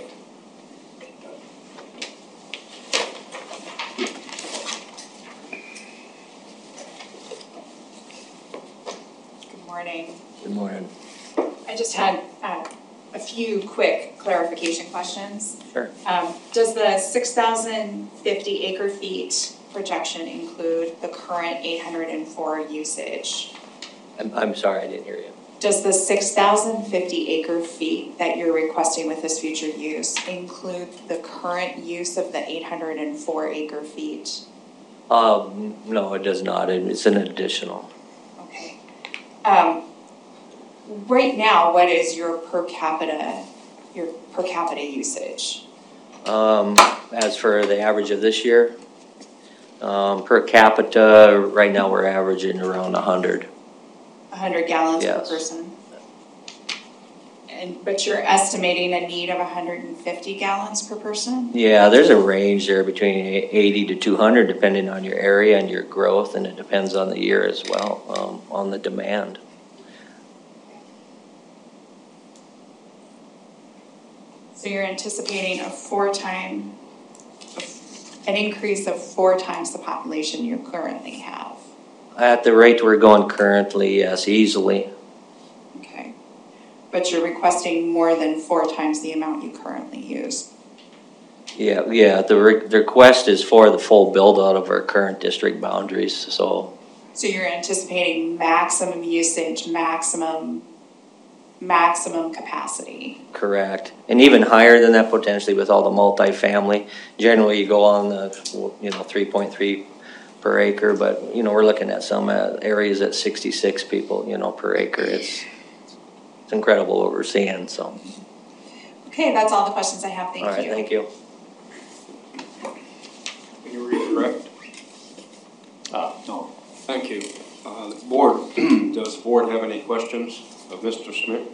Good morning. Good morning. I just had uh, a few quick clarification questions. Sure. Um, does the six thousand fifty acre feet projection include the current eight hundred four usage? I'm, I'm sorry, I didn't hear you. Does the six thousand fifty acre feet that you're requesting with this future use include the current use of the eight hundred four acre feet? Um, no, it does not. It- It's an additional. Okay. Um, right now, what is your per capita, your per capita usage? Um, as for the average of this year, um, per capita, right now we're averaging around one hundred. one hundred gallons Yes. per person? And, but you're estimating a need of one hundred fifty gallons per person? Yeah, there's a range there between eighty to two hundred depending on your area and your growth, and it depends on the year as well, um, on the demand. So you're anticipating a four time, an increase of four times the population you currently have? At the rate we're going currently, yes, easily. Okay. But you're requesting more than four times the amount you currently use? Yeah, yeah, the, re- the request is for the full build out of our current district boundaries, so. So you're anticipating maximum usage, maximum, maximum capacity? Correct. And even higher than that potentially with all the multifamily. Generally you go on the, you know, three point three per acre, but, you know, we're looking at some uh, areas at sixty-six people, you know, per acre. It's, it's incredible what we're seeing, so. Okay, that's all the questions I have. Thank you. All right, thank you. You were correct. Uh, no. Thank you. Uh, the board, does the board have any questions of Mister Schmidt?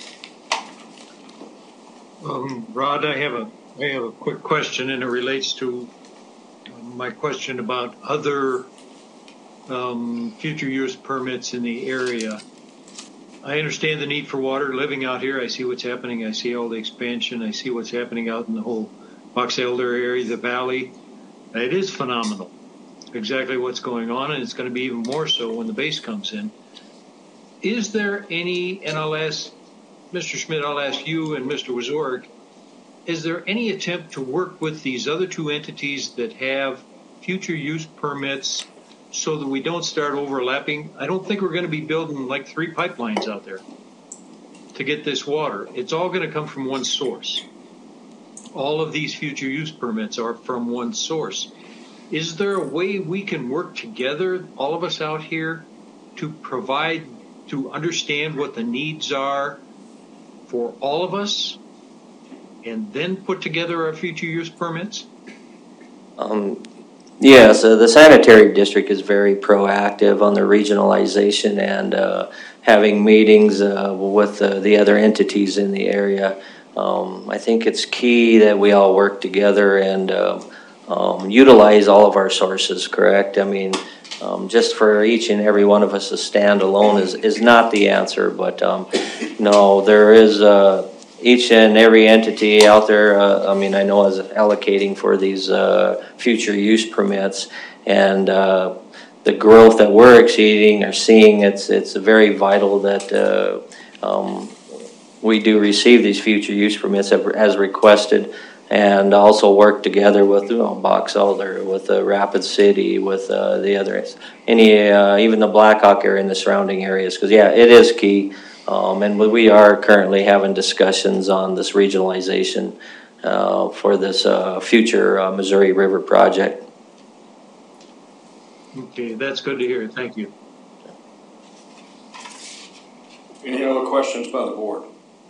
Um, Rod, I have a, I have a quick question, and it relates to my question about other um, future use permits in the area. I understand the need for water. Living out here, I see what's happening. I see all the expansion. I see what's happening out in the whole Box Elder area, the valley. It is phenomenal, exactly what's going on, and it's going to be even more so when the base comes in. Is there any, and I'll ask Mister Schmidt, I'll ask you and Mister Wazorek, is there any attempt to work with these other two entities that have future use permits so that we don't start overlapping? I don't think we're going to be building like three pipelines out there to get this water. It's all going to come from one source. All of these future use permits are from one source. Is there a way we can work together, all of us out here, to provide, to understand what the needs are for all of us, and then put together our future use permits? Um, yeah, so the sanitary district is very proactive on the regionalization and uh, having meetings uh, with uh, the other entities in the area. Um, I think it's key that we all work together and uh, um, utilize all of our sources, correct? I mean, um, just for each and every one of us to stand alone is, is not the answer, but um, no, there is uh, each and every entity out there, uh, I mean, I know is allocating for these uh, future use permits, and uh, the growth that we're exceeding or seeing, it's, it's very vital that uh, um, we do receive these future use permits as requested, and also work together with, you know, Box Elder, with uh, Rapid City, with uh, the other, any, uh, even the Blackhawk area and the surrounding areas. Because yeah, it is key. Um, and we are currently having discussions on this regionalization uh, for this uh, future uh, Missouri River project. Okay, that's good to hear. Thank you. Any other questions by the board?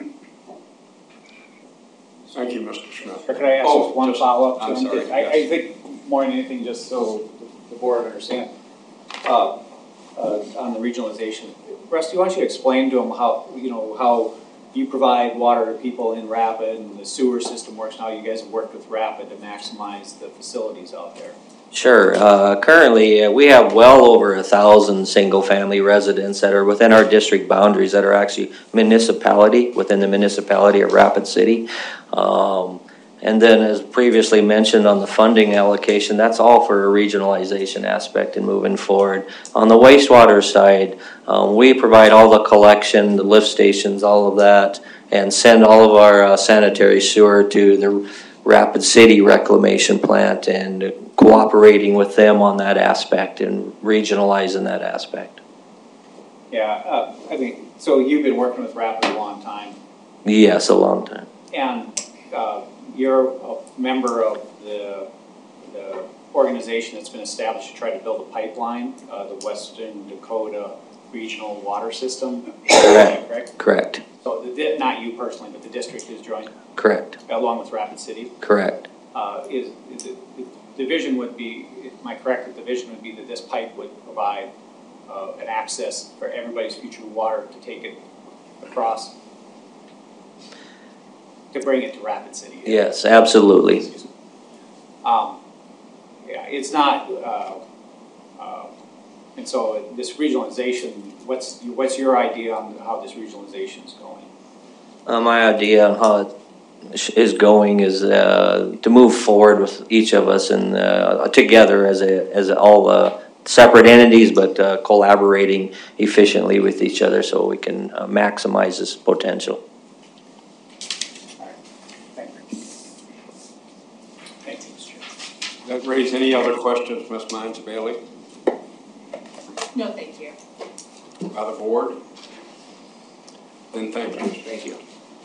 Thank you, Mister Smith. Or could I ask Oh, just one just- follow-up? I'm to him? sorry, I, I yes. think more than anything, just so the board understands, uh, uh, on the regionalization. Rusty, why don't you explain to them how, you know, how you provide water to people in Rapid and the sewer system works, and how you guys have worked with Rapid to maximize the facilities out there? Sure. Uh, currently, uh, we have well over a thousand single-family residents that are within our district boundaries that are actually municipality, within the municipality of Rapid City. Um, and then, as previously mentioned on the funding allocation, that's all for a regionalization aspect and moving forward. On the wastewater side, um, we provide all the collection, the lift stations, all of that, and send all of our uh, sanitary sewer to the Rapid City Reclamation Plant and cooperating with them on that aspect and regionalizing that aspect. Yeah, uh, I think, so you've been working with Rapid a long time, Yes, a long time. and uh, you're a member of the, the organization that's been established to try to build a pipeline, uh, the Western Dakota Regional Water System. Correct. Correct? Correct. So, the, di- not you personally, but the district is joined, Correct. along with Rapid City. Correct. Uh, is, is it, the vision would be, am I correct that the vision would be that this pipe would provide uh, an access for everybody's future water to take it across, to bring it to Rapid City? Yes, absolutely. Um, yeah, it's not, uh, uh, and so this regionalization, what's, what's your idea on how this regionalization is going? Uh, my idea on how it is going is uh, to move forward with each of us and uh, together as a as all uh, separate entities, but uh, collaborating efficiently with each other so we can uh, maximize this potential. Thank you, Mister Chair. That raise any other questions, Miz Mines Bailey, No, thank you. by the board? Then thank you. Thank you.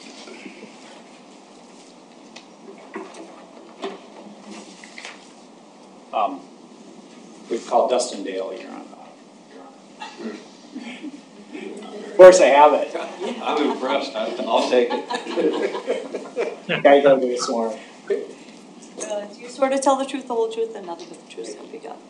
Um, we've called Dustin Dale, Your Honor. Of course I have it. I'm impressed. I- I'll take it. Guy gotta be sworn. Uh, do you swear to tell the truth, the whole truth, and nothing but the truth, so help you God?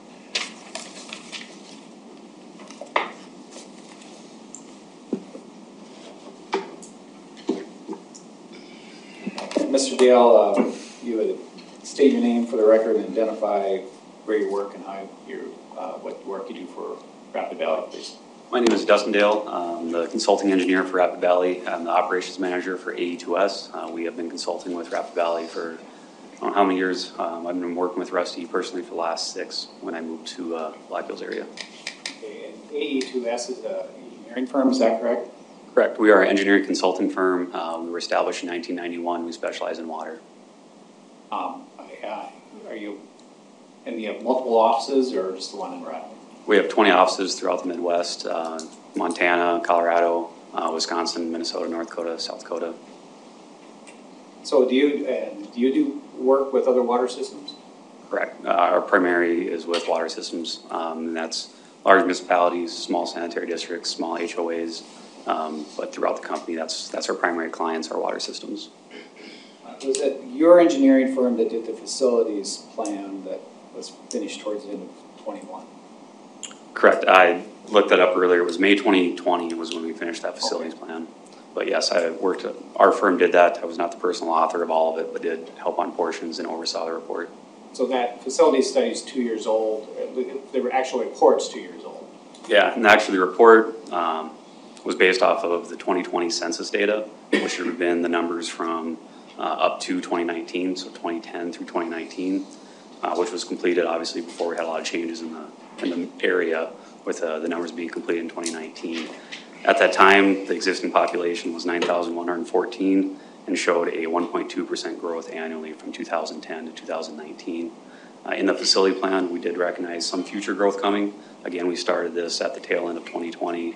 Mister Dale, uh, you would state your name for the record and identify where you work and how you, uh, what work you do for Rapid Valley, please. My name is Dustin Dale. I'm the consulting engineer for Rapid Valley. I'm the operations manager for A E two S. Uh, we have been consulting with Rapid Valley for I don't know how many years. Um, I've been working with Rusty personally for the last six when I moved to uh, Black Hills area. Okay, and A E two S is an engineering firm, is that correct? Correct. We are an engineering consulting firm. Uh, we were established in nineteen ninety-one. We specialize in water. Um, uh, are you, and you have multiple offices or just the one in Rapid? We have twenty offices throughout the Midwest, uh, Montana, Colorado, uh, Wisconsin, Minnesota, North Dakota, South Dakota. So do you, uh, do you do work with other water systems? Correct. Uh, our primary is with water systems, um, and that's large municipalities, small sanitary districts, small H O As, um, but throughout the company, that's that's our primary clients, our water systems. Was it your engineering firm that did the facilities plan that was finished towards the end of twenty-one? Correct. I looked that up earlier. It was May twenty twenty was when we finished that facilities okay. plan. But yes, I worked, our firm did that. I was not the personal author of all of it, but did help on portions and oversaw the report. So that facility study is two years old. The actual report's two years old. Yeah, and actually the report um, was based off of the twenty twenty census data, which would have been the numbers from uh, up to twenty nineteen, so twenty ten through twenty nineteen, uh, which was completed obviously before we had a lot of changes in the in the area with uh, the numbers being completed in twenty nineteen. At that time, the existing population was nine thousand one hundred fourteen and showed a one point two percent growth annually from two thousand ten to two thousand nineteen. Uh, in the facility plan, we did recognize some future growth coming. Again, we started this at the tail end of twenty twenty,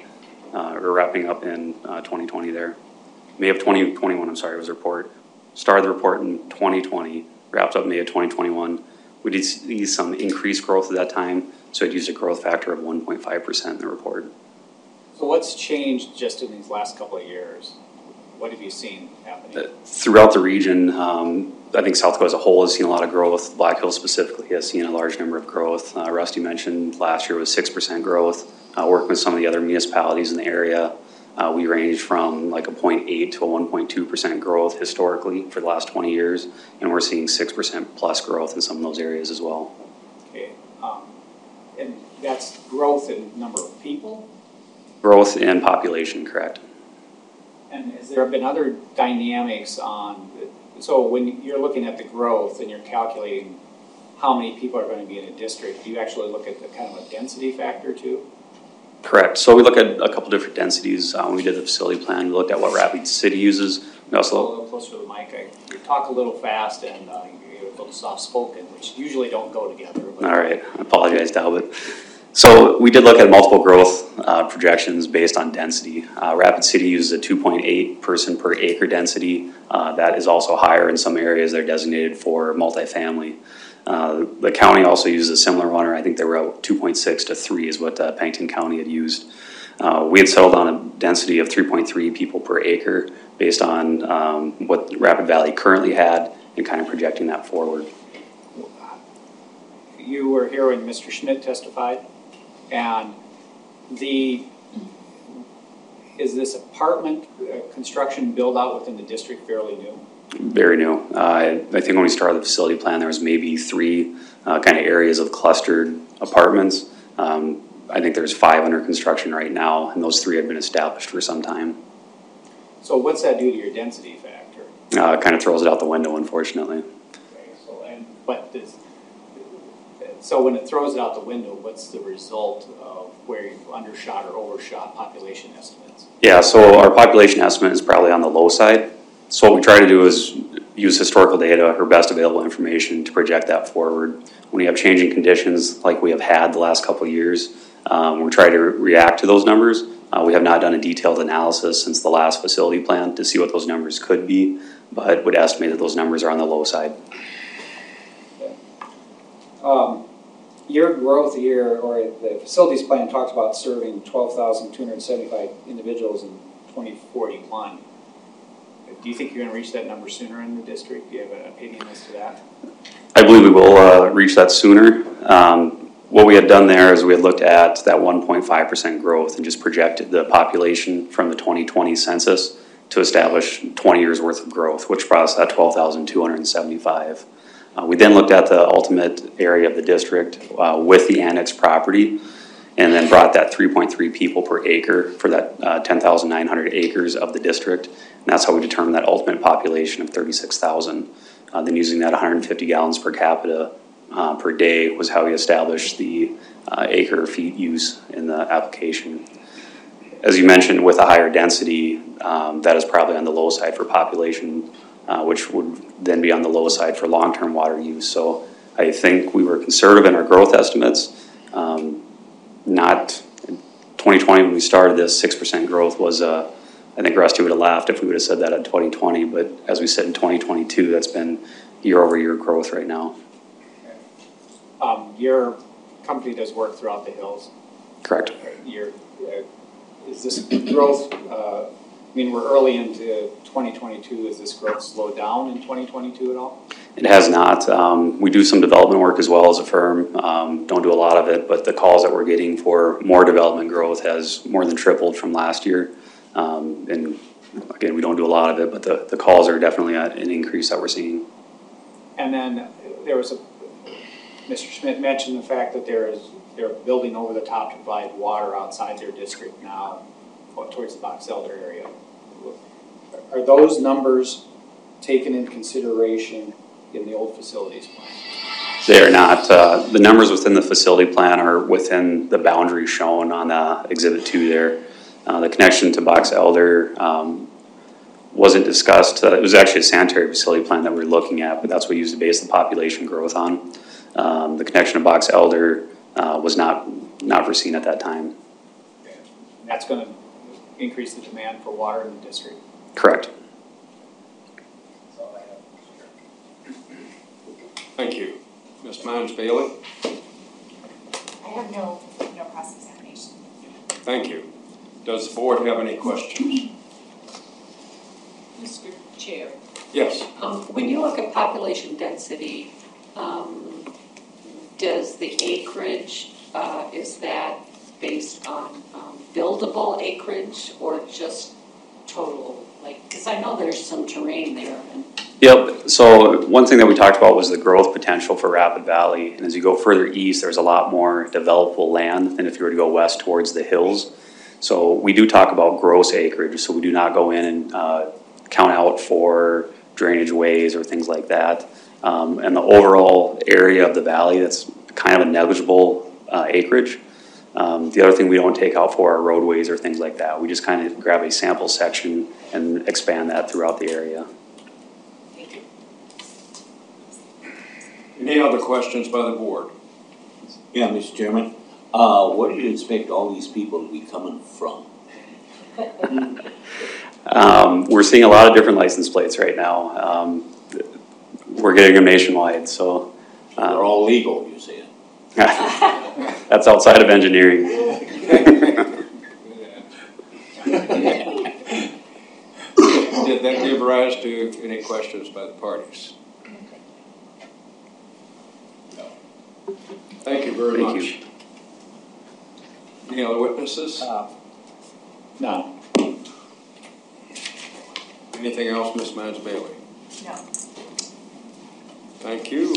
uh, or wrapping up in uh, twenty twenty there. May of twenty twenty-one, I'm sorry, was the report. Started the report in twenty twenty, wrapped up May of twenty twenty-one. We did see some increased growth at that time, so it used a growth factor of one point five percent in the report. So what's changed just in these last couple of years? What have you seen happening? Uh, throughout the region, um, I think South Dakota as a whole has seen a lot of growth. Black Hills specifically has seen a large number of growth. Uh, Rusty mentioned last year was six percent growth. Uh, working with some of the other municipalities in the area, uh, we ranged from like a zero point eight to a one point two percent growth historically for the last twenty years, and we're seeing six percent plus growth in some of those areas as well. Okay, um, and that's growth in number of people? Growth in population, correct. And has there been other dynamics on, so when you're looking at the growth and you're calculating how many people are going to be in a district, do you actually look at the kind of a density factor too? Correct. So we look at a couple different densities. Uh, when we did the facility plan, we looked at what Rapid City uses. We also a little closer to the mic. I, you talk a little fast and uh, you're a little soft-spoken, which usually don't go together. But. All right. I apologize, Talbot. So we did look at multiple growth uh, projections based on density. Uh, Rapid City uses a two point eight person per acre density. Uh, that is also higher in some areas that are designated for multifamily. Uh, the county also uses a similar one, or I think they were out two point six to three is what uh, Pennington County had used. Uh, we had settled on a density of three point three people per acre based on um, what Rapid Valley currently had and kind of projecting that forward. You were here when Mister Schmidt testified, and the is this apartment uh, construction build out within the district fairly new? Very new. Uh, I think when we started the facility plan, there was maybe three uh, kind of areas of clustered apartments. Um, I think there's five under construction right now, and those three have been established for some time. So what's that do to your density factor? Uh, it kind of throws it out the window, unfortunately. Okay, so and what does so when it throws it out the window, what's the result of where you've undershot or overshot population estimates? Yeah, so our population estimate is probably on the low side. So what we try to do is use historical data or best available information to project that forward. When you have changing conditions like we have had the last couple of years, um, we try to re react to those numbers. Uh, we have not done a detailed analysis since the last facility plan to see what those numbers could be, but would estimate that those numbers are on the low side. Okay. Um, your growth year, or the facilities plan talks about serving twelve thousand two hundred seventy-five individuals in twenty forty-one. Do you think you're going to reach that number sooner in the district? Do you have an opinion as to that? I believe we will uh, reach that sooner. Um, what we had done there is we had looked at that one point five percent growth and just projected the population from the twenty twenty census to establish twenty years worth of growth, which brought us that twelve thousand two hundred seventy-five. Uh, we then looked at the ultimate area of the district uh, with the annexed property, and then brought that three point three people per acre for that uh, ten thousand nine hundred acres of the district. And that's how we determined that ultimate population of thirty-six thousand. Uh, then using that one hundred fifty gallons per capita uh, per day was how we established the uh, acre feet use in the application. As you mentioned, with a higher density, um, that is probably on the low side for population, uh, which would then be on the low side for long-term water use. So I think we were conservative in our growth estimates. Um, not twenty twenty when we started this, six percent growth was, uh, I think Rusty would have laughed if we would have said that in twenty twenty, but as we said in twenty twenty-two, that's been year over year growth right now. Um, your company does work throughout the hills. Correct. Your, uh, is this growth, uh, I mean, we're early into twenty twenty-two, is this growth slowed down in twenty twenty-two at all? It has not. Um, we do some development work as well as a firm. Um, don't do a lot of it, but the calls that we're getting for more development growth has more than tripled from last year. Um, and again, we don't do a lot of it, but the, the calls are definitely at an increase that we're seeing. And then there was a, Mister Schmidt mentioned the fact that there is, they're building over the top to provide water outside their district now towards the Box Elder area. Are those numbers taken into consideration in the old facilities plan? They are not. Uh, the numbers within the facility plan are within the boundary shown on uh, Exhibit two there. Uh, the connection to Box Elder um, wasn't discussed. Uh, it was actually a sanitary facility plan that we were looking at, but that's what we used to base the population growth on. Um, the connection to Box Elder uh, was not not foreseen at that time. Okay. That's going to increase the demand for water in the district. Correct. Thank you. Miz Mines Bailey? I have no, no cross-examination. Thank you. Does the board have any questions? Mister Chair, Yes. um, when you look at population density, um, does the acreage, uh, is that based on um, buildable acreage or just total? Like, because I know there's some terrain there. And Yep, so one thing that we talked about was the growth potential for Rapid Valley. And as you go further east, there's a lot more developable land than if you were to go west towards the hills. So we do talk about gross acreage, so we do not go in and uh, count out for drainage ways or things like that. Um, and the overall area of the valley, that's kind of a negligible uh, acreage. Um, the other thing we don't take out for are roadways or things like that. We just kind of grab a sample section and expand that throughout the area. Any other questions by the board? Yeah, Mister Chairman. Uh, where do you expect all these people to be coming from? Um, we're seeing a lot of different license plates right now. Um, we're getting them nationwide, so. So they're all legal, you say? That's outside of engineering. Did that give rise to any questions by the parties? Thank you very Thank much. you. Any other witnesses? Uh, None. Anything else, Miz Mines Bailey? No. Thank you.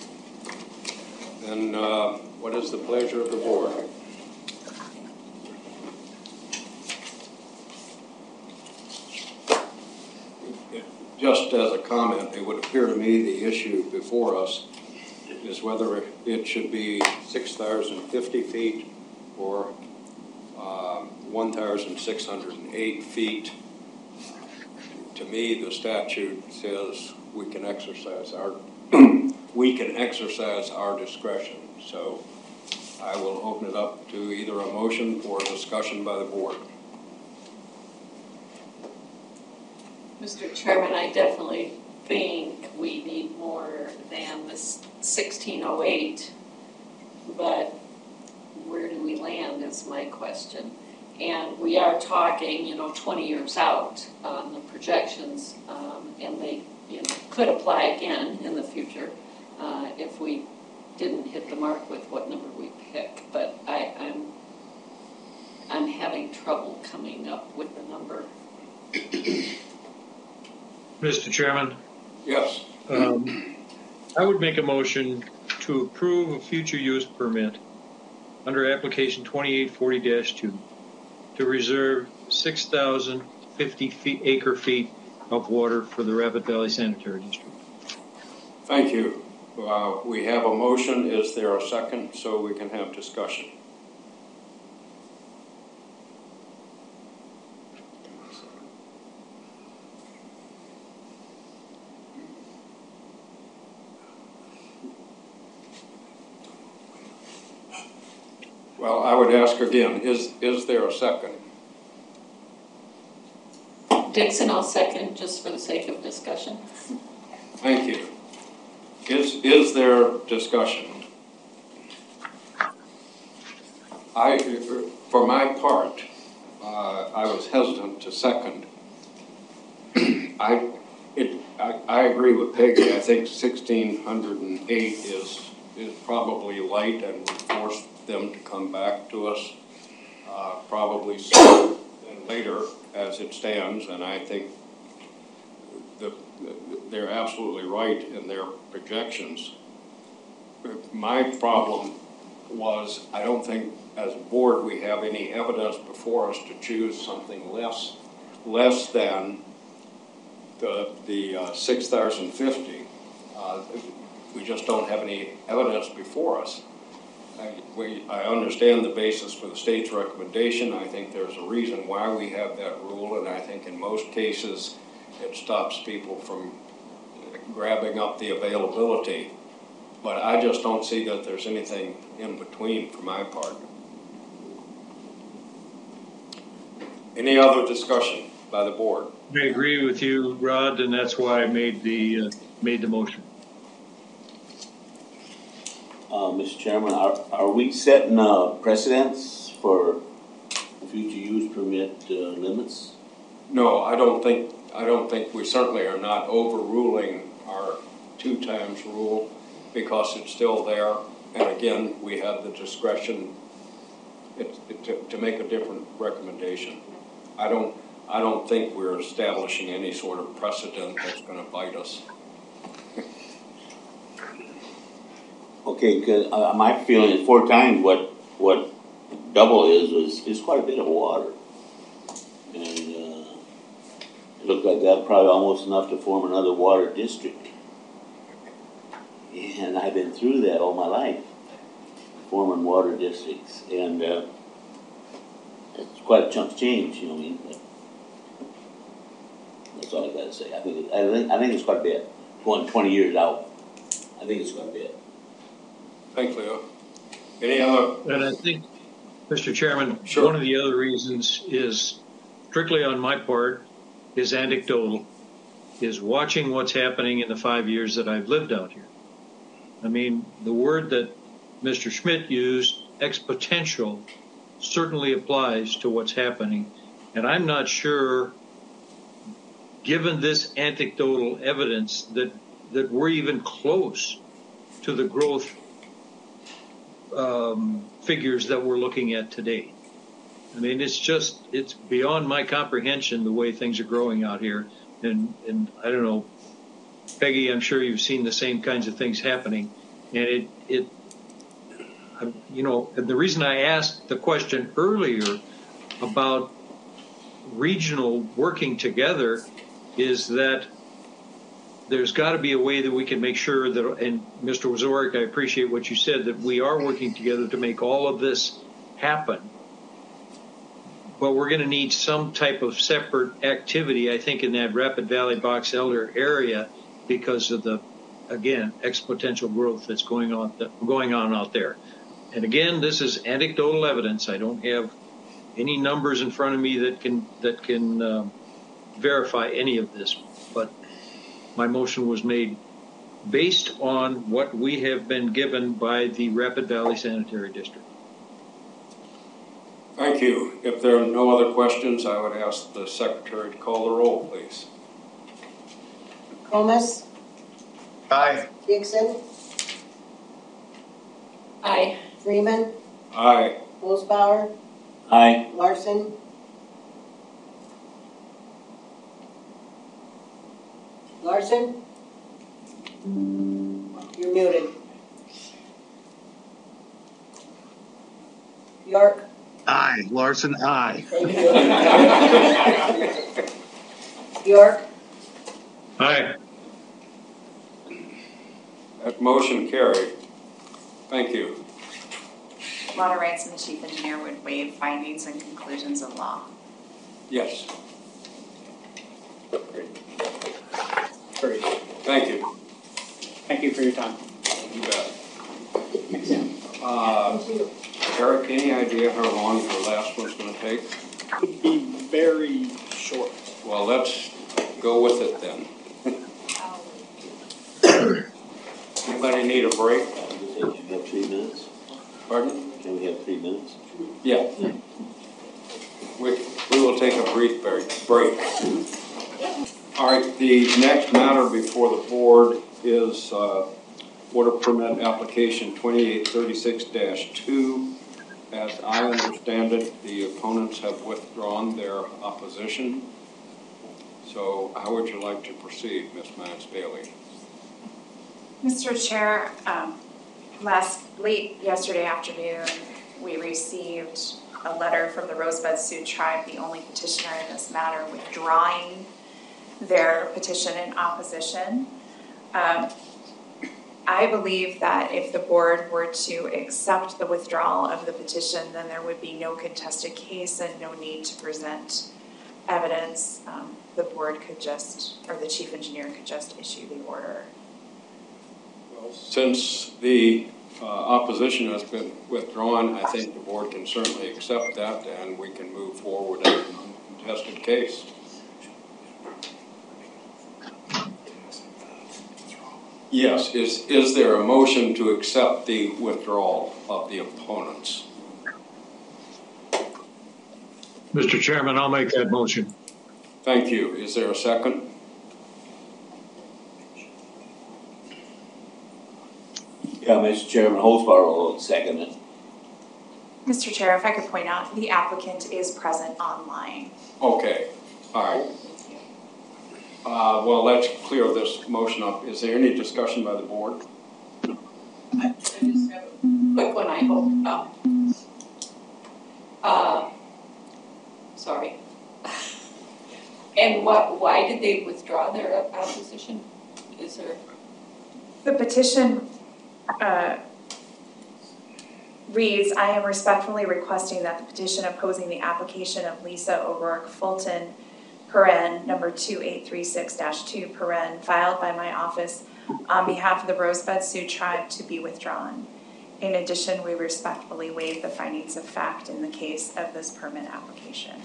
And uh, what is the pleasure of the board? Just as a comment, it would appear to me the issue before us is whether it should be six thousand fifty feet or uh, one thousand six hundred eight feet. To me, the statute says we can exercise our we can exercise our discretion. So I will open it up to either a motion or a discussion by the board. Mister Chairman, I definitely think we need more than this sixteen oh eight, but where do we land is my question. And we are talking, you know, twenty years out on the projections, um, and they, you know, could apply again in the future uh, if we didn't hit the mark with what number we pick. But I, I'm, I'm having trouble coming up with the number. Mister Chairman? Yes. Um, I would make a motion to approve a future use permit under application twenty-eight forty dash two to reserve six thousand fifty feet, acre feet of water for the Rapid Valley Sanitary District. Thank you. Uh, we have a motion. Is there a second so we can have discussion? Well, I would ask again, is, is there a second? Dixon, I'll second just for the sake of discussion. Thank you. Is, is there discussion? I, for my part, uh, I was hesitant to second. I, it, I, I agree with Peggy. I think sixteen oh eight is, is probably light and would force them to come back to us uh, probably sooner than later as it stands, and I think the, they're absolutely right in their projections. My problem was I don't think as a board we have any evidence before us to choose something less less than the, the uh, six thousand fifty. Uh, we just don't have any evidence before us. I, we, I understand the basis for the state's recommendation. I think there's a reason why we have that rule, and I think in most cases it stops people from grabbing up the availability. But I just don't see that there's anything in between for my part. Any other discussion by the board? I agree with you, Rod, and that's why I made the, uh, made the motion. Uh, Mister Chairman, are, are we setting, uh, precedents for future use permit, uh, limits? No, I don't think, I don't think, we certainly are not overruling our two times rule because it's still there. And again, we have the discretion it, it, to, to make a different recommendation. I don't, I don't think we're establishing any sort of precedent that's going to bite us. Okay, cause uh, my feeling is four times what, what double is, is, is quite a bit of water. And, uh, it looked like that probably almost enough to form another water district. And I've been through that all my life, forming water districts, and, uh, it's quite a chunk of change, you know what I mean? But that's all I gotta say. I think, it, I think, I think it's quite a bit, going twenty years out. I think it's quite a bit. Thanks, Leo. Any other? And I think, Mister Chairman, Sure. one of the other reasons is strictly on my part is anecdotal, is watching what's happening in the five years that I've lived out here. I mean, the word that Mister Schmidt used, exponential, certainly applies to what's happening. And I'm not sure, given this anecdotal evidence, that, that we're even close to the growth um, figures that we're looking at today. I mean, it's just, it's beyond my comprehension the way things are growing out here. And, and I don't know, Peggy, I'm sure you've seen the same kinds of things happening. And it, it, you know, and the reason I asked the question earlier about regional working together is that there's got to be a way that we can make sure that, and Mister Wazorek, I appreciate what you said, that we are working together to make all of this happen. But we're going to need some type of separate activity, I think, in that Rapid Valley Box Elder area because of the, again, exponential growth that's going on, going on out there. And again, this is anecdotal evidence. I don't have any numbers in front of me that can that can uh, verify any of this. But my motion was made based on what we have been given by the Rapid Valley Sanitary District. Thank you. If there are no other questions, I would ask the secretary to call the roll, please. Comus, Aye. Dixon, Aye. Freeman, Aye. Holzbauer, Aye. Larson, Larson, you're muted. York. Aye. Larson, aye. York. Aye. That motion carried. Thank you. Water rights and the chief engineer would waive findings and conclusions of law. Yes. Great. Thank you. Thank you for your time. You bet. Uh, Eric, any idea how long your last one's going to take? Could be very short. Well, let's go with it then. Anybody need a break? Can we have three minutes? Pardon? Can we have three minutes? Yeah. We, we will take a brief break. break. All right, the next matter before the board is uh, water permit application twenty-eight thirty-six dash two. As I understand it, the opponents have withdrawn their opposition. So how would you like to proceed, Miz Mance Bailey? Mister Chair, um, last, late yesterday afternoon, we received a letter from the Rosebud Sioux Tribe, the only petitioner in this matter, withdrawing their petition in opposition. Um, I believe that if the board were to accept the withdrawal of the petition, then there would be no contested case and no need to present evidence. Um, the board could just, or the chief engineer could just issue the order. Well, since the uh, opposition has been withdrawn, I think the board can certainly accept that and we can move forward and uncontested case. Yes, is, is there a motion to accept the withdrawal of the opponents? Mister Chairman, I'll make that motion. Thank you. Is there a second? Yeah, Mister Chairman, Holzbauer will second it. Mister Chair, if I could point out, the applicant is present online. Okay, all right. Uh, well, let's clear this motion up. Is there any discussion by the board? I just have a quick one, I hope. Um, uh, sorry. And what, why did they withdraw their opposition? Is there? The petition uh, reads, I am respectfully requesting that the petition opposing the application of Lisa O'Rourke Fulton, paren, number two eight three six dash two, paren, filed by my office on behalf of the Rosebud Sioux Tribe to be withdrawn. In addition, we respectfully waive the findings of fact in the case of this permit application.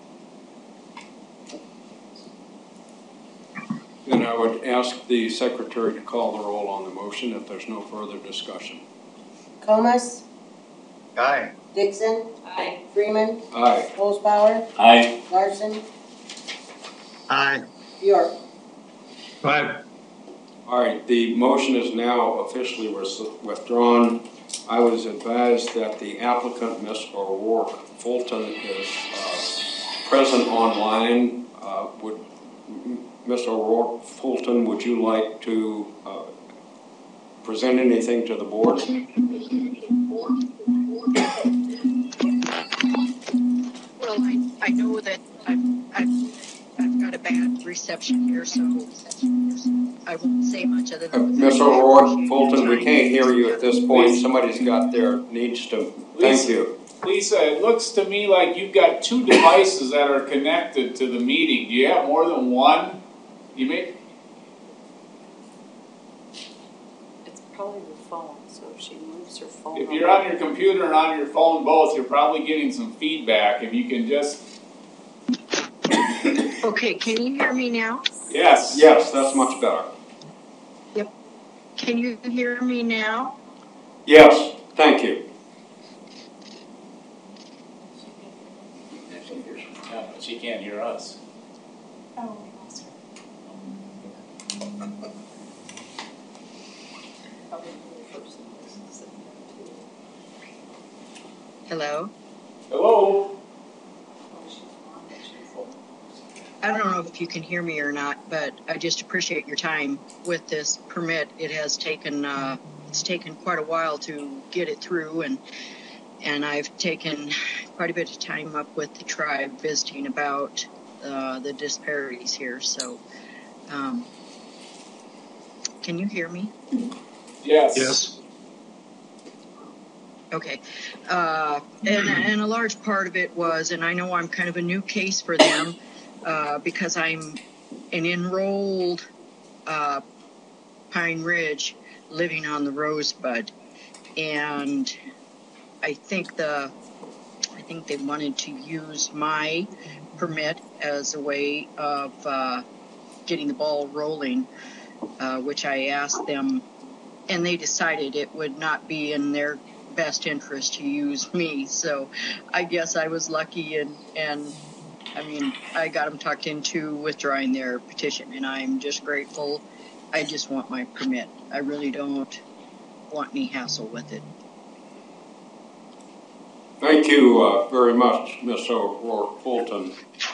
Then I would ask the secretary to call the roll on the motion if there's no further discussion. Comas? Aye. Dixon? Aye. Freeman? Aye. Holzbauer? Aye. Larson? Aye. York? Aye. All right, the motion is now officially withdrawn. I was advised that the applicant, Miz O'Rourke Fulton, is uh, present online. Uh, would Miz O'Rourke Fulton, would you like to uh, present anything to the board? Well, I, I know that I'm, I'm, I've got a bad reception here, so I won't say much other Uh, than. Miz O'Rourke Fulton, we can't hear you at this point. Somebody's got their needs to. Thank you. Lisa, it looks to me like you've got two devices that are connected to the meeting. Do you have more than one? You may. It's probably the phone, so if she moves her phone. If you're on your computer and on your phone both, you're probably getting some feedback. If you can just. Okay, can you hear me now? Yes. Yes, that's much better. Yep. Can you hear me now? Yes, thank you. Yeah, but she can't hear us. Oh, we lost her. Hello? Hello? I don't know if you can hear me or not, but I just appreciate your time with this permit. It has taken uh, it's taken quite a while to get it through, and and I've taken quite a bit of time up with the tribe visiting about uh, the disparities here. So, um, can you hear me? Yes. Yes. Okay. Uh, and, and a large part of it was, and I know I'm kind of a new case for them, uh, because I'm an enrolled uh, Pine Ridge living on the Rosebud. And I think the I think they wanted to use my permit as a way of uh, getting the ball rolling, uh, which I asked them, and they decided it would not be in their best interest to use me. So I guess I was lucky, and, and I mean, I got them talked into withdrawing their petition, and I'm just grateful. I just want my permit. I really don't want any hassle with it. Thank you uh, very much, Miz O'Rourke Fulton.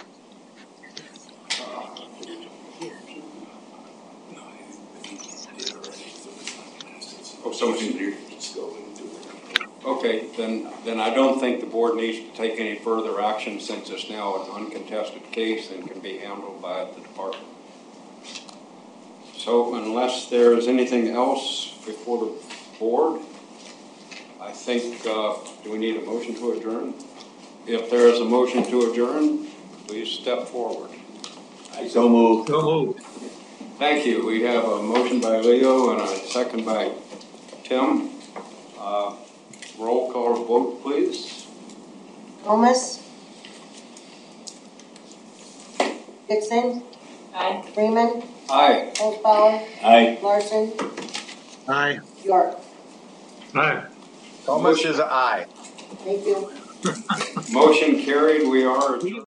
Oh, somebody's here. Okay, then, then I don't think the board needs to take any further action since it's now an uncontested case and can be handled by the department. So unless there is anything else before the board, I think, uh, do we need a motion to adjourn? If there is a motion to adjourn, please step forward. I so move. So moved. Thank you. We have a motion by Leo and a second by Tim. Uh, roll call vote, please. Comas? Dixon, Aye. Freeman, Aye. Holzbauer, Aye. Larson, Aye. York. Aye. Thomas is aye. Thank you. Motion carried. We are adjourned.